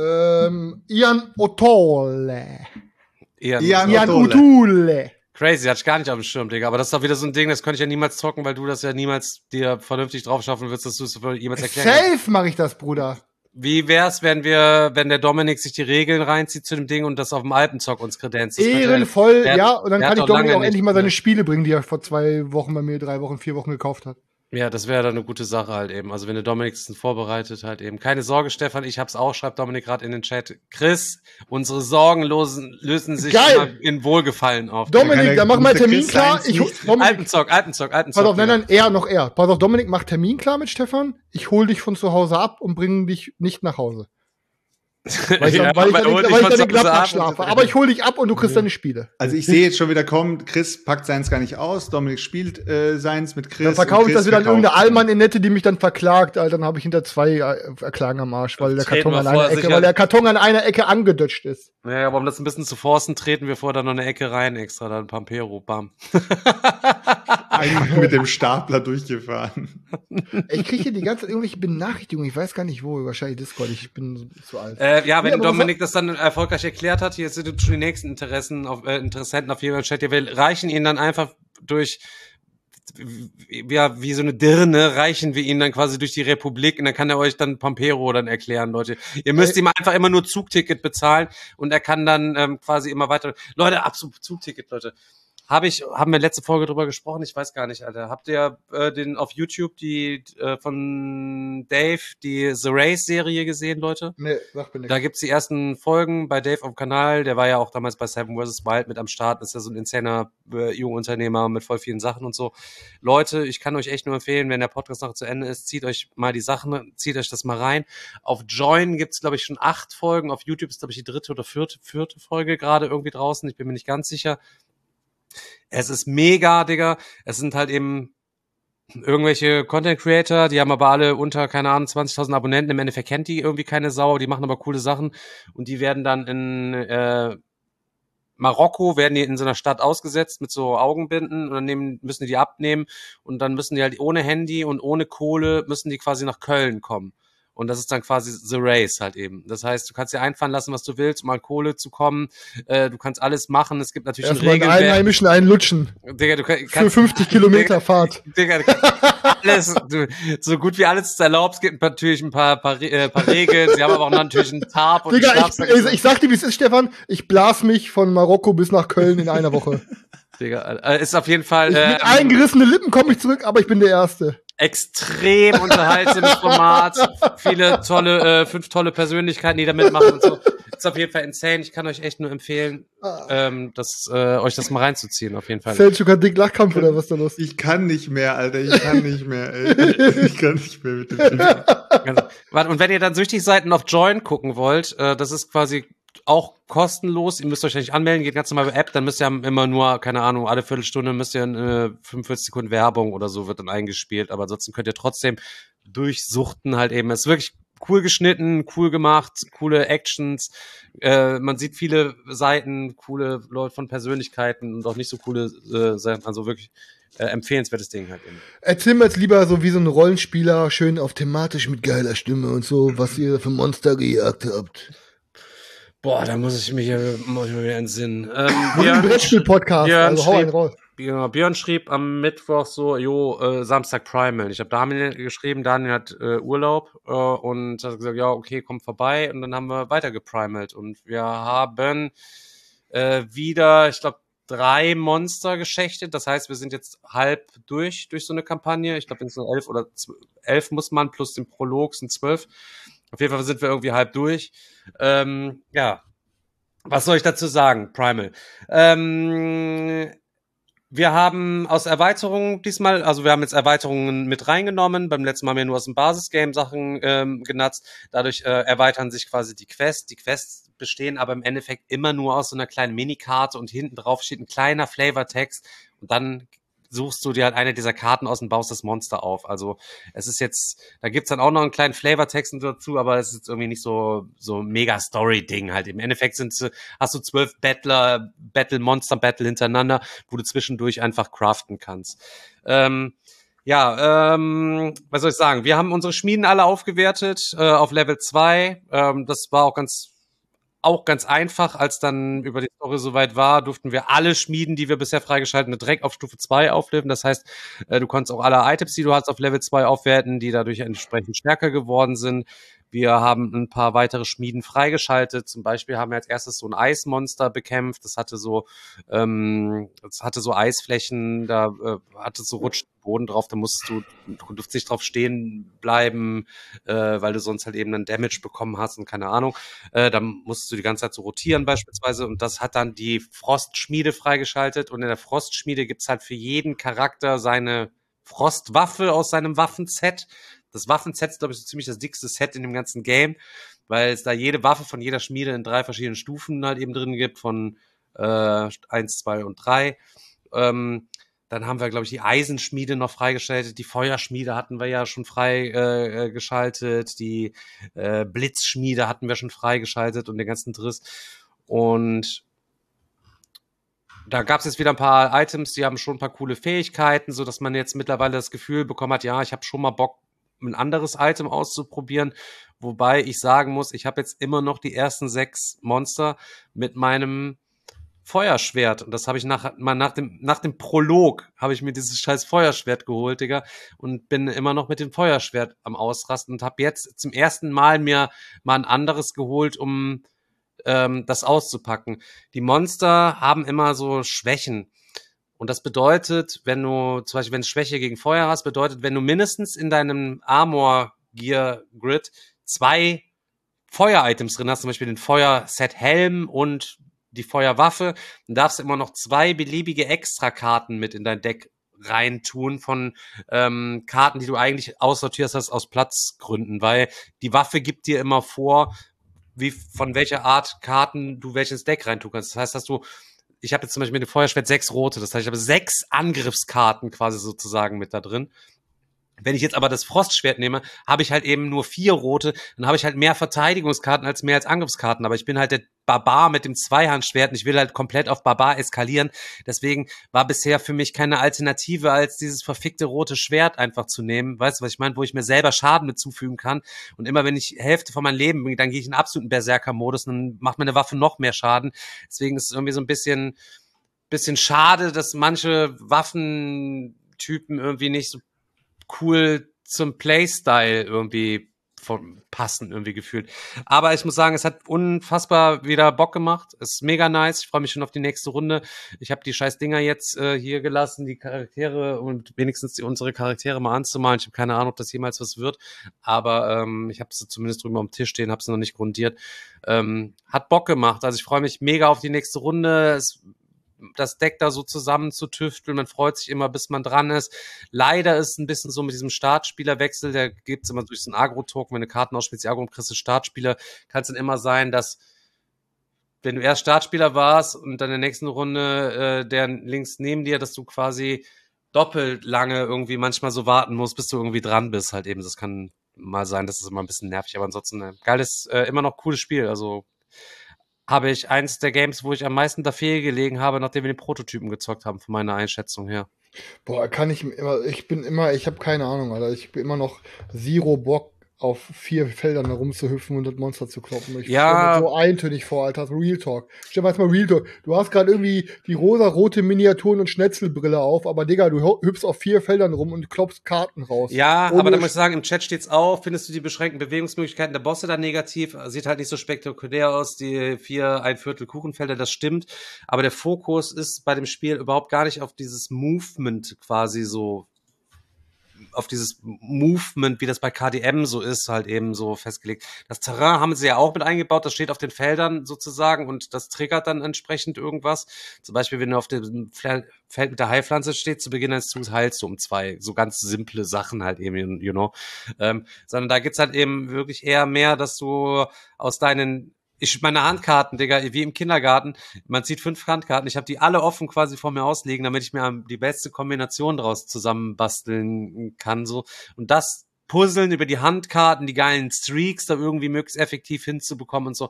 Ian Otole. Ian Utule. Crazy, hatte ich gar nicht auf dem Schirm, Digga. Aber das ist doch wieder so ein Ding, das könnte ich ja niemals zocken, weil du das ja niemals dir vernünftig drauf schaffen willst, dass du es jemals erklären kannst. Safe mache ich das, Bruder. Wie wär's, wenn der Dominik sich die Regeln reinzieht zu dem Ding und das auf dem Alpenzock uns kredenzt? Ehrenvoll, ja. Und dann kann ich Dominik auch nicht, endlich mal seine Spiele bringen, die er vor 2 Wochen bei mir, 3 Wochen, 4 Wochen gekauft hat. Ja, das wäre dann eine gute Sache halt eben. Also wenn der Dominik es vorbereitet halt eben. Keine Sorge, Stefan, ich hab's auch, schreibt Dominik gerade in den Chat. Chris, unsere Sorgen lösen sich immer in Wohlgefallen auf. Dominik, dann mach mal Termin klar. Alpenzock. Pass auf, nein, er. Pass auf, Dominik, mach Termin klar mit Stefan. Ich hol dich von zu Hause ab und bringe dich nicht nach Hause. Weil ich dann den Gladbach schlafe. Aber ich hol dich ab und du kriegst deine Spiele. Also ich sehe jetzt schon wieder kommen, Chris packt seins gar nicht aus, Dominik spielt seins mit Chris. Dann verkaufe ich das wieder an irgendeine Allmann in Nette, die mich dann verklagt. Alter, dann habe ich hinter 2 Erklagen am Arsch, weil der Karton an einer Ecke angedutscht ist. Ja, aber um das ein bisschen zu forcen, treten wir vor da noch eine Ecke rein extra, dann Pampero, bam. Einmal mit dem Stapler durchgefahren. Ich kriege hier die ganze Zeit irgendwelche Benachrichtigungen. Ich weiß gar nicht wo. Wahrscheinlich Discord. Ich bin zu alt. Ja, wenn Dominik das dann erfolgreich erklärt hat, hier sind schon die nächsten Interessenten auf jedem Chat. Wir reichen ihn dann einfach durch, wie so eine Dirne, reichen wir ihn dann quasi durch die Republik und dann kann er euch dann Pampero dann erklären, Leute. Ihr müsst ihm einfach immer nur Zugticket bezahlen und er kann dann quasi immer weiter. Leute, absolut Zugticket, Leute. Haben wir letzte Folge drüber gesprochen? Ich weiß gar nicht, Alter. Habt ihr den auf YouTube die von Dave, die The Race-Serie gesehen, Leute? Nee, sag mir nicht. Da gibt's die ersten Folgen bei Dave auf dem Kanal. Der war ja auch damals bei Seven vs. Wild mit am Start. Das ist ja so ein insaner Jungunternehmer mit voll vielen Sachen und so. Leute, ich kann euch echt nur empfehlen, wenn der Podcast noch zu Ende ist, zieht euch das mal rein. Auf Join gibt's, glaube ich, schon 8 Folgen. Auf YouTube ist, glaube ich, die 3. oder 4. Folge gerade irgendwie draußen. Ich bin mir nicht ganz sicher. Es ist mega, Digga. Es sind halt eben irgendwelche Content Creator, die haben aber alle unter, keine Ahnung, 20.000 Abonnenten. Im Endeffekt kennt die irgendwie keine Sau, die machen aber coole Sachen. Und die werden dann in Marokko, werden die in so einer Stadt ausgesetzt mit so Augenbinden und dann müssen die abnehmen und dann müssen die halt ohne Handy und ohne Kohle müssen die quasi nach Köln kommen. Und das ist dann quasi The Race halt eben. Das heißt, du kannst dir einfallen lassen, was du willst, um an Kohle zu kommen. Du kannst alles machen. Es gibt natürlich einen Einheimischen einen lutschen. Digga, du kannst für 50 Kilometer Fahrt. Digga, so gut wie alles ist erlaubt. Es gibt natürlich ein paar Regeln. Sie haben aber auch natürlich einen Tarp. Und Digga, ich sag dir, wie es ist, Stefan. Ich blas mich von Marokko bis nach Köln in einer Woche. Digga, ist auf jeden Fall. Mit eingerissenen Lippen komme ich zurück, aber ich bin der Erste. Extrem unterhaltsames Format, 5 tolle Persönlichkeiten, die da mitmachen und so. Ist auf jeden Fall insane. Ich kann euch echt nur empfehlen, euch das mal reinzuziehen, auf jeden Fall. Selchuk hat dick Lachkampf oder was da los? Ich kann nicht mehr, Alter. Ich kann nicht mehr, ey. Ich kann nicht mehr mit dem Film. Und wenn ihr dann süchtig seid und auf Join gucken wollt, das ist quasi auch kostenlos. Ihr müsst euch nicht anmelden, geht ganz normal bei App, dann müsst ihr immer nur, keine Ahnung, alle Viertelstunde müsst ihr 45 Sekunden Werbung oder so wird dann eingespielt, aber ansonsten könnt ihr trotzdem durchsuchten halt eben. Es ist wirklich cool geschnitten, cool gemacht, coole Actions, man sieht viele Seiten, coole Leute von Persönlichkeiten und auch nicht so coole Seiten, also wirklich empfehlenswertes Ding halt eben. Erzähl mir jetzt lieber so wie so ein Rollenspieler, schön auf thematisch mit geiler Stimme und so, was ihr für Monster gejagt habt. Boah, da muss ich mich wieder entsinnen. Ein Brettspiel-Podcast, also hau einen raus. Björn schrieb am Mittwoch so, Samstag Primal. Ich habe Daniel geschrieben, Daniel hat Urlaub und hat gesagt, ja, okay, komm vorbei. Und dann haben wir weiter geprimalt. Und wir haben wieder, ich glaube, 3 Monster geschächtet. Das heißt, wir sind jetzt halb durch so eine Kampagne. Ich glaube, wenn es nur 11 oder 11 muss man, plus den Prolog sind 12. Auf jeden Fall sind wir irgendwie halb durch. Ja, was soll ich dazu sagen, Primal? Wir haben aus Erweiterungen diesmal, also wir haben jetzt Erweiterungen mit reingenommen. Beim letzten Mal haben wir nur aus dem Basisgame Sachen genutzt. Dadurch erweitern sich quasi die Quests. Die Quests bestehen aber im Endeffekt immer nur aus so einer kleinen Minikarte und hinten drauf steht ein kleiner Flavortext und dann suchst du dir halt eine dieser Karten aus und baust das Monster auf. Also es ist jetzt, da gibt's dann auch noch einen kleinen Flavortext dazu, aber es ist jetzt irgendwie nicht so mega Story-Ding halt. Im Endeffekt hast du 12 Monster-Battle hintereinander, wo du zwischendurch einfach craften kannst. Was soll ich sagen? Wir haben unsere Schmieden alle aufgewertet auf Level 2. Das war auch ganz einfach, als dann über die Story soweit war, durften wir alle Schmieden, die wir bisher freigeschalten, direkt auf Stufe 2 aufleben. Das heißt, du konntest auch alle Items, die du hast, auf Level 2 aufwerten, die dadurch entsprechend stärker geworden sind. Wir haben ein paar weitere Schmieden freigeschaltet. Zum Beispiel haben wir als erstes so ein Eismonster bekämpft. Das hatte so Eisflächen, da hatte so rutscht Boden drauf. Da du durftest nicht drauf stehen bleiben, weil du sonst halt eben einen Damage bekommen hast und keine Ahnung. Da musstest du die ganze Zeit so rotieren beispielsweise. Und das hat dann die Frostschmiede freigeschaltet. Und in der Frostschmiede gibt's halt für jeden Charakter seine Frostwaffe aus seinem Waffenset. Das Waffenset ist, glaube ich, so ziemlich das dickste Set in dem ganzen Game, weil es da jede Waffe von jeder Schmiede in 3 verschiedenen Stufen halt eben drin gibt, von 1, 2 und 3. Dann haben wir, glaube ich, die Eisenschmiede noch freigeschaltet. Die Feuerschmiede hatten wir ja schon freigeschaltet. Die Blitzschmiede hatten wir schon freigeschaltet und den ganzen Driss. Und da gab es jetzt wieder ein paar Items, die haben schon ein paar coole Fähigkeiten, so dass man jetzt mittlerweile das Gefühl bekommen hat, ja, ich habe schon mal Bock, ein anderes Item auszuprobieren, wobei ich sagen muss, ich habe jetzt immer noch die ersten 6 Monster mit meinem Feuerschwert und das habe ich nach dem Prolog habe ich mir dieses scheiß Feuerschwert geholt, Digga, und bin immer noch mit dem Feuerschwert am Ausrasten und habe jetzt zum ersten Mal mir mal ein anderes geholt, um das auszupacken. Die Monster haben immer so Schwächen. Und das bedeutet, wenn du Schwäche gegen Feuer hast, wenn du mindestens in deinem Armor Gear Grid 2 Feuer-Items drin hast, zum Beispiel den Feuerset Helm und die Feuerwaffe, dann darfst du immer noch 2 beliebige Extra-Karten mit in dein Deck reintun von Karten, die du eigentlich aussortiert hast aus Platzgründen, weil die Waffe gibt dir immer vor, von welcher Art Karten du welches Deck reintun kannst. Das heißt, ich habe jetzt zum Beispiel mit dem Feuerschwert 6 rote, das heißt, ich habe 6 Angriffskarten quasi sozusagen mit da drin. Wenn ich jetzt aber das Frostschwert nehme, habe ich halt eben nur 4 rote, dann habe ich halt mehr Verteidigungskarten als Angriffskarten, aber ich bin halt der Barbar mit dem Zweihandschwert und ich will halt komplett auf Barbar eskalieren, deswegen war bisher für mich keine Alternative, als dieses verfickte rote Schwert einfach zu nehmen, weißt du, was ich meine, wo ich mir selber Schaden mit zufügen kann und immer wenn ich Hälfte von meinem Leben bin, dann gehe ich in absoluten Berserker-Modus und dann macht meine Waffe noch mehr Schaden, deswegen ist es irgendwie so ein bisschen schade, dass manche Waffentypen irgendwie nicht so cool zum Playstyle irgendwie passen irgendwie gefühlt. Aber ich muss sagen, es hat unfassbar wieder Bock gemacht. Es ist mega nice. Ich freue mich schon auf die nächste Runde. Ich habe die scheiß Dinger jetzt hier gelassen, die Charaktere und wenigstens unsere Charaktere mal anzumalen. Ich habe keine Ahnung, ob das jemals was wird. Aber ich habe sie zumindest drüben am Tisch stehen, habe sie noch nicht grundiert. Hat Bock gemacht. Also ich freue mich mega auf die nächste Runde. Das Deck da so zusammen zu tüfteln. Man freut sich immer, bis man dran ist. Leider ist es ein bisschen so mit diesem Startspielerwechsel, der gibt's immer durch so einen Agro-Token, wenn du Karten ausspielst, die Agro und kriegst du Startspieler, kann es dann immer sein, dass wenn du erst Startspieler warst und dann in der nächsten Runde der links neben dir, dass du quasi doppelt lange irgendwie manchmal so warten musst, bis du irgendwie dran bist halt eben. Das kann mal sein, das ist immer ein bisschen nervig, aber ansonsten geiles, immer noch cooles Spiel, also habe ich eins der Games, wo ich am meisten da fehlgelegen habe, nachdem wir den Prototypen gezockt haben, von meiner Einschätzung her. Boah, ich habe keine Ahnung, Alter. Ich bin immer noch Zero Bock auf 4 Feldern herumzuhüpfen und das Monster zu kloppen. Ich Ja. stell mir so eintönig vor, Alter. Real Talk. Stell mal Real Talk. Du hast gerade irgendwie die rosa-rote Miniaturen- und Schnetzelbrille auf, aber Digga, du hüpfst auf 4 Feldern rum und klopfst Karten raus. Ja, Ohne aber da muss ich sagen, im Chat steht's auch, findest du die beschränkten Bewegungsmöglichkeiten der Bosse da negativ? Sieht halt nicht so spektakulär aus, die 4 1/4 Kuchenfelder, das stimmt. Aber der Fokus ist bei dem Spiel überhaupt gar nicht auf dieses Movement quasi so, auf dieses Movement, wie das bei KDM so ist, halt eben so festgelegt. Das Terrain haben sie ja auch mit eingebaut, das steht auf den Feldern sozusagen und das triggert dann entsprechend irgendwas. Zum Beispiel, wenn du auf dem Feld mit der Heilpflanze steht, zu Beginn eines Zugs heilst du um 2. So ganz simple Sachen halt eben, you know. Sondern da gibt's halt eben wirklich eher mehr, dass du aus deinen meine Handkarten, Digga, wie im Kindergarten. Man zieht 5 Handkarten. Ich habe die alle offen quasi vor mir auslegen, damit ich mir die beste Kombination draus zusammenbasteln kann, so. Und das Puzzeln über die Handkarten, die geilen Streaks da irgendwie möglichst effektiv hinzubekommen und so.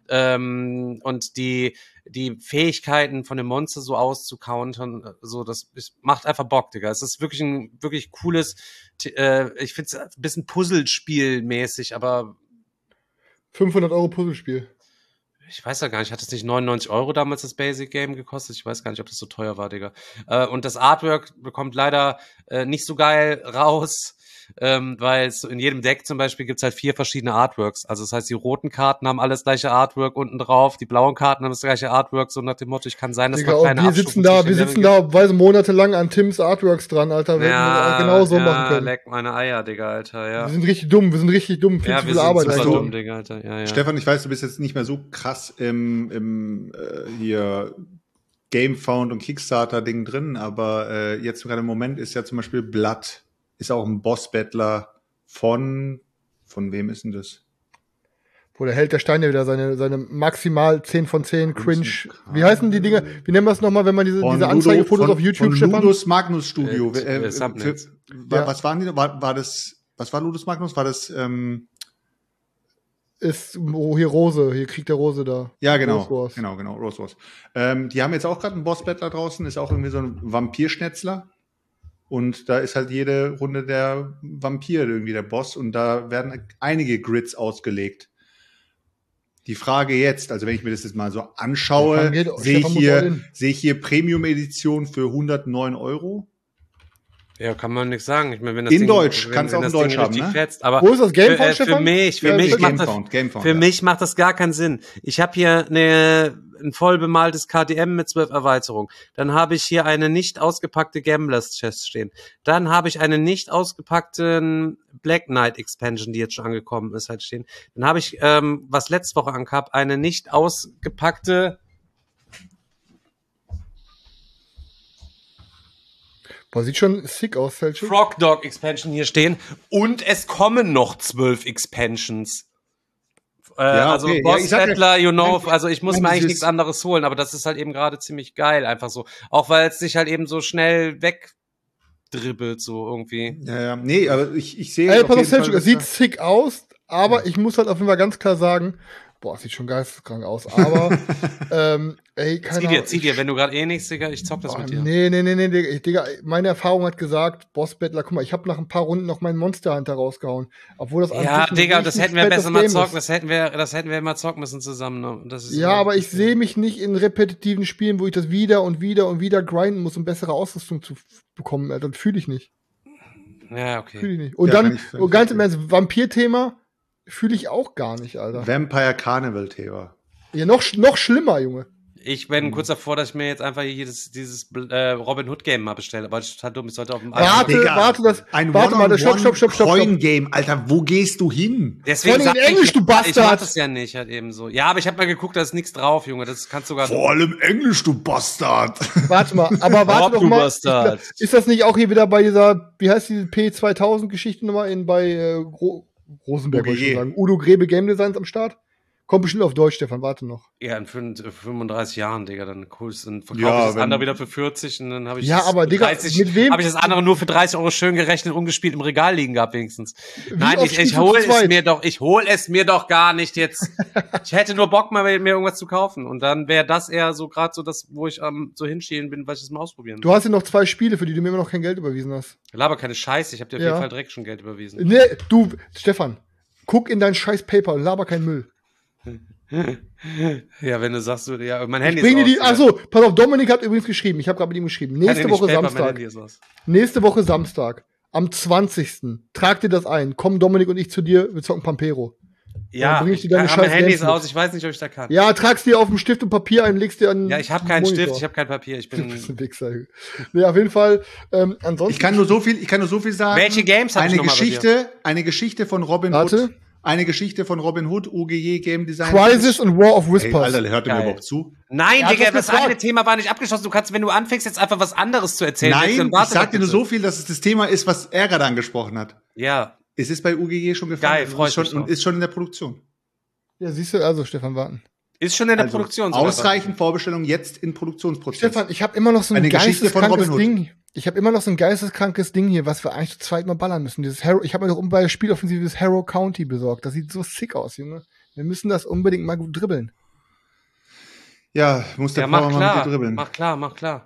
Und die Fähigkeiten von dem Monster so auszucountern, so, macht einfach Bock, Digga. Es ist wirklich ein wirklich cooles, ich find's ein bisschen Puzzlespielmäßig, aber 500 € Puzzlespiel. ich weiß ja gar nicht, hat es nicht 99 € damals das Basic Game gekostet? Ich weiß gar nicht, ob das so teuer war, Digga. Und das Artwork bekommt leider nicht so geil raus, weil es in jedem Deck zum Beispiel gibt's halt 4 verschiedene Artworks. Also das heißt, die roten Karten haben alles gleiche Artwork unten drauf, die blauen Karten haben das gleiche Artwork, so nach dem Motto, ich kann sein, dass Digga, noch keine wir sitzen da, weiß monatelang an Tims Artworks dran, Alter. Wir hätten genau so machen können. Leck meine Eier, Digga, Alter, ja. Wir sind richtig dumm, Viel Ja, zu wir viel Arbeit. sind super Alter. dumm, Digga, Alter, ja. Stefan, ich weiß, du bist jetzt nicht mehr so krass im hier Gamefound und Kickstarter-Ding drin, aber jetzt gerade im Moment ist ja zum Beispiel Blood, ist auch ein Boss-Battler von wem ist denn das? Wo der Held der Steine wieder seine maximal 10 von 10 Cringe. Wie heißen die Dinge? Wie nennen wir es nochmal, wenn man diese Anzeigefotos auf YouTube, von Stefan? Ludus Magnus Studio. Subnets. Was waren die? Was war Ludus Magnus? War das Ist hier Rose, hier kriegt der Rose da. ja, genau. Rose Wars. Genau, Rose Wars. Die haben jetzt auch gerade einen Boss-Battler draußen, ist auch irgendwie so ein Vampirschnetzler. Und da ist halt jede Runde der Vampir irgendwie der Boss und da werden einige Grids ausgelegt. Die Frage jetzt, also wenn ich mir das jetzt mal so anschaue, sehe ich hier Premium-Edition für 109 €. Ja, kann man nichts sagen. Ich meine, wenn das In Deutsch, kannst du auch in Deutsch haben, ne? Fetzt, aber Wo ist das Gamefound, für Stefan? mich macht das gar keinen Sinn. Ich habe hier ein voll bemaltes KDM mit 12 Erweiterungen. Dann habe ich hier eine nicht ausgepackte Gamblers Chest stehen. Dann habe ich eine nicht ausgepackte Black Knight Expansion, die jetzt schon angekommen ist, halt stehen. Dann habe ich, was letzte Woche ankam, eine nicht ausgepackte Boah, sieht schon sick aus, Selchuk. Frog Dog Expansion hier stehen. Und es kommen noch 12 Expansions. Also okay. Boss Battler, you know, also ich muss mir eigentlich dieses- nichts anderes holen, aber das ist halt eben gerade ziemlich geil, einfach so. Auch weil es sich halt eben so schnell wegdribbelt, so irgendwie. Ja, nee, aber ich sehe. Ey, auf pass auf, jeden Fall, Selchuk, es dass sieht sick aus, aber ich muss halt auf jeden Fall ganz klar sagen, boah, es sieht schon geisteskrank aus, aber, ey, keine Ahnung. Zieh dir, wenn du gerade nichts, Digga, ich zock das mit dir. Nee, Digga, meine Erfahrung hat gesagt, Boss Battler, guck mal, ich habe nach ein paar Runden noch meinen Monster Hunter rausgehauen, obwohl das an Ja, sich ein Digga, das richtig hätten wir fettes besser mal Game zocken, ist. das hätten wir mal zocken müssen zusammen. Ne? Das ist Ja, aber ich sehe mich nicht in repetitiven Spielen, wo ich das wieder und wieder grinden muss, um bessere Ausrüstung zu bekommen. Alter, das fühle ich nicht. Ja, okay. Fühle ich nicht. Und Ja, kann dann, ich und ganz im Ernst, Vampir-Thema fühle ich auch gar nicht, Alter. Vampire Carnival Thema. Ja, noch schlimmer, Junge. Ich bin kurz davor, dass ich mir jetzt einfach hier dieses Robin Hood Game mal bestelle, aber das ist total dumm. Ich sollte auf dem Warte mal, stopp. Coin-Game, Alter, wo gehst du hin? Deswegen Vor allem in sag Englisch, du Ich mach Bastard. das ja nicht, halt eben so. Ja, aber ich habe mal geguckt, da ist nichts drauf, Junge. Das kannst sogar. Vor allem Englisch, du Bastard. Warte mal, aber warte doch du mal. Bastard. Ist das nicht auch hier wieder bei dieser, wie heißt diese P2000-Geschichte nochmal bei Rosenberg, wollte ich schon sagen. Udo Grebe Game Designs am Start? Kommt bestimmt auf Deutsch, Stefan, warte noch. Ja, in 35 Jahren, Digga, dann cool. Dann verkaufe Ja, ich das andere wieder für 40 und dann habe ich Ja, das aber für Digga, 30, mit wem? habe ich das andere nur für 30 € schön gerechnet, ungespielt im Regal liegen gehabt wenigstens. Nein, oft ich spielst du hole zu zweit? ich hole es mir doch gar nicht jetzt. Ich hätte nur Bock mal mir irgendwas zu kaufen und dann wäre das eher so gerade so das, wo ich so hinschielen bin, weil ich das mal ausprobieren will. Du hast ja noch 2 Spiele, für die du mir immer noch kein Geld überwiesen hast. Laber keine Scheiße, ich habe dir auf Ja. jeden Fall direkt schon Geld überwiesen. Nee, du, Stefan, guck in dein scheiß Paper und laber keinen Müll. Ja, wenn du sagst, ja, mein Ich Handy bring dir die, aus. achso, pass auf, Dominik hat übrigens geschrieben, ich habe gerade mit ihm geschrieben, nächste Woche Samstag, am 20. Trag dir das ein, kommen Dominik und ich zu dir, wir zocken Pampero. Ja, bring ich dir deine mein scheiß Handy Games ist mit. aus, ich weiß nicht, ob ich da kann. Ja, tragst dir auf dem Stift und Papier ein, legst dir an. Ja, ich habe keinen Monitor. Stift, ich habe kein Papier, ich Du bist bin... ein Wichser. Nee, auf jeden Fall, ansonsten. Ich kann nur so viel sagen. Welche Games hab ich noch mal bei dir? Eine Geschichte von Robin Warte. Hood. Eine Geschichte von Robin Hood, UGG Game Design. Crisis und War of Ey, Whispers. Alter, hört ihr mir Geil. überhaupt zu? Nein, Er hat Digga, das das gefragt. eine Thema war nicht abgeschlossen. Du kannst, wenn du anfängst, jetzt einfach was anderes zu erzählen. Nein, ich warte sag doch dir nur bitte. so viel, dass es das Thema ist, was er gerade angesprochen hat. Ja, Es ist bei UGG schon gefallen. Geil, freu ich mich und drauf. ist schon in der Produktion. Ja, siehst du, also Stefan, warten. ist schon in der Also, Produktion. sogar. ausreichend Vorbestellung jetzt in Produktionsprozess. Stefan, ich habe immer noch so ein Eine Geschichte von geisteskrankes Robin Hood. Ding. Ich habe immer noch so ein geisteskrankes Ding hier, was wir eigentlich zu zweit mal ballern müssen. Dieses Harrow, ich habe mir doch bei der Spieloffensive dieses Harrow County besorgt. Das sieht so sick aus, Junge. Wir müssen das unbedingt mal gut dribbeln. Ja, muss der Ja, mach Power mal mit klar, dir dribbeln. mach klar.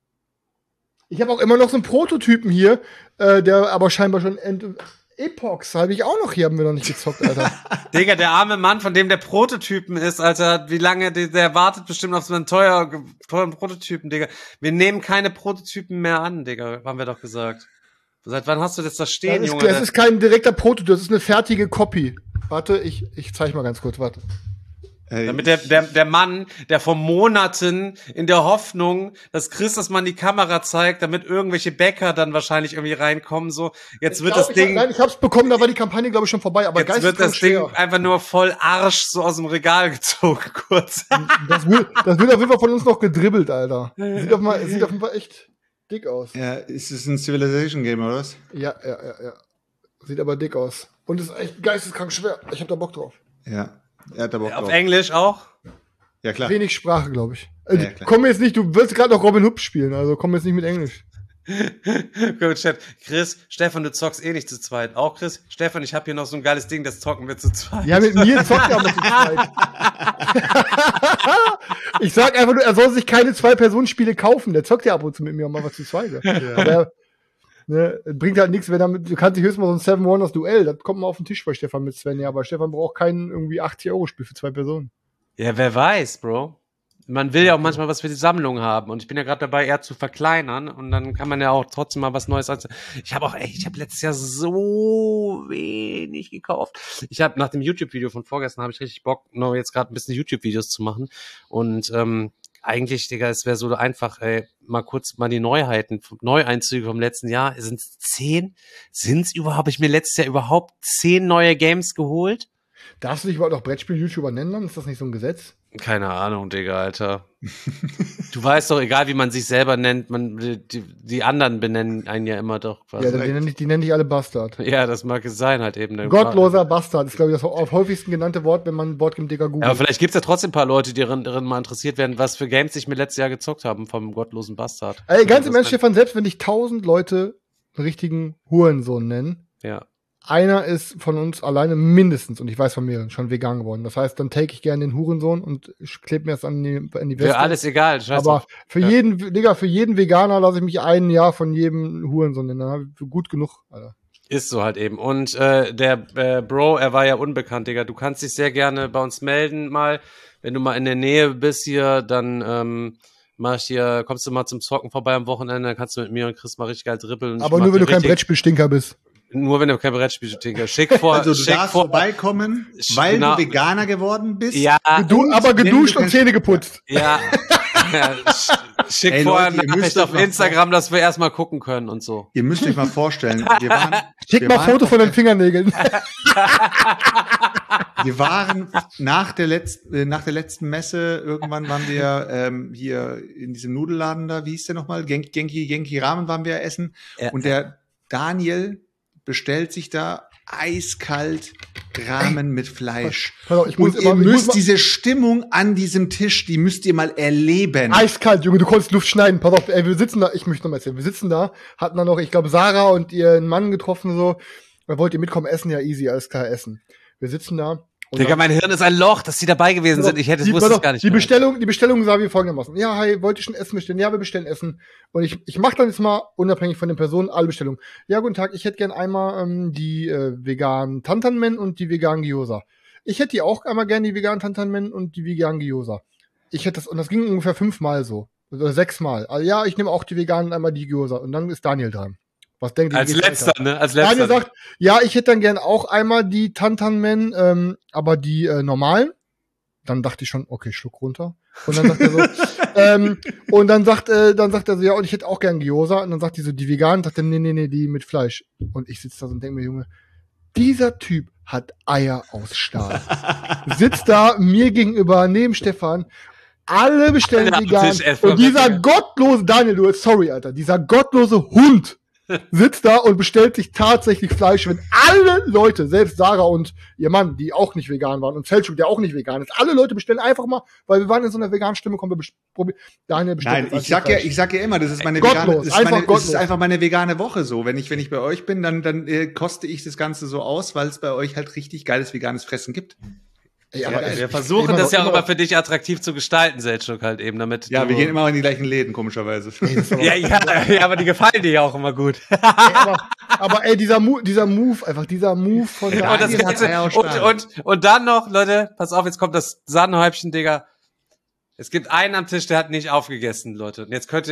Ich habe auch immer noch so einen Prototypen hier, der aber scheinbar schon Epox habe ich auch noch hier, haben wir noch nicht gezockt, Alter. Digga, der arme Mann, von dem der Prototypen ist, Alter, wie lange, der wartet bestimmt auf so einen teuren Prototypen, Digga. Wir nehmen keine Prototypen mehr an, Digga, haben wir doch gesagt. Seit wann hast du das da stehen, Junge? Das ist kein direkter Prototyp, das ist eine fertige Copy. Warte, ich zeige mal ganz kurz, warte. Damit der Mann, der vor Monaten in der Hoffnung, dass Chris das mal in die Kamera zeigt, damit irgendwelche Bäcker dann wahrscheinlich irgendwie reinkommen, so, jetzt wird das Ding, Ich hab's bekommen, da war die Kampagne, glaube ich, schon vorbei, aber jetzt wird das Ding einfach nur voll Arsch so aus dem Regal gezogen, kurz. Das wird auf jeden Fall von uns noch gedribbelt, Alter. Sieht auf jeden Fall echt dick aus. Ja, ist es ein Civilization Game oder was? Ja. Sieht aber dick aus. Und ist echt geisteskrank schwer. Ich hab da Bock drauf. Ja. Er hat da Bock Auf drauf. Englisch auch? Ja, klar. Wenig Sprache, glaube ich. Ja, klar. Komm jetzt nicht, du willst gerade noch Robin Hood spielen, also komm jetzt nicht mit Englisch. Gut, Chat. Chris, Stefan, du zockst eh nicht zu zweit. Auch Chris, Stefan, ich habe hier noch so ein geiles Ding, das zocken wir zu zweit. Ja, mit mir zockt er aber zu zweit. Ich sag einfach nur, er soll sich keine 2-Personen-Spiele kaufen. Der zockt ja ab und zu mit mir auch mal was zu zweit. Aber bringt halt nichts, wenn du kannst dich höchstens mal so ein Seven Wonders Duell, das kommt mal auf den Tisch bei Stefan mit Sven, ja, aber Stefan braucht kein irgendwie 80-Euro-Spiel für 2 Personen. Ja, wer weiß, Bro. Man will ja auch manchmal was für die Sammlung haben und ich bin ja gerade dabei, eher zu verkleinern und dann kann man ja auch trotzdem mal was Neues anziehen. Ich habe letztes Jahr so wenig gekauft. Ich habe nach dem YouTube-Video von vorgestern habe ich richtig Bock, noch jetzt gerade ein bisschen YouTube-Videos zu machen und eigentlich, Digga, es wäre so einfach, mal kurz mal die Neueinzüge vom letzten Jahr. Sind es 10? Sind's überhaupt? Habe ich mir letztes Jahr überhaupt 10 neue Games geholt? Darfst du dich überhaupt auch Brettspiel-YouTuber nennen dann? Ist das nicht so ein Gesetz? Keine Ahnung, Digga, Alter. Du weißt doch, egal wie man sich selber nennt, die anderen benennen einen ja immer doch quasi. Ja, die nennen dich alle Bastard. Ja, das mag es sein halt eben. Gottloser Bastard ist, glaube ich, das auf häufigsten genannte Wort, wenn man ein Boardgame Digger googelt. Aber vielleicht gibt's ja trotzdem ein paar Leute, die darin mal interessiert werden, was für Games ich mir letztes Jahr gezockt haben vom gottlosen Bastard. Ey, ganz im Ernst, Stefan, selbst wenn dich 1000 Leute einen richtigen Hurensohn nennen, Ja. einer ist von uns alleine mindestens, und ich weiß von mehreren, schon vegan geworden. Das heißt, dann take ich gerne den Hurensohn und klebe mir das an die Weste. Für alles egal. Scheiß Aber drauf. für jeden Veganer lasse ich mich ein Jahr von jedem Hurensohn nennen. Dann habe ich gut genug, Alter. Ist so halt eben. Und der Bro, er war ja unbekannt, Digga. Du kannst dich sehr gerne bei uns melden mal. Wenn du mal in der Nähe bist hier, dann kommst du mal zum Zocken vorbei am Wochenende, dann kannst du mit mir und Chris mal richtig geil dribbeln. Aber nur, wenn du kein Brettspielstinker bist. Nur wenn du kein Brettspiel Tinker. Schick vor. Also du darfst vorbeikommen, weil Genau. du Veganer geworden bist. Ja, Aber geduscht wenn und du Zähne geputzt. ja. Schick Ey, vorher Leute, ihr müsst Nachricht euch auf mal Instagram, dass wir erstmal gucken können und so. Ihr müsst euch mal vorstellen, Schick mal Foto von den Fingernägeln. Wir waren nach der letzten Messe, irgendwann waren wir hier in diesem Nudelladen da, wie hieß der nochmal? Genki Ramen waren wir essen. Ja. Und der Daniel bestellt sich da eiskalt Ramen mit Fleisch. Pass auf, Und ihr müsst diese Stimmung an diesem Tisch, die müsst ihr mal erleben. Eiskalt, Junge, du konntest Luft schneiden. Pass auf, ey, wir sitzen da, ich möchte noch mal erzählen, wir sitzen da, hatten dann noch, ich glaube, Sarah und ihren Mann getroffen, so, wollt ihr mitkommen, essen? Ja, easy, alles klar, essen. Wir sitzen da Digga, mein Hirn ist ein Loch, dass die dabei gewesen sind. Ich wusste es gar nicht die mehr. Bestellung sah wie folgendermaßen. Ja, hi, wollt ihr schon Essen bestellen? Ja, wir bestellen Essen. Und ich mache dann jetzt mal, unabhängig von den Personen, alle Bestellungen. Ja, guten Tag, ich hätte gern einmal die veganen Tantanmen und die veganen Gyoza. Ich hätte die auch einmal gern, die veganen Tantanmen und die veganen Gyoza. Und das ging ungefähr 5-mal so. Oder 6-mal. Also ja, ich nehme auch die veganen, einmal die Gyoza. Und dann ist Daniel dran. Was denkt ihr? Als letzter, ne? Als letzter. Daniel sagt, ja, ich hätte dann gern auch einmal die Tantanmen, aber die normalen. Dann dachte ich schon, okay, Schluck runter. Und dann sagt er so, und dann sagt er so, ja, und ich hätte auch gern Gyoza. Und dann sagt die so, die veganen, sagt er, nee, die mit Fleisch. Und ich sitze da so und denke mir, Junge, dieser Typ hat Eier aus Stahl. Sitzt da mir gegenüber, neben Stefan. Alle bestellen vegan. Und dieser gottlose, Daniel, sorry, Alter, dieser gottlose Hund sitzt da und bestellt sich tatsächlich Fleisch, wenn alle Leute, selbst Sarah und ihr Mann, die auch nicht vegan waren, und Selchuk, der auch nicht vegan ist, alle Leute bestellen einfach mal, weil wir waren in so einer veganen Stimme, kommen wir probieren. Daniel bestellt. Nein, ich sag ja immer, das ist meine vegane, das ist einfach meine vegane Woche so. Wenn ich bei euch bin, dann koste ich das Ganze so aus, weil es bei euch halt richtig geiles veganes Fressen gibt. Ey, aber wir versuchen das ja auch immer für dich attraktiv zu gestalten, Selchuk, halt eben, damit. Ja, wir gehen immer in die gleichen Läden, komischerweise. Ja, aber die gefallen dir ja auch immer gut. Aber dieser Move von der und, das Ganze, und dann noch, Leute, pass auf, jetzt kommt das Sahnehäubchen, Digga. Es gibt einen am Tisch, der hat nicht aufgegessen, Leute. Und jetzt könnt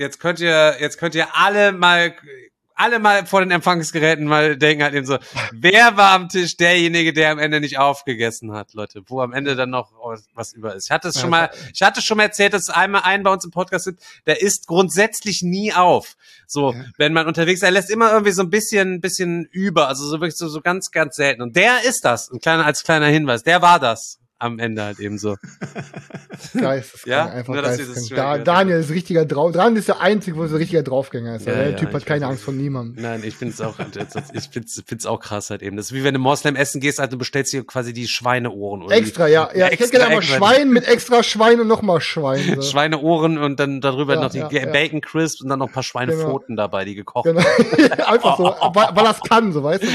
ihr alle mal vor den Empfangsgeräten mal denken, halt eben so, wer war am Tisch derjenige, der am Ende nicht aufgegessen hat, Leute, wo am Ende dann noch was über ist. Ich hatte schon mal erzählt, dass es einmal einen bei uns im Podcast gibt, der isst grundsätzlich nie auf. So, wenn man unterwegs ist, er lässt immer irgendwie so ein bisschen über, also so wirklich so ganz, ganz selten. Und der ist das, als kleiner Hinweis, der war das. Am Ende halt eben so. Geisteskrank, ja? einfach nur, geisteskrank. Daniel ist richtiger Daniel ist der Einzige, wo er so richtiger Draufgänger ist. Der Typ hat keine Angst vor niemandem. Nein, ich find's auch krass halt eben. Das ist wie wenn du Moslem essen gehst, halt, du bestellst dir quasi die Schweineohren. Oder extra, ja. Ich hätte gerne einmal Schwein mit extra Schwein und nochmal Schwein. So. Schweineohren und dann darüber noch die Bacon Crisps und dann noch ein paar Schweinepfoten dabei, die gekocht werden. Einfach so, weil das kann, so, weißt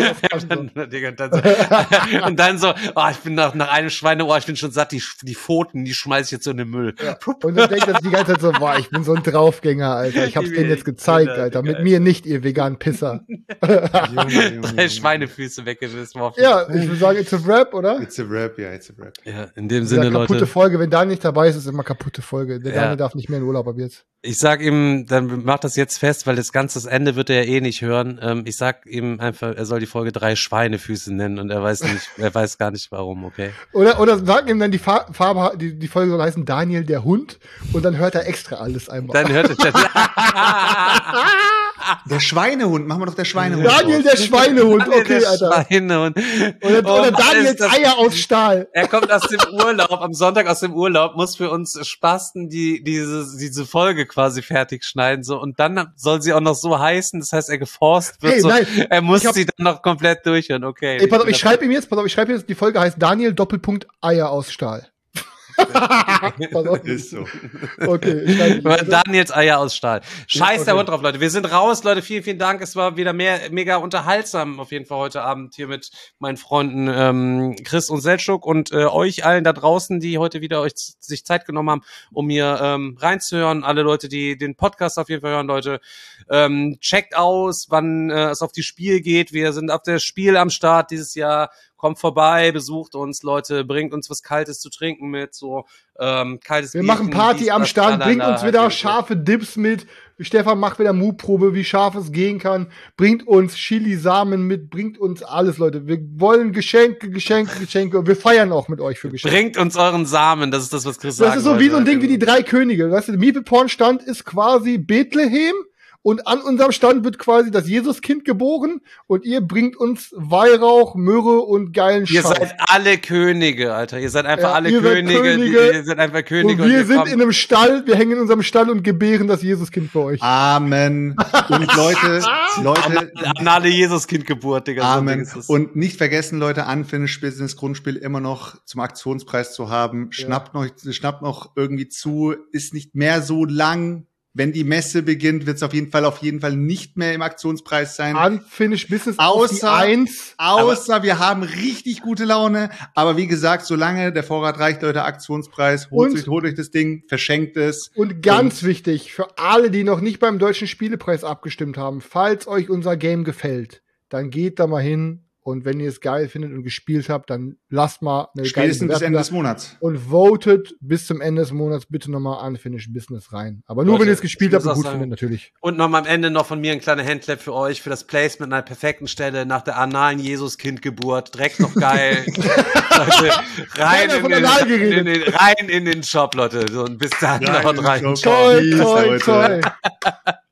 du? Und dann so, ich bin nach einem Schweineohr, ich bin schon satt, die Pfoten, die schmeiß ich jetzt so in den Müll. Ja. Und dann denkt er die ganze Zeit so, ich bin so ein Draufgänger, Alter. Ich hab's denen jetzt gezeigt, Alter. Mit mir nicht, ihr veganen Pisser. Drei Schweinefüße weggewissen. Ja, ich würde sagen, it's a wrap, oder? It's a wrap, ja, it's a wrap. Ja, in dem Sinne, Leute. Kaputte Folge, wenn Daniel nicht dabei ist, ist immer kaputte Folge. Der Daniel darf nicht mehr in Urlaub ab jetzt. Ich sag ihm, dann macht das jetzt fest, weil das Ende wird er ja eh nicht hören. Ich sag ihm einfach, er soll die Folge 3 Schweinefüße nennen und er weiß gar nicht warum, okay? Oder sag ihm dann die Farbe, die Folge soll heißen Daniel der Hund und dann hört er extra alles einmal. Dann hört er Der Schweinehund, machen wir doch der Schweinehund. Daniel der Schweinehund, okay, Alter. Schweinehund. Oder Daniels Eier aus Stahl. Er kommt aus dem Urlaub, am Sonntag aus dem Urlaub, muss für uns Spasten diese Folge quasi fertig schneiden, so, und dann soll sie auch noch so heißen, das heißt, er geforst wird, so, nein, er muss sie dann noch komplett durchhören, okay. Ey, pass auf, ich schreibe ihm jetzt, die Folge heißt Daniel Doppelpunkt Eier aus Stahl. Ist so. Okay, Daniels Eier aus Stahl. Scheiß der Hund drauf, Leute. Wir sind raus, Leute. Vielen, vielen Dank. Es war wieder mega unterhaltsam auf jeden Fall heute Abend hier mit meinen Freunden Chris und Selchuk und euch allen da draußen, die heute wieder sich Zeit genommen haben, um mir reinzuhören. Alle Leute, die den Podcast auf jeden Fall hören, Leute. Checkt aus, wann es auf die Spiel geht. Wir sind auf der Spiel am Start dieses Jahr. Kommt vorbei, besucht uns, Leute, bringt uns was Kaltes zu trinken mit, so kaltes Wir machen Party am Stand, bringt uns wieder scharfe Dips mit. Stefan macht wieder Mutprobe, wie scharf es gehen kann. Bringt uns Chili-Samen mit, bringt uns alles, Leute. Wir wollen Geschenke. Wir feiern auch mit euch für Geschenke. Bringt uns euren Samen, das ist das, was Chris sagt. Das ist so wie so ein Ding wie die 3 Könige. Weißt du, der Miepelporn-Stand ist quasi Bethlehem. Und an unserem Stand wird quasi das Jesuskind geboren und ihr bringt uns Weihrauch, Myrrhe und geilen Ihr seid alle Könige, Alter. Ihr seid einfach alle Könige. Ihr seid einfach Könige. Und wir sind in einem Stall, wir hängen in unserem Stall und gebären das Jesuskind für euch. Amen. Und Leute. Anale Jesuskindgeburt, Digga. Amen. Und nicht vergessen, Leute, Unfinished Business Grundspiel immer noch zum Aktionspreis zu haben. Schnappt noch irgendwie zu, ist nicht mehr so lang. Wenn die Messe beginnt, wird es auf jeden Fall nicht mehr im Aktionspreis sein. Unfinished Business auf die 1. Außer wir haben richtig gute Laune. Aber wie gesagt, solange der Vorrat reicht, Leute, Aktionspreis, holt euch das Ding, verschenkt es. Und ganz wichtig, für alle, die noch nicht beim Deutschen Spielepreis abgestimmt haben, falls euch unser Game gefällt, dann geht da mal hin. Und wenn ihr es geil findet und gespielt habt, dann lasst mal eine spätestens bis Ende des Monats. Und votet bis zum Ende des Monats bitte nochmal Unfinished Business rein. Aber nur, wenn ihr es gespielt habt und gut findet, natürlich. Und noch am Ende noch von mir ein kleiner Handclap für euch, für das Placement an der perfekten Stelle nach der analen Jesus-Kind-Geburt. Direkt noch geil. Leute, rein in den Shop, Leute. So, und bis dann noch rein. Toll.